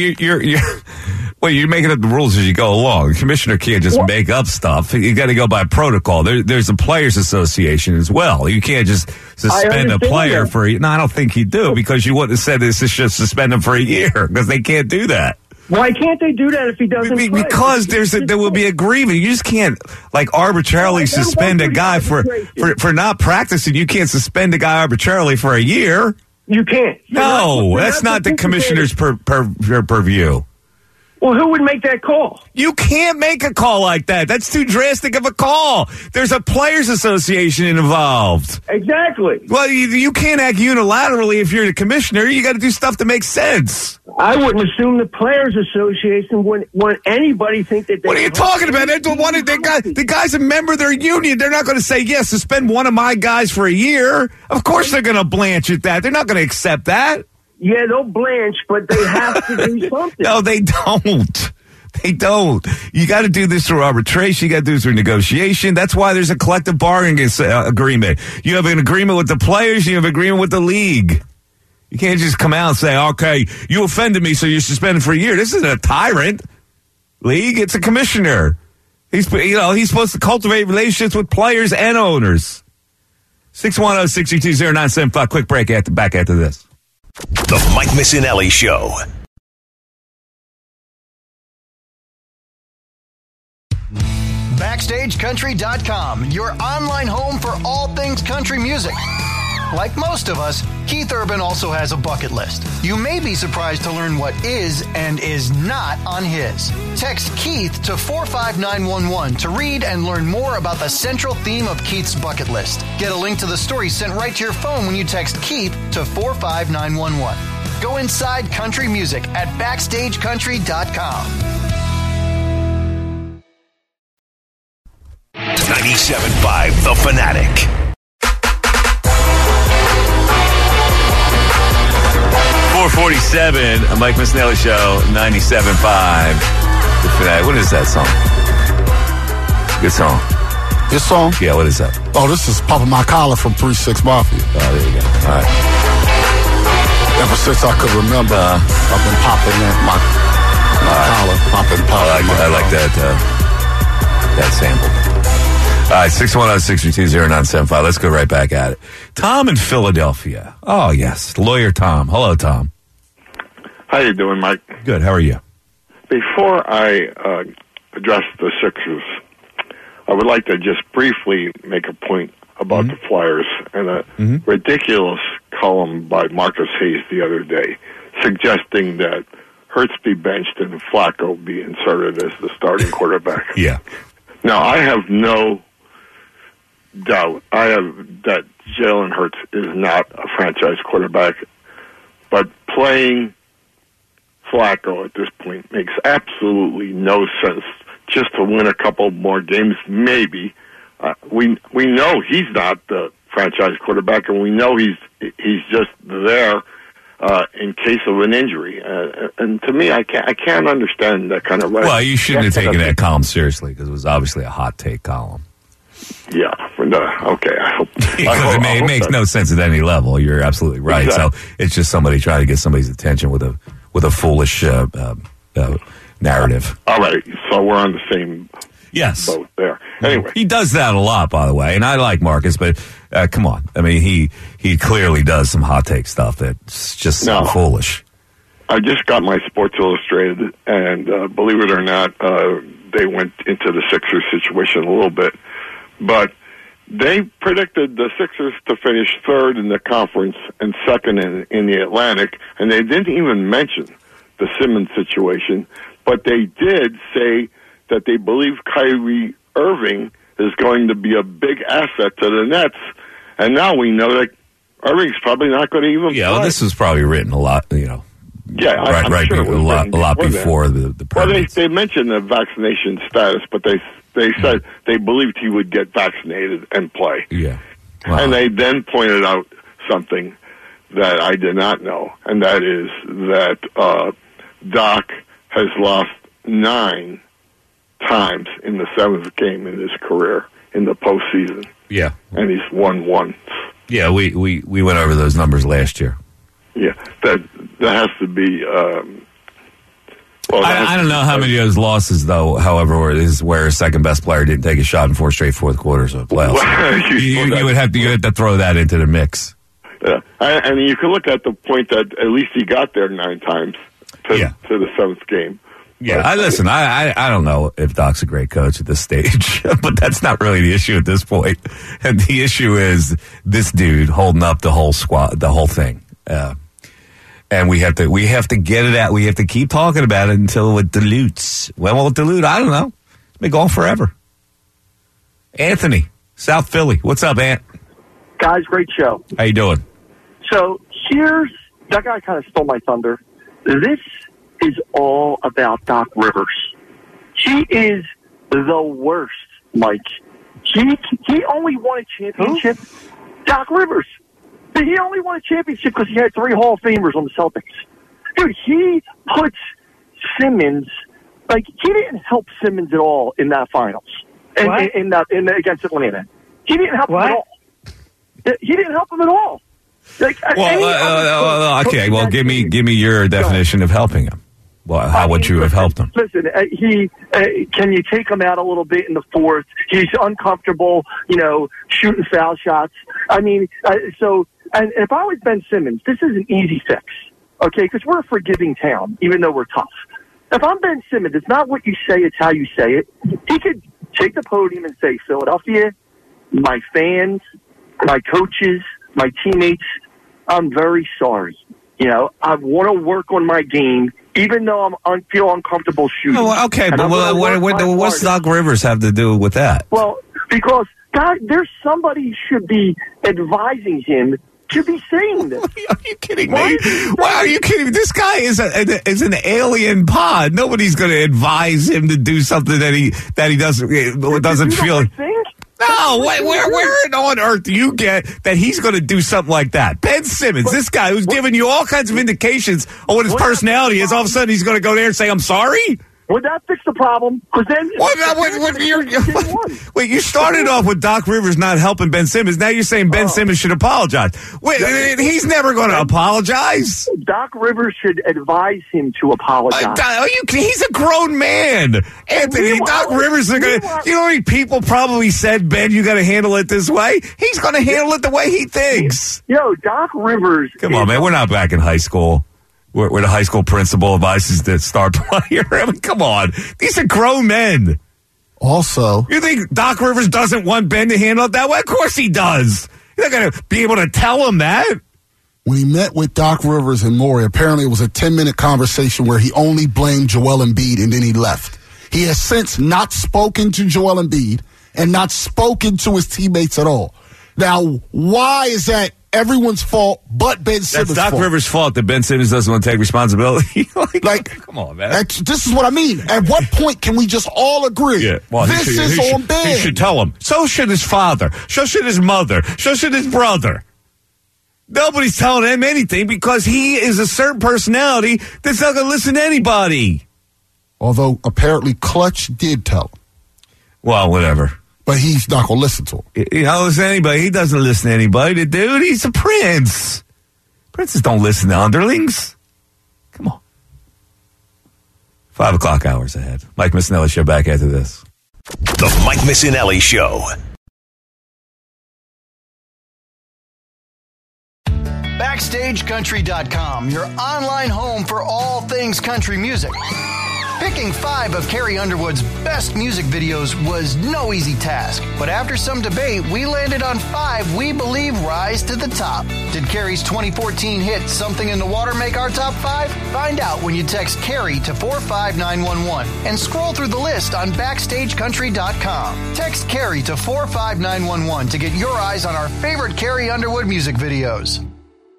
you're making up the rules as you go along. The commissioner can't just make up stuff. You got to go by protocol. There's a players' association as well. You can't just suspend a player for. No, I don't think you do because you wouldn't have said this is just suspend him for a year because they can't do that. Why can't they do that if he doesn't play? Because there will be a grievance. You just can't arbitrarily suspend a guy for not practicing. You can't suspend a guy arbitrarily for a year. You can't. No, that's not the commissioner's purview. Well, who would make that call? You can't make a call like that. That's too drastic of a call. There's a players' association involved. Exactly. Well, you can't act unilaterally if you're the commissioner. You got to do stuff that makes sense. I wouldn't assume the players' association wouldn't want anybody think that they... What are you talking about? The guy's a member of their union. They're not going to say, yes, suspend one of my guys for a year. Of course they're going to blanch at that. They're not going to accept that. Yeah, they'll blanch, but they have to do something. No, they don't. They don't. You got to do this through arbitration. You got to do this through negotiation. That's why there's a collective bargaining agreement. You have an agreement with the players. You have an agreement with the league. You can't just come out and say, okay, you offended me, so you're suspended for a year. This isn't a tyrant league. It's a commissioner. He's supposed to cultivate relationships with players and owners. 610-622-0975. Quick break back after this. The Mike Missinelli Show. BackstageCountry.com, your online home for all things country music. Like most of us, Keith Urban also has a bucket list. You may be surprised to learn what is and is not on his. Text Keith to 45911 to read and learn more about the central theme of Keith's bucket list. Get a link to the story sent right to your phone when you text Keith to 45911. Go inside country music at BackstageCountry.com. 97.5 The Fanatic. 447, a Mike Missinelli Show, 97.5 The Fanatic. What is that song? Good song. This song? Yeah, what is that? Oh, this is Papa My Collar from 3-6 Mafia. Oh, there you go. All right. Ever since I could remember, I've been popping my collar, popping. I like that sample. All right, 610-632-0975. Let's go right back at it. Tom in Philadelphia. Oh, yes. Lawyer Tom. Hello, Tom. How you doing, Mike? Good. How are you? Before I address the Sixers, I would like to just briefly make a point about the Flyers and a ridiculous column by Marcus Hayes the other day suggesting that Hurts be benched and Flacco be inserted as the starting quarterback. Yeah. Now, I have no doubt that Jalen Hurts is not a franchise quarterback, but playing Flacco at this point makes absolutely no sense. Just to win a couple more games, maybe. We know he's not the franchise quarterback, and we know he's just there in case of an injury. And to me, I can't understand that kind of. Well, you shouldn't have taken that column seriously because it was obviously a hot take column. Yeah. Okay. I hope. Because it makes no sense at any level. You're absolutely right. Exactly. So it's just somebody trying to get somebody's attention with a foolish narrative. All right. So we're on the same. Yes. Boat there. Anyway, he does that a lot, by the way, and I like Marcus, but come on. I mean, he clearly does some hot take stuff that's just so foolish. I just got my Sports Illustrated, and believe it or not, they went into the Sixers situation a little bit, but they predicted the Sixers to finish third in the conference and second in the Atlantic, and they didn't even mention the Simmons situation, but they did say that they believe Kyrie Irving is going to be a big asset to the Nets, and now we know that Irving's probably not going to even play. Well, this was probably written a lot, Yeah, right, sure a lot before the Well, they mentioned the vaccination status, but they said they believed he would get vaccinated and play. Yeah. Wow. And they then pointed out something that I did not know, and that is that Doc has lost 9 times in the 7th game in his career in the postseason. Yeah. And he's won once. Yeah, we went over those numbers last year. Yeah, that has to be. I don't know how many of those losses, though. However, is where a second best player didn't take a shot in 4 straight fourth quarters of the playoffs. you would have to throw that into the mix. Yeah, and you can look at the point that at least he got there 9 times to the 7th game. Yeah, I don't know if Doc's a great coach at this stage, but that's not really the issue at this point. And the issue is this dude holding up the whole squad, the whole thing. And we have to get it out. We have to keep talking about it until it dilutes. When will it dilute? I don't know. It's been going forever. Anthony, South Philly. What's up, Ant? Guys, great show. How you doing? So that guy kind of stole my thunder. This is all about Doc Rivers. He is the worst, Mike. He only won a championship. Doc Rivers. He only won a championship because he had 3 Hall of Famers on the Celtics. Dude, he puts Simmons, he didn't help Simmons at all in that finals. Against Atlanta. He didn't help him at all. He didn't help him at all. Okay. Well, give me your definition of helping him. Well, how would you have helped him? Listen, can you take him out a little bit in the 4th? He's uncomfortable, shooting foul shots. I mean, and if I was Ben Simmons, this is an easy fix, okay? Because we're a forgiving town, even though we're tough. If I'm Ben Simmons, it's not what you say, it's how you say it. He could take the podium and say, Philadelphia, my fans, my coaches, my teammates, I'm very sorry. You know, I want to work on my game, even though I feel uncomfortable shooting. Oh, okay, but what's Doc Rivers have to do with that? Well, because there's somebody should be advising him to be saying this. Are you kidding me? Why are you kidding me? This guy is an alien pod. Nobody's going to advise him to do something that he doesn't feel. No, where on earth do you get that he's going to do something like that? Ben Simmons, this guy who's giving you all kinds of indications on what his personality is, all of a sudden he's going to go there and say, I'm sorry? Would that fix the problem? Because then... Wait, you started off with Doc Rivers not helping Ben Simmons. Now you're saying Ben Simmons should apologize. Wait, he's never going to apologize. Doc Rivers should advise him to apologize. He's a grown man. Anthony, Doc Rivers are going to... You know how many people probably said, Ben, you got to handle it this way? He's going to handle it the way he thinks. Yo, Doc Rivers... Come on, man. We're not back in high school. Where the high school principal advises the star player. I mean, come on. These are grown men. Also, you think Doc Rivers doesn't want Ben to handle it that way? Of course he does. You're not going to be able to tell him that. When he met with Doc Rivers and Morey, apparently it was a 10-minute conversation where he only blamed Joel Embiid and then he left. He has since not spoken to Joel Embiid and not spoken to his teammates at all. Now, why is that everyone's fault but Ben Simmons' fault? That's Doc Rivers' fault that Ben Simmons doesn't want to take responsibility. Come on, man. This is what I mean. At what point can we just all agree? Yeah, well, this is on Ben. He should tell him. So should his father. So should his mother. So should his brother. Nobody's telling him anything because he is a certain personality that's not going to listen to anybody. Although apparently Clutch did tell him. Well, whatever. But he's not going to listen to him. He don't listen to anybody. He doesn't listen to anybody. The dude, he's a prince. Princes don't listen to underlings. Come on. 5 o'clock hours ahead. Mike Missinelli Show back after this. The Mike Missinelli Show. BackstageCountry.com, your online home for all things country music. Picking 5 of Carrie Underwood's best music videos was no easy task, but after some debate, we landed on 5 we believe rise to the top. Did Carrie's 2014 hit Something in the Water make our top 5? Find out when you text Carrie to 45911 and scroll through the list on BackstageCountry.com. Text Carrie to 45911 to get your eyes on our favorite Carrie Underwood music videos.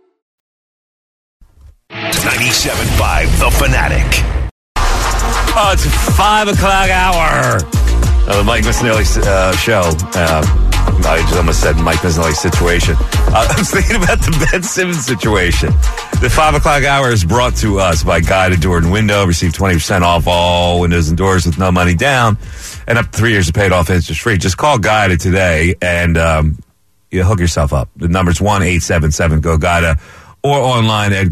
97.5 The Fanatic. Oh, it's 5 o'clock hour. The Mike Missinelli Show. I just almost said Mike Missinelli situation. I was thinking about the Ben Simmons situation. The 5 o'clock hour is brought to us by Guided Door and Window. Receive 20% off all windows and doors with no money down. And up to 3 years of paid off interest free. Just call Guided today and you hook yourself up. The number's 1-877-GO-GUIDA. Or online at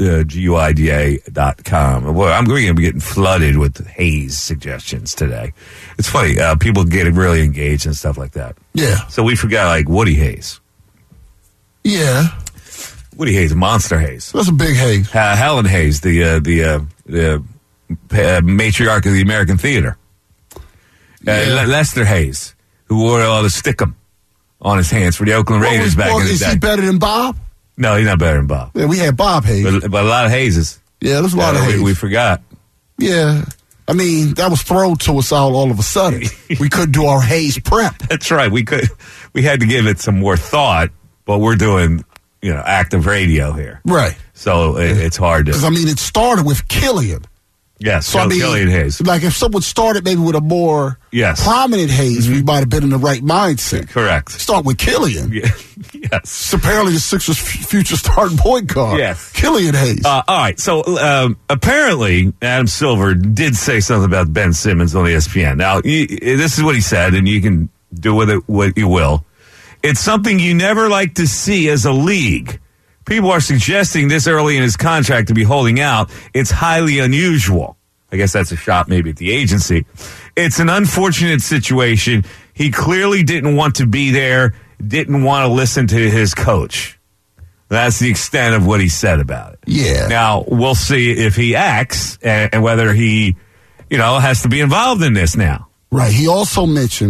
GUIDA.com. Well, I'm going to be getting flooded with Hayes suggestions today. It's funny. People get really engaged and stuff like that. Yeah. So we forgot, like, Woody Hayes. Yeah. Woody Hayes, Monster Hayes. That's a big Hayes. Helen Hayes, the matriarch of the American theater. Lester Hayes, who wore all the stickum on his hands for the Oakland Raiders back in the day. Is he better than Bob? No, he's not better than Bob. Yeah, we had Bob Hayes. But a lot of Hayeses. Yeah, there's a lot of Hayes. We forgot. Yeah. I mean, that was thrown to us all of a sudden. We couldn't do our Hayes prep. That's right. We had to give it some more thought, but we're doing, active radio here. Right. So it's hard to. Because, it started with Killian. Yes, so Killian Hayes. Like if someone started maybe with a more prominent Hayes, we might have been in the right mindset. Correct. Start with Killian. Yes. It's apparently the Sixers' future starting point guard. Yes. Killian Hayes. All right. So apparently Adam Silver did say something about Ben Simmons on ESPN. Now, this is what he said, and you can do with it what you will. It's something you never like to see as a league. People are suggesting this early in his contract to be holding out. It's highly unusual. I guess that's a shot maybe at the agency. It's an unfortunate situation. He clearly didn't want to be there, didn't want to listen to his coach. That's the extent of what he said about it. Yeah. Now, we'll see if he acts and whether he, has to be involved in this now. Right. He also mentioned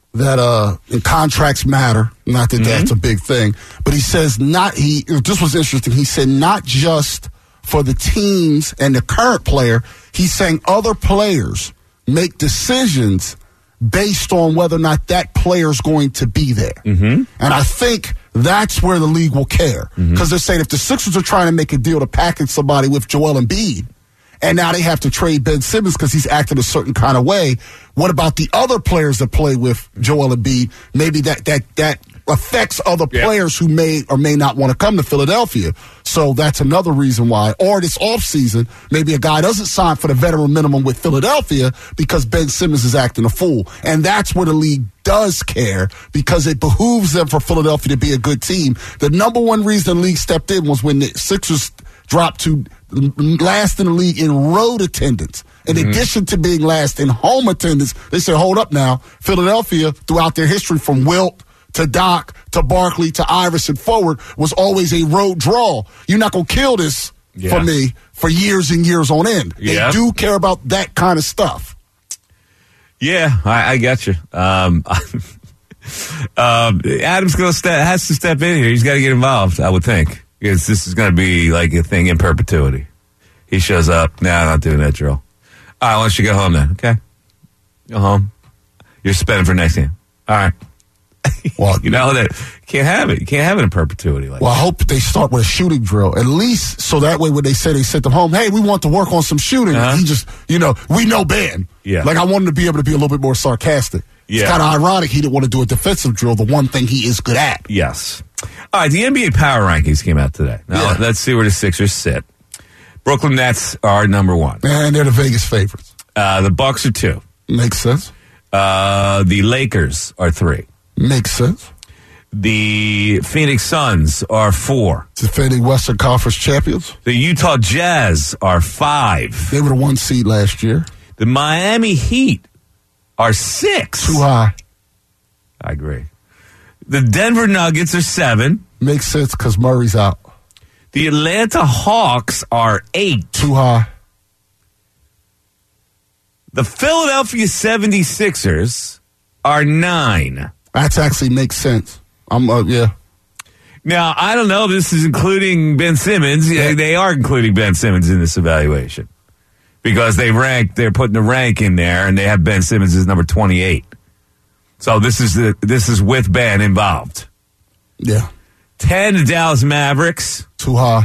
that and contracts matter. Not that that's a big thing, but he says this was interesting. He said not just for the teams and the current player. He's saying other players make decisions based on whether or not that player is going to be there. And I think that's where the league will care. Because they're saying if the Sixers are trying to make a deal to package somebody with Joel Embiid, and now they have to trade Ben Simmons because he's acting a certain kind of way, what about the other players that play with Joel Embiid? Maybe that affects other players who may or may not want to come to Philadelphia. So that's another reason why. Or this offseason, maybe a guy doesn't sign for the veteran minimum with Philadelphia because Ben Simmons is acting a fool. And that's where the league does care, because it behooves them for Philadelphia to be a good team. The number one reason the league stepped in was when the Sixers dropped to last in the league in road attendance. In addition to being last in home attendance, they said, hold up now. Philadelphia, throughout their history from Wilt to Doc to Barkley to Iverson forward, was always a road draw. You're not going to kill this for me for years and years on end. They do care about that kind of stuff. Yeah, I got you. Adam's has to step in here. He's got to get involved, I would think, because this is going to be like a thing in perpetuity. He shows up. Nah, I'm not doing that drill. All right, why don't you go home then, okay? Go home. You're spending for next game. All right. Well, you know that you can't have it. You can't have it in perpetuity. Like I hope they start with a shooting drill, at least, so that way when they say they sent them home, hey, we want to work on some shooting. He just, we know Ben. Yeah. Like I wanted to be able to be a little bit more sarcastic. Yeah. It's kind of ironic he didn't want to do a defensive drill, the one thing he is good at. Yes. All right, the NBA Power Rankings came out today. Now, let's see where the Sixers sit. Brooklyn Nets are number 1. And they're the Vegas favorites. The Bucks are 2. Makes sense. The Lakers are 3. Makes sense. The Phoenix Suns are 4. Defending Western Conference champions. The Utah Jazz are 5. They were the 1 seed last year. The Miami Heat are 6. Too high. I agree. The Denver Nuggets are 7. Makes sense because Murray's out. The Atlanta Hawks are 8. Too high. The Philadelphia 76ers are 9. That actually makes sense. Yeah. Now, I don't know if this is including Ben Simmons. Yeah, they are including Ben Simmons in this evaluation because they're putting the rank in there, and they have Ben Simmons as number 28. So this is with Ben involved. Yeah. 10, the Dallas Mavericks. Too high.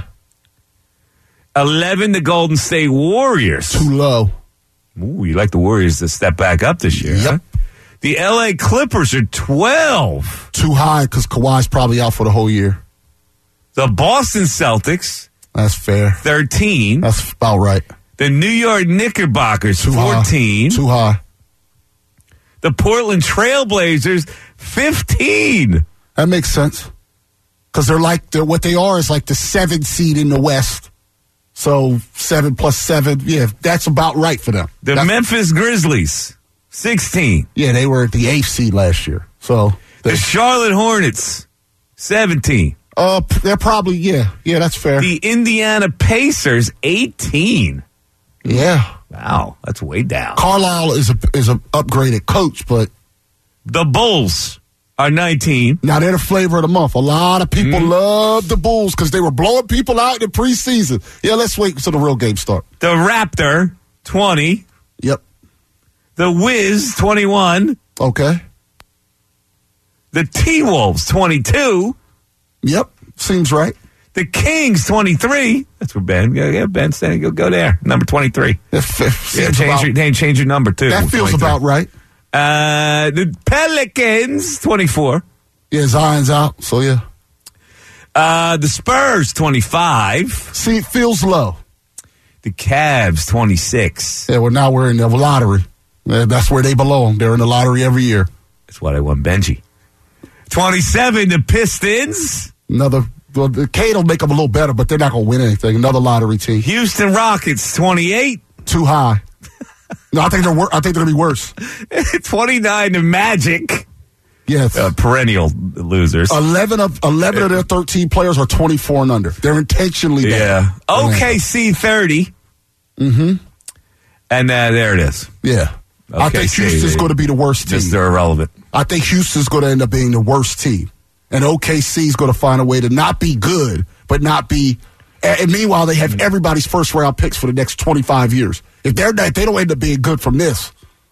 11, the Golden State Warriors. Too low. Ooh, you like the Warriors to step back up this year, huh? The L.A. Clippers are 12. Too high because Kawhi's probably out for the whole year. The Boston Celtics. That's fair. 13. That's about right. The New York Knickerbockers, 14. Too high. The Portland Trailblazers, 15. That makes sense. Because what they are is like the 7th seed in the West. So 7 plus 7, that's about right for them. The Memphis Grizzlies, 16. Yeah, they were at the 8th seed last year. So the Charlotte Hornets, 17. They're probably, that's fair. The Indiana Pacers, 18. Yeah. Wow, that's way down. Carlisle is an upgraded coach, but the Bulls are 19. Now they're the flavor of the month. A lot of people love the Bulls because they were blowing people out in the preseason. Yeah, let's wait until the real game start. The Raptor, 20. Yep. The Wiz, 21. Okay. The T-Wolves, 22. Yep, seems right. The Kings, 23. That's where Ben. Yeah, Ben saying go there. Number 23. Change your number, too. That feels 23. about right. The Pelicans, 24. Yeah, Zion's out, so yeah. The Spurs, 25. See, it feels low. The Cavs, 26. Yeah, well, now we're in the lottery. That's where they belong. They're in the lottery every year. That's why they won Benji. 27, the Pistons. The Cade will make them a little better, but they're not going to win anything. Another lottery team. Houston Rockets, 28. Too high. No, I think they're going to be worse. 29, the Magic. Yes. Perennial losers. 11 of their 13 players are 24 and under. They're intentionally bad. Yeah. OKC, 30. Mm-hmm. And there it is. Yeah. I think Houston's going to be the worst team. Just they're irrelevant. I think Houston's going to end up being the worst team. And OKC is going to find a way to not be good, but not be. And meanwhile, they have everybody's first-round picks for the next 25 years. If they're not, they don't end up being good from this.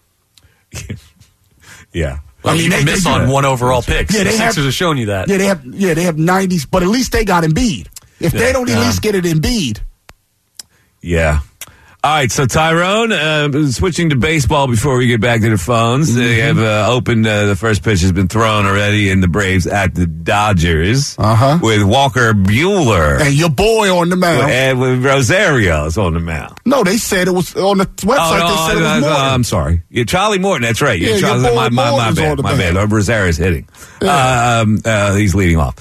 Yeah. Well, you miss on one overall pick. Yeah, the Sixers have shown you that. Yeah, they have 90s, but at least they got Embiid. If they don't at least get it Embiid. Yeah. All right, so Tyrone, switching to baseball before we get back to the phones. They have opened, the first pitch has been thrown already in the Braves at the Dodgers with Walker Buehler. And your boy on the mound. And with Rosario's on the mound. No, they said it was on the website. They said it was Morton. I'm sorry. Yeah, Charlie Morton, that's right. Yeah, Charlie, my bad. Rosario's hitting. Yeah. He's leading off.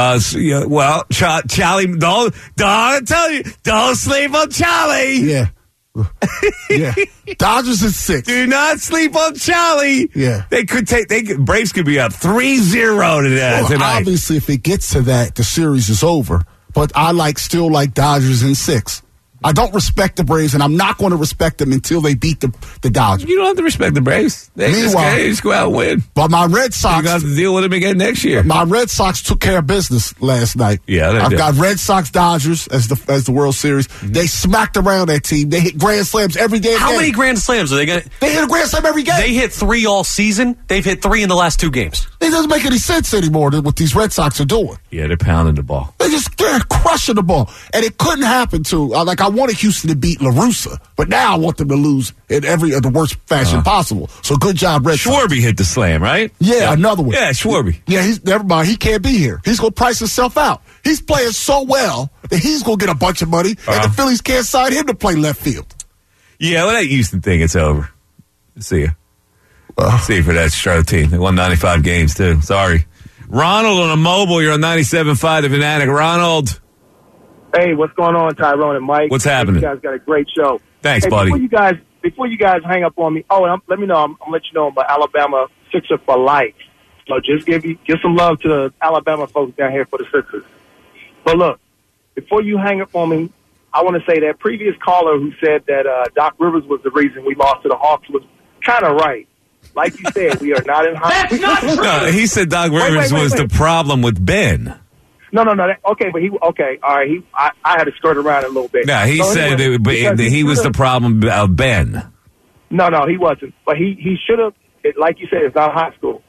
Charlie, don't tell you, don't sleep on Charlie. Yeah. Yeah. Dodgers is 6. Do not sleep on Charlie. Yeah. Braves could be up 3-0 tonight. Obviously, if it gets to that, the series is over. But I still like Dodgers in 6. I don't respect the Braves, and I'm not going to respect them until they beat the Dodgers. You don't have to respect the Braves. They just go out and win. But my Red Sox... You have to deal with them again next year. My Red Sox took care of business last night. Yeah, they I've did. got Red Sox Dodgers as the World Series. Mm-hmm. They smacked around that team. They hit grand slams every day. How many grand slams are they going to... They hit a grand slam every game. They hit 3 all season. They've hit 3 in the last 2 games. It doesn't make any sense anymore what these Red Sox are doing. Yeah, they're pounding the ball. They're crushing the ball. And it couldn't happen to... I wanted Houston to beat La Russa, but now I want them to lose in the worst fashion possible. So good job, Red Sox. Schwarby hit the slam, right? Yeah, another one. Yeah, Schwarby. Yeah, never mind. He can't be here. He's going to price himself out. He's playing so well that he's going to get a bunch of money, and the Phillies can't sign him to play left field. Yeah, well, that Houston thing, it's over. See you. See you for that Stroh team. They won 95 games, too. Sorry. Ronald on a mobile. You're on 97.5 The Fanatic. Ronald. Hey, what's going on, Tyrone and Mike? What's happening? You guys got a great show. Thanks, buddy. Before you guys hang up on me, let me know. I'm let you know I'm an Alabama Sixer for life. So just give some love to the Alabama folks down here for the Sixers. But look, before you hang up on me, I want to say that previous caller who said that Doc Rivers was the reason we lost to the Hawks was kind of right. Like you said, we are not in high. That's not true. No, he said Doc Rivers was the problem with Ben. No. Okay, but all right. I had to skirt around it a little bit. No, he said he was the problem of Ben. No, he wasn't. But he should have. Like you said, it's not high school.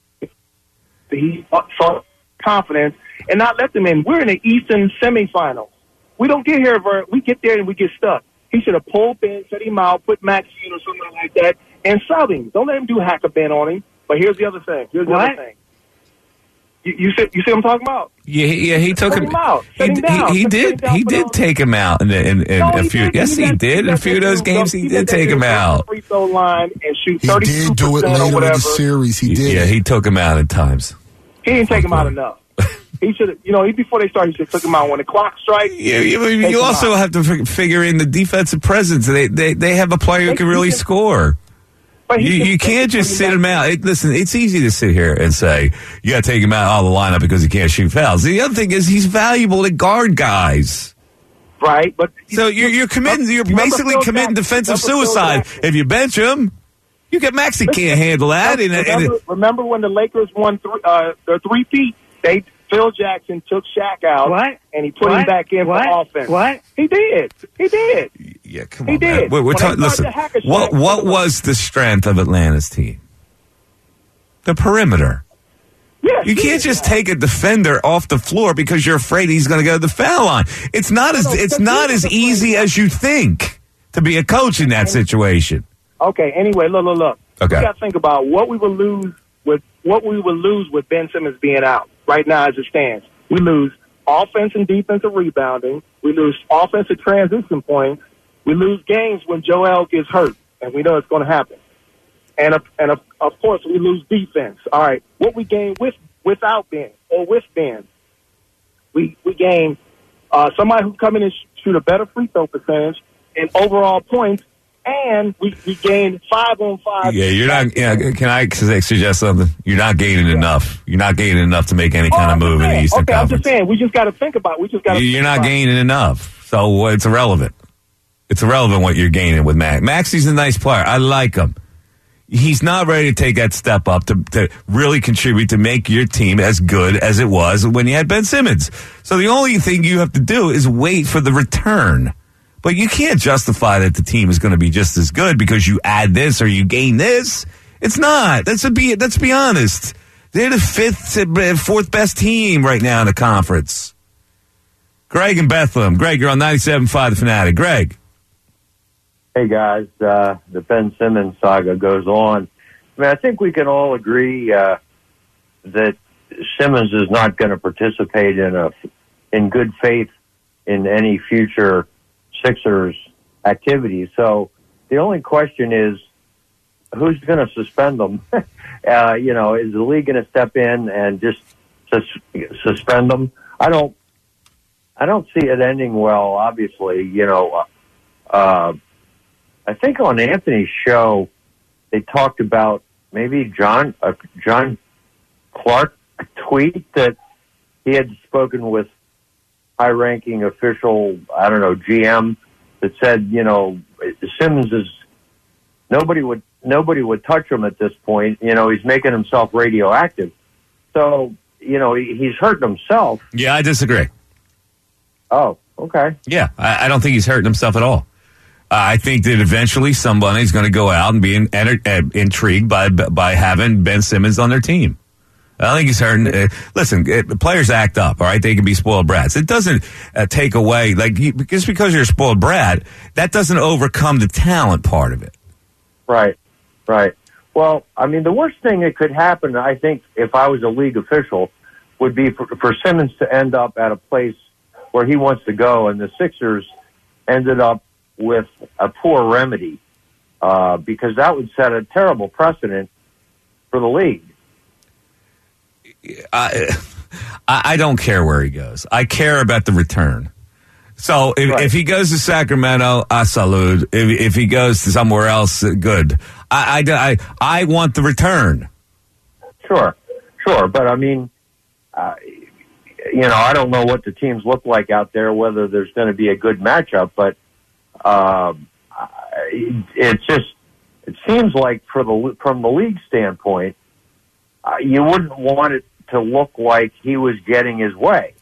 He saw confidence and not let them in. We're in the Eastern semifinals. We don't get here. We get there and we get stuck. He should have pulled Ben, set him out, put Max in or something like that, and sub him. Don't let him do hack a Ben on him. But here's the other thing. You see what I'm talking about? Yeah, he took him out. He did take him out in a few. Yes, he did. In a few of those games, he did take him out. Free throw line and shoot 32%. He did do it later in the series. He did. Yeah, he took him out at times. He didn't take him out enough. He should have, before they started, he should have took him out when the clock strikes. Yeah, you also have to figure in the defensive presence. They have a player who can really score. You can't just sit him out. Listen, it's easy to sit here and say you got to take him out of the lineup because he can't shoot fouls. The other thing is he's valuable to guard guys. Right, but so you're committing. You're basically committing defensive suicide if you bench him. You get Maxey can't handle that. Remember when the Lakers won their 3-peat? Phil Jackson took Shaq out, and he put him back in for offense. What? He did. Yeah, come on. He did. We're talking. Listen, what was the strength of Atlanta's team? The perimeter. Yeah, you can't just take a defender off the floor because you're afraid he's going to go to the foul line. It's not as easy as you think to be a coach in that situation. Okay. Anyway, look. Okay. We got to think about what we will lose with Ben Simmons being out. Right now, as it stands, we lose offense and defensive rebounding. We lose offensive transition points. We lose games when Joel gets hurt, and we know it's going to happen. And of course, we lose defense. All right, what we gain without Ben or with Ben, we gain somebody who come in and shoot a better free throw percentage and overall points. And we gained 5-on-5. Yeah, you're not. Yeah, can I suggest something? You're not gaining enough. You're not gaining enough to make any kind of move in the Eastern Conference. I'm just saying. We just got to think about. You're not gaining enough, so it's irrelevant. It's irrelevant what you're gaining with Max. Maxey's a nice player. I like him. he's not ready to take that step up to really contribute to make your team as good as it was when you had Ben Simmons. So the only thing you have to do is wait for the return. But you can't justify that the team is going to be just as good because you add this or you gain this. It's not. Let's be honest. They're the fourth best team right now in the conference. Greg in Bethlehem. Greg, you're on 97.5 The Fanatic. Greg. Hey, guys. The Ben Simmons saga goes on. I mean, I think we can all agree that Simmons is not going to participate in good faith in any future Sixers activities. So the only question is, who's going to suspend them? Is the league going to step in and just suspend them? I don't see it ending well, obviously. I think on Anthony's show, they talked about maybe John Clark tweet that he had spoken with high-ranking official, I don't know, GM, that said, Simmons is nobody would touch him at this point. He's making himself radioactive. So, he's hurting himself. Yeah, I disagree. Oh, okay. Yeah, I don't think he's hurting himself at all. I think that eventually somebody's going to go out and be intrigued by having Ben Simmons on their team. I don't think he's hurting. Listen, players act up, all right? They can be spoiled brats. It doesn't take away, just because you're a spoiled brat, that doesn't overcome the talent part of it. Right. Well, I mean, the worst thing that could happen, I think, if I was a league official, would be for Simmons to end up at a place where he wants to go, and the Sixers ended up with a poor remedy, because that would set a terrible precedent for the league. I don't care where he goes. I care about the return. So if he goes to Sacramento, I salute. If he goes to somewhere else, good. I want the return. Sure. But I mean, I don't know what the teams look like out there, whether there's going to be a good matchup, but it seems like from the league standpoint, you wouldn't want it to look like he was getting his way.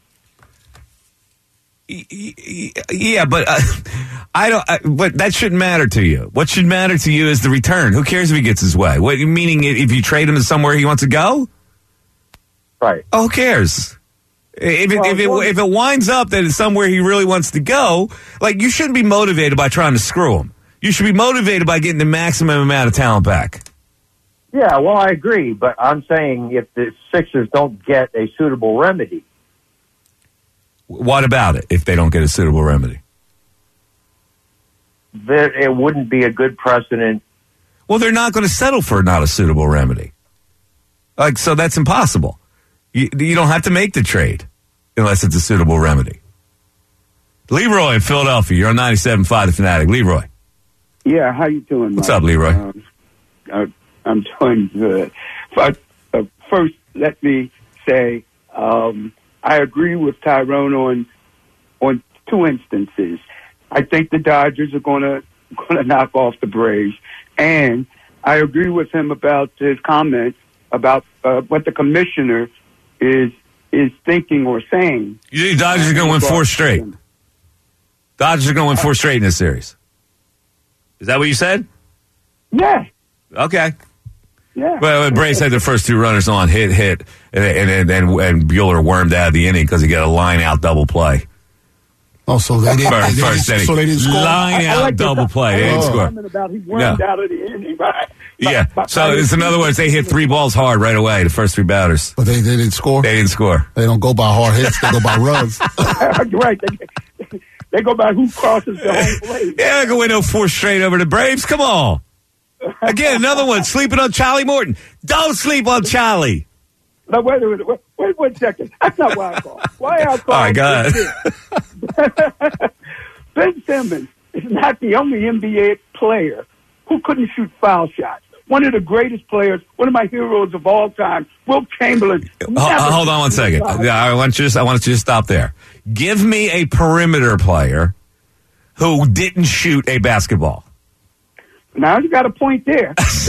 Yeah, but but that shouldn't matter to you. What should matter to you is the return. Who cares if he gets his way? What, meaning if you trade him to somewhere he wants to go? Right. Oh, who cares? If it winds up that it's somewhere he really wants to go, you shouldn't be motivated by trying to screw him. You should be motivated by getting the maximum amount of talent back. Yeah, well, I agree, but I'm saying if the Sixers don't get a suitable remedy. What about it if they don't get a suitable remedy? It wouldn't be a good precedent. Well, they're not going to settle for not a suitable remedy. So that's impossible. You don't have to make the trade unless it's a suitable remedy. Leroy in Philadelphia, you're on 97.5 The Fanatic. Leroy. Yeah, how you doing, Mike? What's up, Leroy? I'm doing good. But first, let me say I agree with Tyrone on two instances. I think the Dodgers are going to knock off the Braves, and I agree with him about his comment about what the commissioner is thinking or saying. You think Dodgers are going to win 4 straight? Dodgers are going to win 4 straight in this series. Is that what you said? Yeah. Okay. Yeah. Well, Braves had their first 2 runners on, hit, and Buehler wormed out of the inning because he got a line-out double play. Oh, so they didn't score? Line-out double play. They didn't score. About he wormed out of the inning, right? Yeah. So it's in other words, they hit 3 balls hard right away, the first 3 batters. But they didn't score? They didn't score. They don't go by hard hits. They go by runs. Right. They go by who crosses the home plate. Yeah, I can win 4 straight over the Braves. Come on. Again, another one, sleeping on Charlie Morton. Don't sleep on Charlie. No, wait 1 second. That's not why I called. Why I called? All right, go ahead. Ben Simmons is not the only NBA player who couldn't shoot foul shots. One of the greatest players, one of my heroes of all time, Wilt Chamberlain. Hold on 1 second. I want you to stop there. Give me a perimeter player who didn't shoot a basketball. Now you got a point there. That's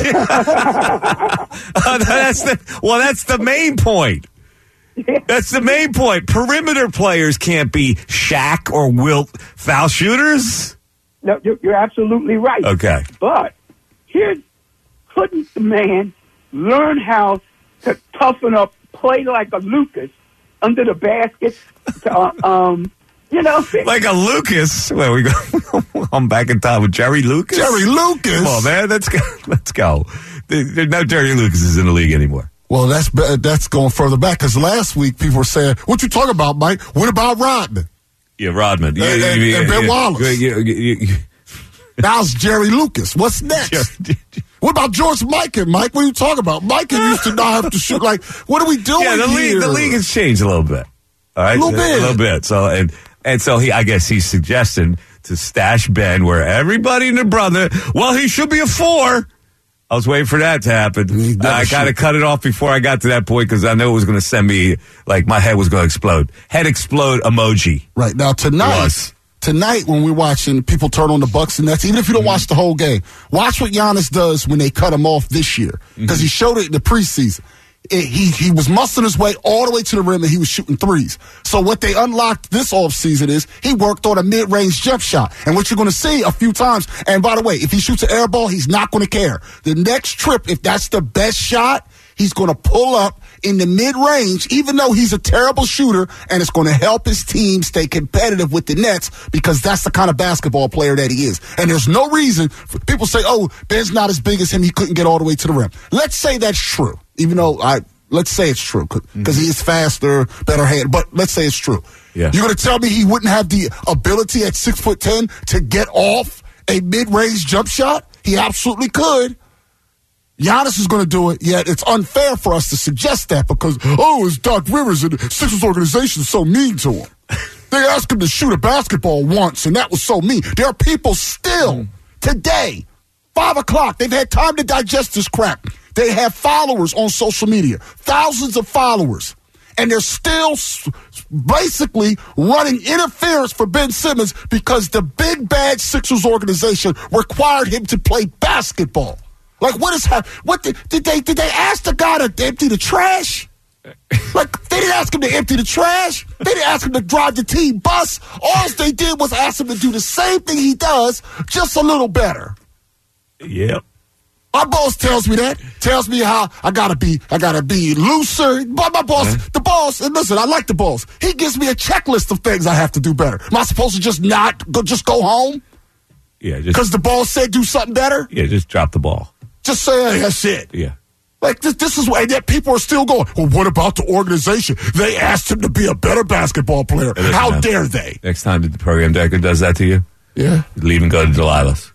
the main point. That's the main point. Perimeter players can't be Shaq or Wilt foul shooters. No, you're absolutely right. Okay. But couldn't the man learn how to toughen up, play like a Lucas under the basket? Like a Lucas. Where we go? I'm back in time with Jerry Lucas. Jerry Lucas. Come on, man. Let's go. There's no Jerry Lucases in the league anymore. Well, that's going further back because last week people were saying, "What you talking about, Mike? What about Rodman?" Yeah, Rodman. And Ben Wallace. Now it's Jerry Lucas. What's next? What about George Mikan, Mike? What are you talking about? Mikan used to not have to shoot. Like, what are we doing here? The league has changed a little bit. All right, a little bit. So and so I guess he's suggesting to stash Ben where everybody and their brother. Well, he should be a 4. I was waiting for that to happen. I kind of cut it off before I got to that point because I knew it was going to send me, like, my head was going to explode. Head explode emoji. Right. Now, tonight when we're watching, people turn on the Bucks and Nets, even if you don't watch the whole game, watch what Giannis does when they cut him off this year because he showed it in the preseason. He was muscling his way all the way to the rim and he was shooting threes. So what they unlocked this offseason is he worked on a mid-range jump shot. And what you're going to see a few times, and by the way, if he shoots an air ball, he's not going to care. The next trip, if that's the best shot, he's going to pull up in the mid-range, even though he's a terrible shooter, and it's going to help his team stay competitive with the Nets because that's the kind of basketball player that he is. And there's no reason for people say, oh, Ben's not as big as him. He couldn't get all the way to the rim. Let's say that's true, even though let's say it's true because he is faster, better hand. But let's say it's true. Yeah. You're going to tell me he wouldn't have the ability at 6'10" to get off a mid-range jump shot? He absolutely could. Giannis is going to do it, yet it's unfair for us to suggest that because, it's Doc Rivers and the Sixers organization is so mean to him. They asked him to shoot a basketball once, and that was so mean. There are people still, today, 5 o'clock, they've had time to digest this crap. They have followers on social media, thousands of followers, and they're still basically running interference for Ben Simmons because the big bad Sixers organization required him to play basketball. Like, what is happening? What did they ask the guy to empty the trash? Like, they didn't ask him to empty the trash. They didn't ask him to drive the team bus. All they did was ask him to do the same thing he does, just a little better. Yep. My boss tells me that. Tells me how I gotta be looser. But my boss, the boss, and listen, I like the boss. He gives me a checklist of things I have to do better. Am I supposed to just go home? Yeah, because the boss said do something better? Yeah, just drop the ball. Just say, hey, that's it. Yeah. Like, this is why that people are still going, well, what about the organization? They asked him to be a better basketball player. How dare they? Next time the program director does that to you, leave and go to Delilah's.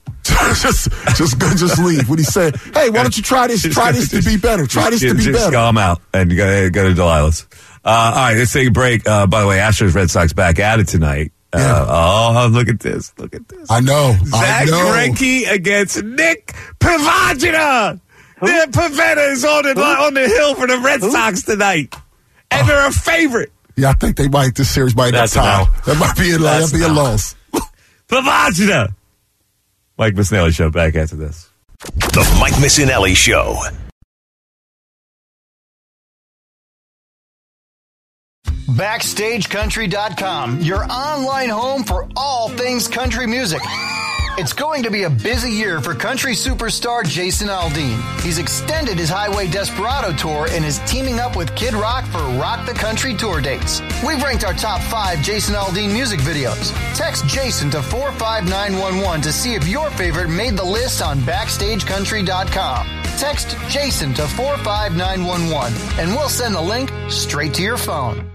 just leave. When he said, hey, why don't you try this to be better? Try this to be better. Just go out and go to Delilah's. All right, let's take a break. By the way, Astros Red Sox back at it tonight. Look at this. I know. Zach Greinke against Nick Pivagina. The Pavetta is on the hill for the Red Sox tonight. And they're a favorite. Yeah, I think this series might not tie. That might be a loss. Pivagina. Mike Missanelli Show back after this. The Mike Missanelli Show. BackstageCountry.com, your online home for all things country music. It's going to be a busy year for country superstar Jason Aldean. He's extended his Highway Desperado tour and is teaming up with Kid Rock for Rock the Country tour dates. We've ranked our top 5 Jason Aldean music videos. Text Jason to 45911 to see if your favorite made the list on BackstageCountry.com. Text Jason to 45911 and we'll send the link straight to your phone.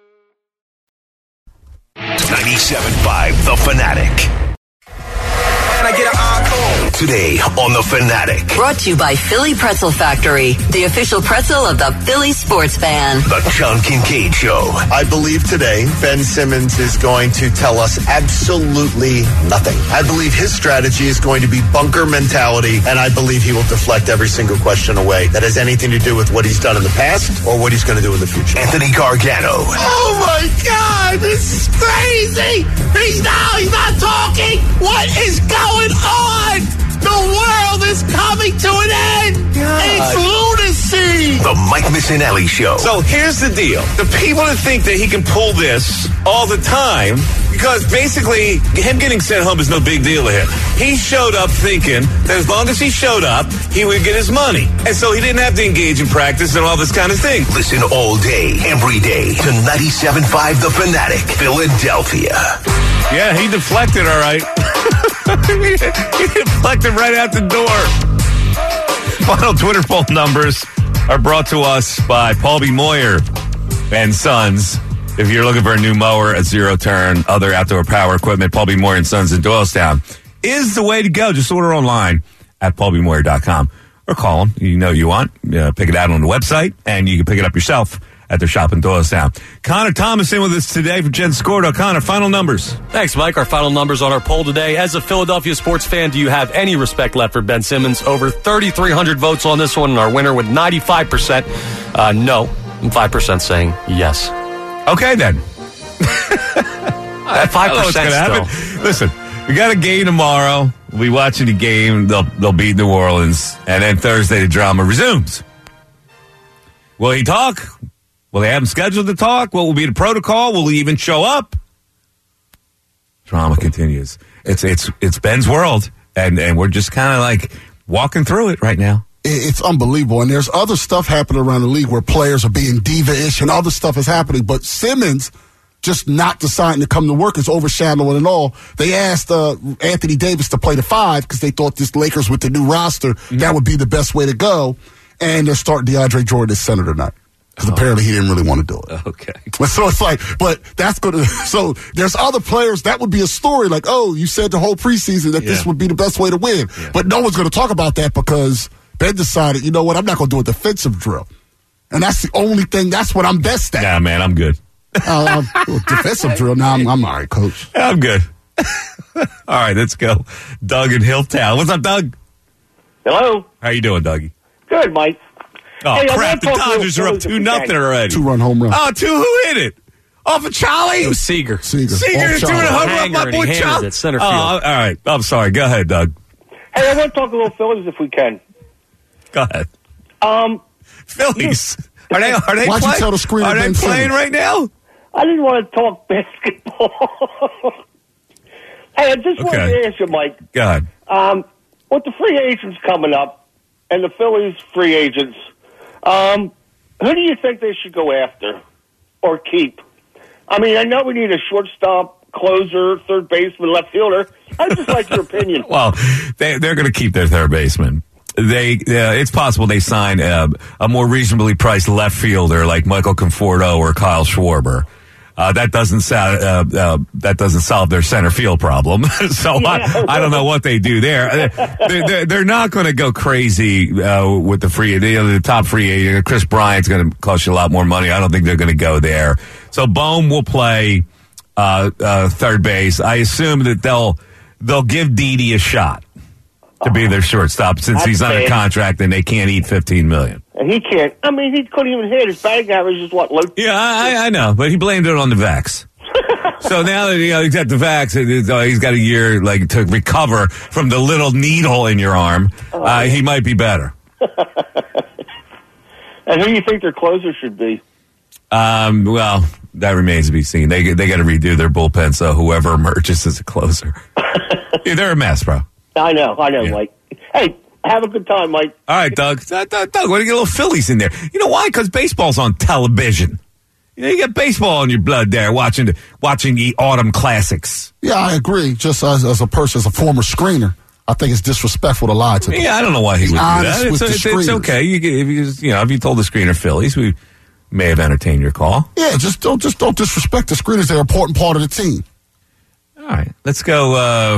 97.5 The Fanatic. I get an encore. Today on The Fanatic. Brought to you by Philly Pretzel Factory, the official pretzel of the Philly sports fan. The John Kincaid Show. I believe today Ben Simmons is going to tell us absolutely nothing. I believe his strategy is going to be bunker mentality, and I believe he will deflect every single question away that has anything to do with what he's done in the past or what he's going to do in the future. Anthony Gargano. Oh my God, this is crazy. He's not talking. What is going on? The world is coming to an end. It's lunacy. The Mike Missinelli Show. So here's the deal. The people that think that he can pull this all the time, because basically him getting sent home is no big deal to him. He showed up thinking that as long as he showed up, he would get his money. And so he didn't have to engage in practice and all this kind of thing. Listen all day, every day to 97.5 The Fanatic, Philadelphia. Yeah, he deflected all right. He deflected right out the door. Final Twitter poll numbers are brought to us by Paul B. Moyer and Sons. If you're looking for a new mower, a zero-turn, other outdoor power equipment, Paul B. Moyer and Sons in Doylestown is the way to go. Just order online at paulbmoyer.com or call them. You know you want. Pick it out on the website, and you can pick it up yourself at their shop in Doylestown. Connor Thomas in with us today for Jen Scordo. Connor, final numbers. Thanks, Mike. Our final numbers on our poll today. As a Philadelphia sports fan, do you have any respect left for Ben Simmons? Over 3,300 votes on this one, and our winner with 95% no, and 5% saying yes. Okay, then. 5% still. Listen, we got a game tomorrow. We'll be watching the game. They'll beat New Orleans, and then Thursday the drama resumes. Will he talk? Will they have him scheduled to talk? What will be the protocol? Will he even show up? Drama continues. It's Ben's world, and we're just kind of like walking through it right now. It's unbelievable, and there's other stuff happening around the league where players are being diva-ish and other stuff is happening, but Simmons just not deciding to come to work is overshadowing it all. They asked Anthony Davis to play the 5 because they thought this Lakers with the new roster, that would be the best way to go, and they're starting DeAndre Jordan at center tonight. Because apparently he didn't really want to do it. Okay. So it's like, but that's going to, so there's other players, that would be a story like, oh, you said the whole preseason that this would be the best way to win. Yeah. But no one's going to talk about that because Ben decided, you know what, I'm not going to do a defensive drill. And that's the only thing, that's what I'm best at. Nah, man, I'm good. Defensive drill, now I'm all right, coach. I'm good. All right, let's go. Doug in Hilltown. What's up, Doug? Hello. How you doing, Dougie? Good, Mike. Oh, hey, crap. The Dodgers are up 2-0 already. 2-run home run. Oh, who hit it? Off of Charlie? It was Seager. Seager doing a home run, my boy Charlie. Center field. All right. I'm sorry. Go ahead, Doug. Hey, I want to talk a little Phillies if we can. Go ahead. Phillies. Are they Why'd playing? you tell the screen Are they playing right now? I didn't want to talk basketball. Hey, I just wanted to ask you, Mike. Go ahead. With the free agents coming up and the Phillies free agents, who do you think they should go after or keep? I mean, I know we need a shortstop, closer, third baseman, left fielder. I'd just like your opinion. Well, they're going to keep their third baseman. It's possible they sign a more reasonably priced left fielder like Michael Conforto or Kyle Schwarber. That doesn't solve their center field problem. So I don't know what they do there. They're not going to go crazy with the top free agent. Chris Bryant's going to cost you a lot more money. I don't think they're going to go there. So Bohm will play third base. I assume that they'll give Didi a shot to be their shortstop since he's under contract and they can't eat $15 million. And he can't. I mean, he couldn't even hit. His batting average is what? Low. Yeah, I know, but he blamed it on the vax. So now that he's got the vax, he's got a year to recover from the little needle in your arm. He might be better. And who do you think their closer should be? Well, that remains to be seen. They got to redo their bullpen, so whoever emerges as a closer. They're a mess, bro. I know, Mike. Hey, have a good time, Mike. All right, Doug. Doug, why do you get a little Phillies in there? You know why? Because baseball's on television. You got baseball in your blood there, watching the autumn classics. Yeah, I agree. Just as a person, as a former screener, I think it's disrespectful to lie to them. Yeah, I don't know why he would do that. It's okay. If you told the screener Phillies, we may have entertained your call. Yeah, just don't disrespect the screeners. They're an important part of the team. All right, let's go.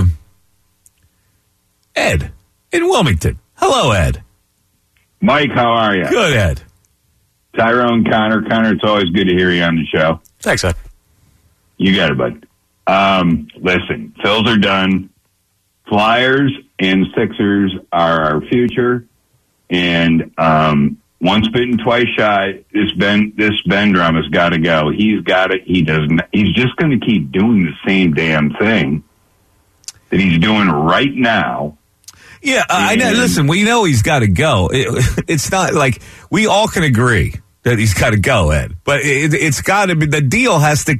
Ed in Wilmington. Hello, Ed. Mike, how are you? Good, Ed. Tyrone, Connor, it's always good to hear you on the show. Thanks, Ed. You got it, bud. Listen, Phils are done. Flyers and Sixers are our future. And once bitten, twice shy. This Ben Drum has got to go. He's got it. He doesn't. He's just going to keep doing the same damn thing that he's doing right now. Yeah, I know. Listen, we know he's got to go. It's not like we all can agree that he's got to go, Ed. But it's got to be, the deal has to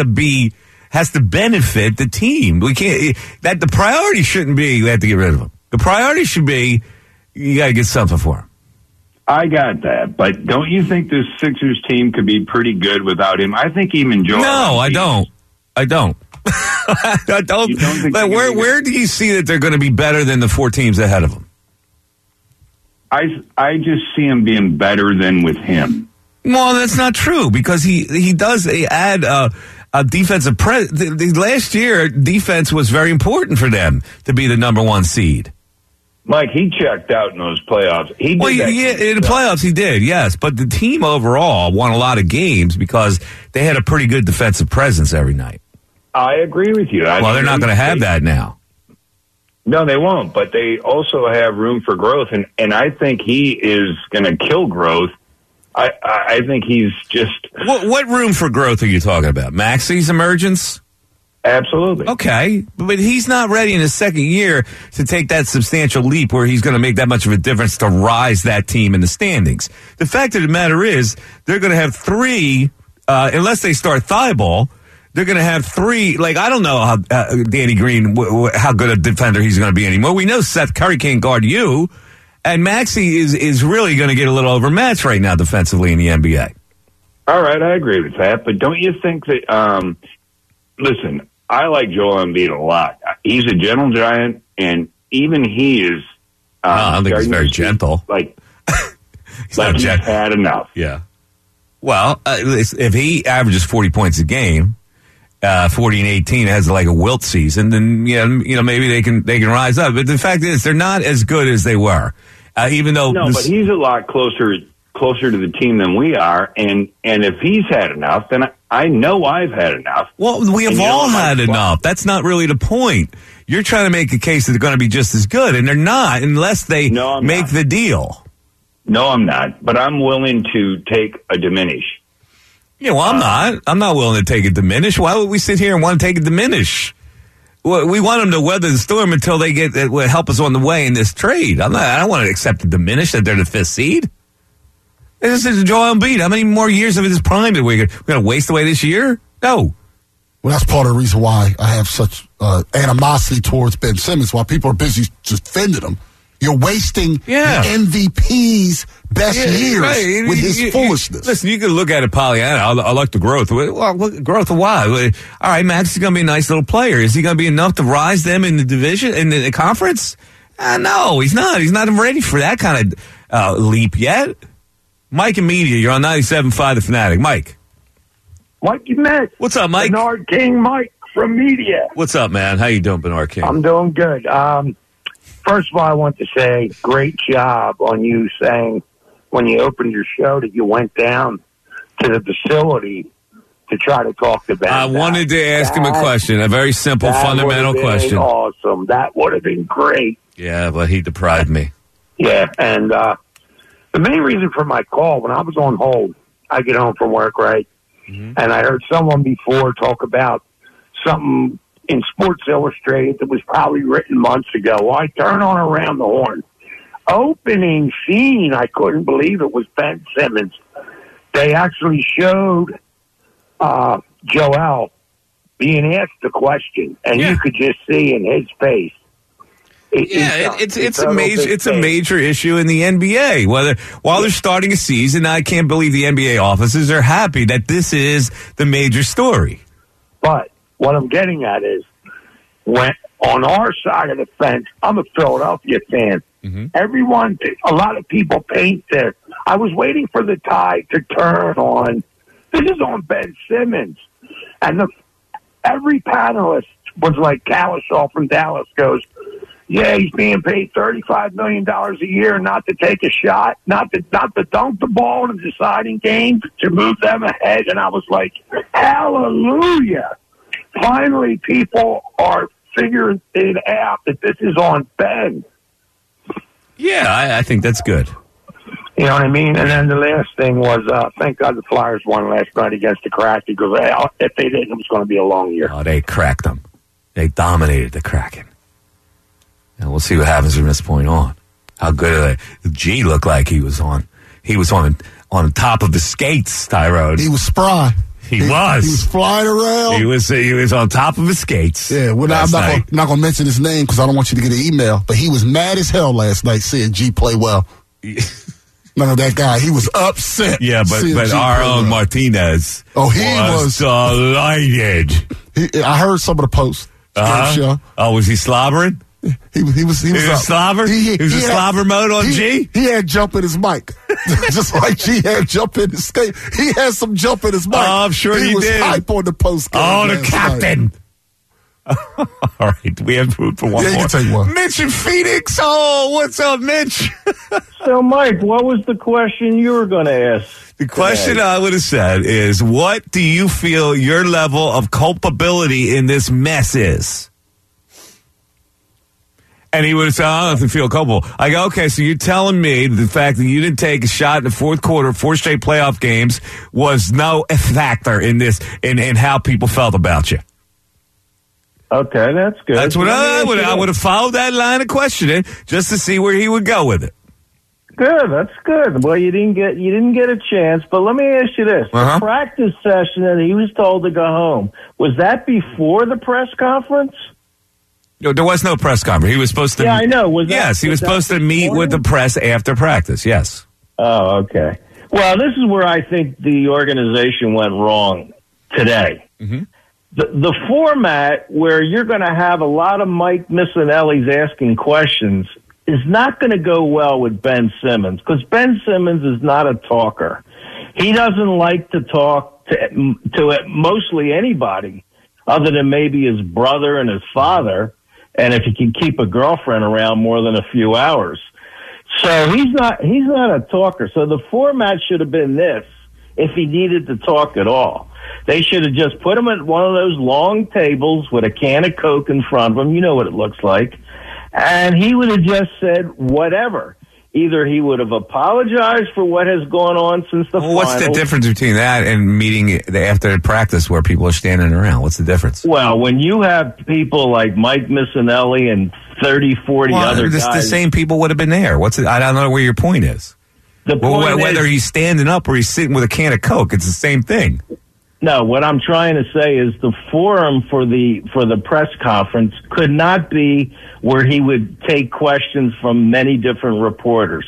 benefit the team. We can't. That the priority shouldn't be we have to get rid of him. The priority should be you got to get something for him. I got that, but don't you think this Sixers team could be pretty good without him? I think even Joel. No, I don't. I don't. But where do you see that they're going to be better than the 4 teams ahead of them? I just see him being better than with him. Well, that's not true because he does add a defensive last year, defense was very important for them to be the number 1 seed. Mike, he checked out in those playoffs. In the playoffs he did, yes. But the team overall won a lot of games because they had a pretty good defensive presence every night. I agree with you. Well, they're not going to have that now. No, they won't. But they also have room for growth, and I think he is going to kill growth. I think he's just... What room for growth are you talking about? Maxi's emergence? Absolutely. Okay, but he's not ready in his second year to take that substantial leap where he's going to make that much of a difference to rise that team in the standings. The fact of the matter is they're going to have 3, unless they start Thibault, they're going to have 3. Like, I don't know how Danny Green, how good a defender he's going to be anymore. We know Seth Curry can't guard you, and Maxey is really going to get a little overmatched right now defensively in the NBA. All right, I agree with that, but don't you think that... Listen, I like Joel Embiid a lot. He's a gentle giant, and even he is... I don't think he's very gentle. He's had enough. Yeah. Well, if he averages 40 points a game, 40 and 18 has like a wilt season, then maybe they can rise up. But the fact is, they're not as good as they were. Even though but he's a lot closer to the team than we are, and if he's had enough, then I know I've had enough. Well, we have all had enough. That's not really the point. You're trying to make a case that they're going to be just as good, and they're not unless they make the deal. No, I'm not, but I'm willing to take a diminish. Yeah, well, I'm not. I'm not willing to take a diminish. Why would we sit here and want to take a diminish? Well, we want them to weather the storm until they help us on the way in this trade. I don't want to accept the diminish that they're the 5th seed. This is Joel Embiid. How many more years of his prime did we're going to waste away this year? No. Well, that's part of the reason why I have such animosity towards Ben Simmons, while people are busy just defending him. You're wasting the MVP's best years with his foolishness. Listen, you can look at it, Pollyanna. I like the growth. Well, growth of why? All right, Max is going to be a nice little player. Is he going to be enough to rise them in the division, in the conference? No, he's not. He's not ready for that kind of leap yet. Mike and Media, you're on 97.5 The Fanatic. Mike. Mikey Met. What's up, Mike? Bernard King, Mike from Media. What's up, man? How you doing, Bernard King? I'm doing good. First of all, I want to say great job on you saying when you opened your show that you went down to the facility to try to talk to Ben. I wanted to ask him a question, a very simple, fundamental question. Awesome. That would have been great. Yeah, but he deprived me. Yeah, and the main reason for my call, when I was on hold, I get home from work, right? Mm-hmm. And I heard someone before talk about something in Sports Illustrated that was probably written months ago. Well, I turn on Around the Horn. Opening scene, I couldn't believe it was Ben Simmons. They actually showed Joel being asked a question, and you could just see in his face. It's a major issue in the NBA. While they're starting a season, I can't believe the NBA offices are happy that this is the major story. But what I'm getting at is, when on our side of the fence, I'm a Philadelphia fan. Mm-hmm. A lot of people paint there. I was waiting for the tide to turn on. This is on Ben Simmons, and every panelist was like Kalishaw from Dallas goes, yeah, he's being paid $35 million a year not to take a shot, not to dunk the ball in the deciding game, to move them ahead. And I was like, hallelujah. Finally, people are figuring it out that this is on Ben. Yeah, I think that's good. You know what I mean? And then the last thing was, thank God the Flyers won last night against the Kraken, because if they didn't, it was going to be a long year. Oh, they cracked them. They dominated the Kraken. And we'll see what happens from this point on. How good are they? G looked like he was on top of the skates, Tyrone. He was spry. He was. He was flying around. He was on top of his skates. Yeah, I'm not going to mention his name because I don't want you to get an email. But he was mad as hell last night seeing G play well. None of that guy. He was upset. Yeah, but our own Martinez. Oh, he was delighted. I heard some of the posts. Oh, was he slobbering? He was a slobber? He was a slobber mode on G? He had jump in his mic. Just like G had jump in his skate. He had some jump in his mic. Oh, I'm sure he was did. Hype on the post game. Oh, the captain. All right, we have food for one more. You can take one. Mitch in Phoenix. Oh, what's up, Mitch? So, Mike, what was the question you were going to ask? The question I would have said is, what do you feel your level of culpability in this mess is? And he would have said, I don't feel culpable. I go, okay, so you're telling me the fact that you didn't take a shot in the fourth quarter, 4 straight playoff games, was no factor in this, in how people felt about you. Okay, that's good. That's what I would have followed that line of questioning just to see where he would go with it. Good, that's good. Well, you didn't get a chance, but let me ask you this: the practice session that he was told to go home, was that before the press conference? No, there was no press conference. He was supposed to. Yeah, I know. He was supposed to meet with the press after practice. Yes. Oh, okay. Well, this is where I think the organization went wrong today. Mm-hmm. The format where you're going to have a lot of Mike Missanelli's asking questions is not going to go well with Ben Simmons, because Ben Simmons is not a talker. He doesn't like to talk to mostly anybody other than maybe his brother and his father, and if he can keep a girlfriend around more than a few hours. So he's not a talker. So the format should have been this, if he needed to talk at all. They should have just put him at one of those long tables with a can of Coke in front of him. You know what it looks like. And he would have just said whatever. Either he would have apologized for what has gone on since the finals. What's the difference between that and meeting after practice where people are standing around? What's the difference? Well, when you have people like Mike Missanelli and 30, 40 other guys. The same people would have been there. I don't know where your point is. Whether he's standing up or he's sitting with a can of Coke, it's the same thing. No, what I'm trying to say is the forum for the press conference could not be where he would take questions from many different reporters.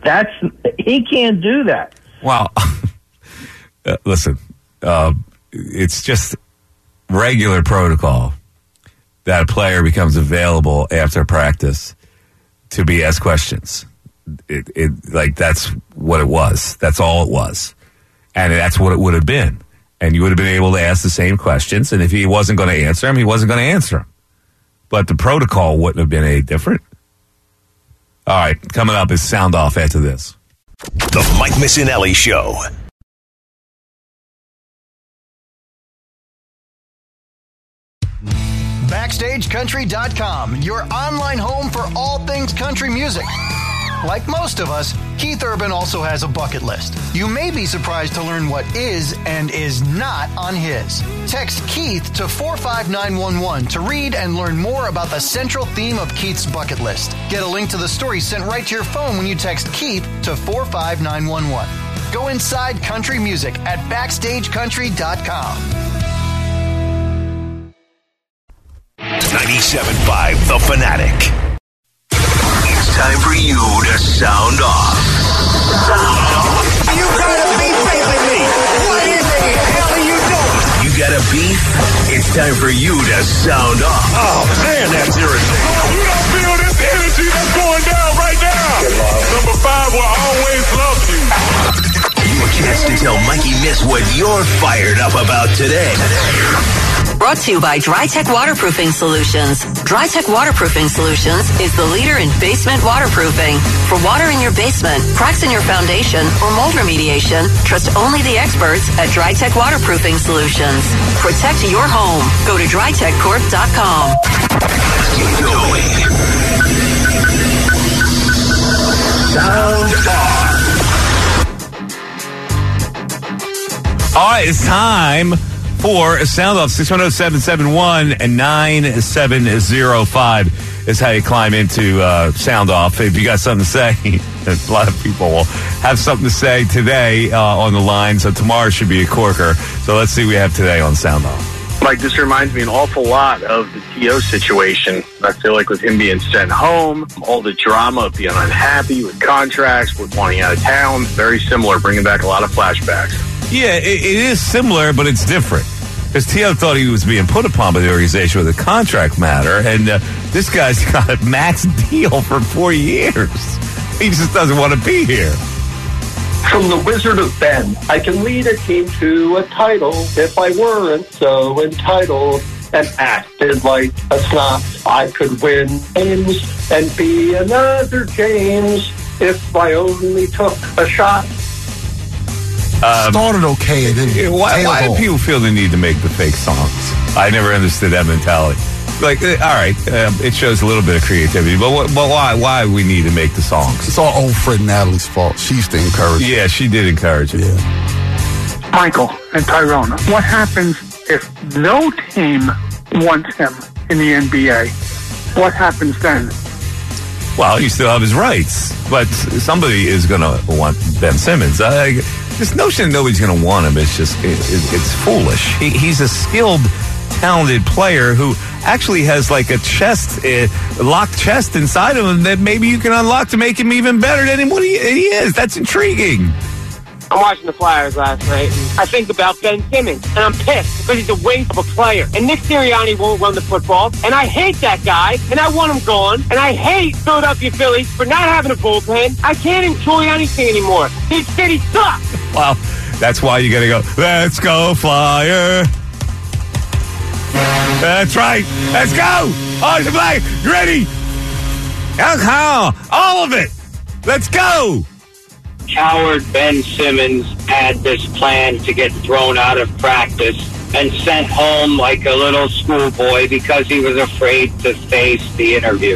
He can't do that. Well, listen, it's just regular protocol that a player becomes available after practice to be asked questions. That's what it was. That's all it was. And that's what it would have been. And you would have been able to ask the same questions. And if he wasn't going to answer them, he wasn't going to answer them. But the protocol wouldn't have been any different. All right, coming up is Sound Off after this. The Mike Missanelli Show. BackstageCountry.com, your online home for all things country music. Like most of us, Keith Urban also has a bucket list. You may be surprised to learn what is and is not on his. Text Keith to 45911 to read and learn more about the central theme of Keith's bucket list. Get a link to the story sent right to your phone when you text Keith to 45911. Go inside country music at BackstageCountry.com. 97.5 The Fanatic. It's time for you to sound off. You gotta be facing me. What in the hell are you doing? You got a beef? It's time for you to sound off. Oh, man, that's irritating. You don't feel this energy that's going down right now. Number 5 will always love you. Your chance to tell Mikey Miss what you're fired up about today. Brought to you by DryTech Waterproofing Solutions. DryTech Waterproofing Solutions is the leader in basement waterproofing. For water in your basement, cracks in your foundation, or mold remediation, trust only the experts at DryTech Waterproofing Solutions. Protect your home. Go to DryTechCorp.com. Keep going. Sound off. All right, it's time for a Sound Off. 610-771-9705. is how you climb into Sound Off. If you got something to say, a lot of people will have something to say today on the line, so tomorrow should be a corker. So let's see what we have today on Sound Off. Mike, this reminds me an awful lot of the T.O. situation. I feel like with him being sent home, all the drama of being unhappy with contracts, with wanting out of town, very similar, bringing back a lot of flashbacks. Yeah, it is similar, but it's different. Because T.O. thought he was being put upon by the organization with a contract matter, and this guy's got a max deal for 4 years. He just doesn't want to be here. From the Wizard of Ben, I can lead a team to a title if I weren't so entitled and acted like a snob. I could win games and be another James if I only took a shot. Started okay, and then why do people feel the need to make the fake songs? I never understood that mentality. Like, all right, it shows a little bit of creativity, but why we need to make the songs? It's all old friend Natalie's fault. She used to encourage it. Yeah, she did encourage it. Yeah. Michael and Tyrone, what happens if no team wants him in the NBA? What happens then? Well, you still have his rights, but somebody is going to want Ben Simmons. This notion that nobody's going to want him is just, it's foolish. He's a skilled, talented player who actually has like a chest, locked chest inside of him that maybe you can unlock to make him even better than what he is. That's intriguing. I'm watching the Flyers last night, and I think about Ben Simmons, and I'm pissed because he's a waste of a player. And Nick Sirianni won't run the football, and I hate that guy, and I want him gone, and I hate Philadelphia Phillies for not having a bullpen. I can't enjoy anything anymore. Big City sucks. Well, that's why you got to go, let's go, Flyer. That's right. Let's go. Oh, Black, ready. All of it. Let's go. Coward Ben Simmons had this plan to get thrown out of practice and sent home like a little schoolboy because he was afraid to face the interview.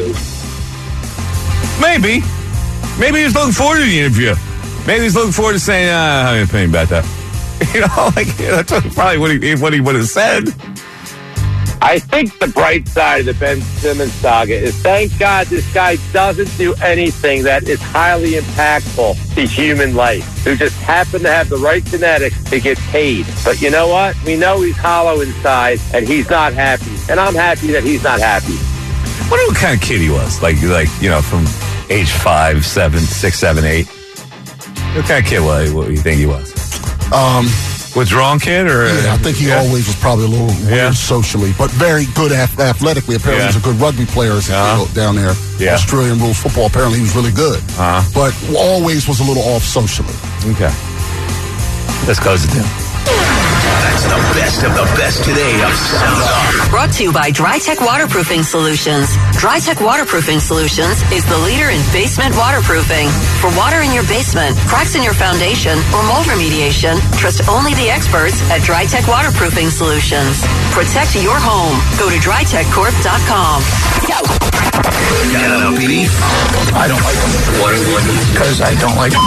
Maybe he's looking forward to the interview. Maybe he's looking forward to saying, I have an opinion about that. That's probably what he would have said. I think the bright side of the Ben Simmons saga is, thank God this guy doesn't do anything that is highly impactful to human life, who just happen to have the right genetics to get paid. But you know what? We know he's hollow inside, and he's not happy. And I'm happy that he's not happy. I wonder what kind of kid he was. Like from age 5, 7, 6, 7, 8. What kind of kid what do you think he was? Withdrawn kid? Or yeah, I think he always was probably a little weird socially, but very good athletically. Apparently he was a good rugby player down there. Yeah. Australian rules football. Apparently he was really good. But always was a little off socially. Okay. Let's close it down. That's the best of the best today of Sound Off. Brought to you by DryTech Waterproofing Solutions. DryTech Waterproofing Solutions is the leader in basement waterproofing. For water in your basement, cracks in your foundation, or mold remediation, trust only the experts at DryTech Waterproofing Solutions. Protect your home. Go to DryTechCorp.com. Got a beef? I don't like them. What? Because I don't like them.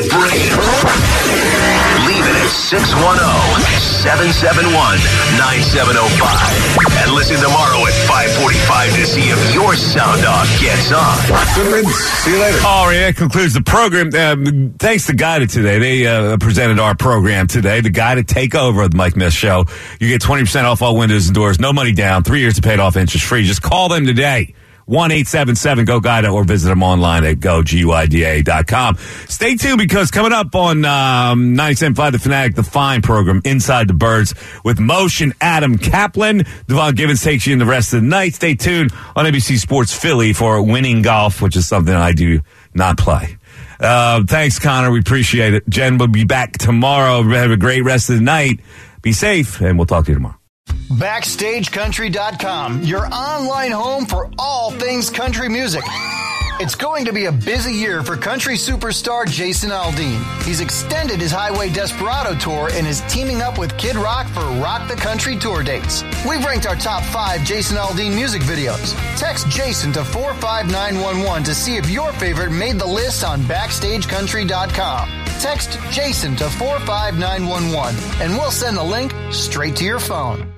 Leave it at 610-771-9705. And listen tomorrow at 5:45 to see if your Sound Off gets on. See you later. All right, that concludes the program. Thanks to Guided today. They presented our program today, the Guided Takeover of the Mike Miss Show. You get 20% off all windows and doors, no money down, 3 years to pay it off interest free. Just call them today. 1-877-GO-GUIDA or visit them online at GoGuida.com. Stay tuned because coming up on 97.5 The Fanatic, the Fine program, Inside the Birds with Motion Adam Kaplan. Devon Givens takes you in the rest of the night. Stay tuned on ABC Sports Philly for Winning Golf, which is something I do not play. Thanks, Connor. We appreciate it. Jen will be back tomorrow. Have a great rest of the night. Be safe, and we'll talk to you tomorrow. BackstageCountry.com, your online home for all things country music. It's going to be a busy year for country superstar Jason Aldean. He's extended his Highway Desperado tour and is teaming up with Kid Rock for Rock the Country tour dates. We've ranked our top 5 Jason Aldean music videos. Text Jason to 45911 to see if your favorite made the list on BackstageCountry.com. Text Jason to 45911 and we'll send the link straight to your phone.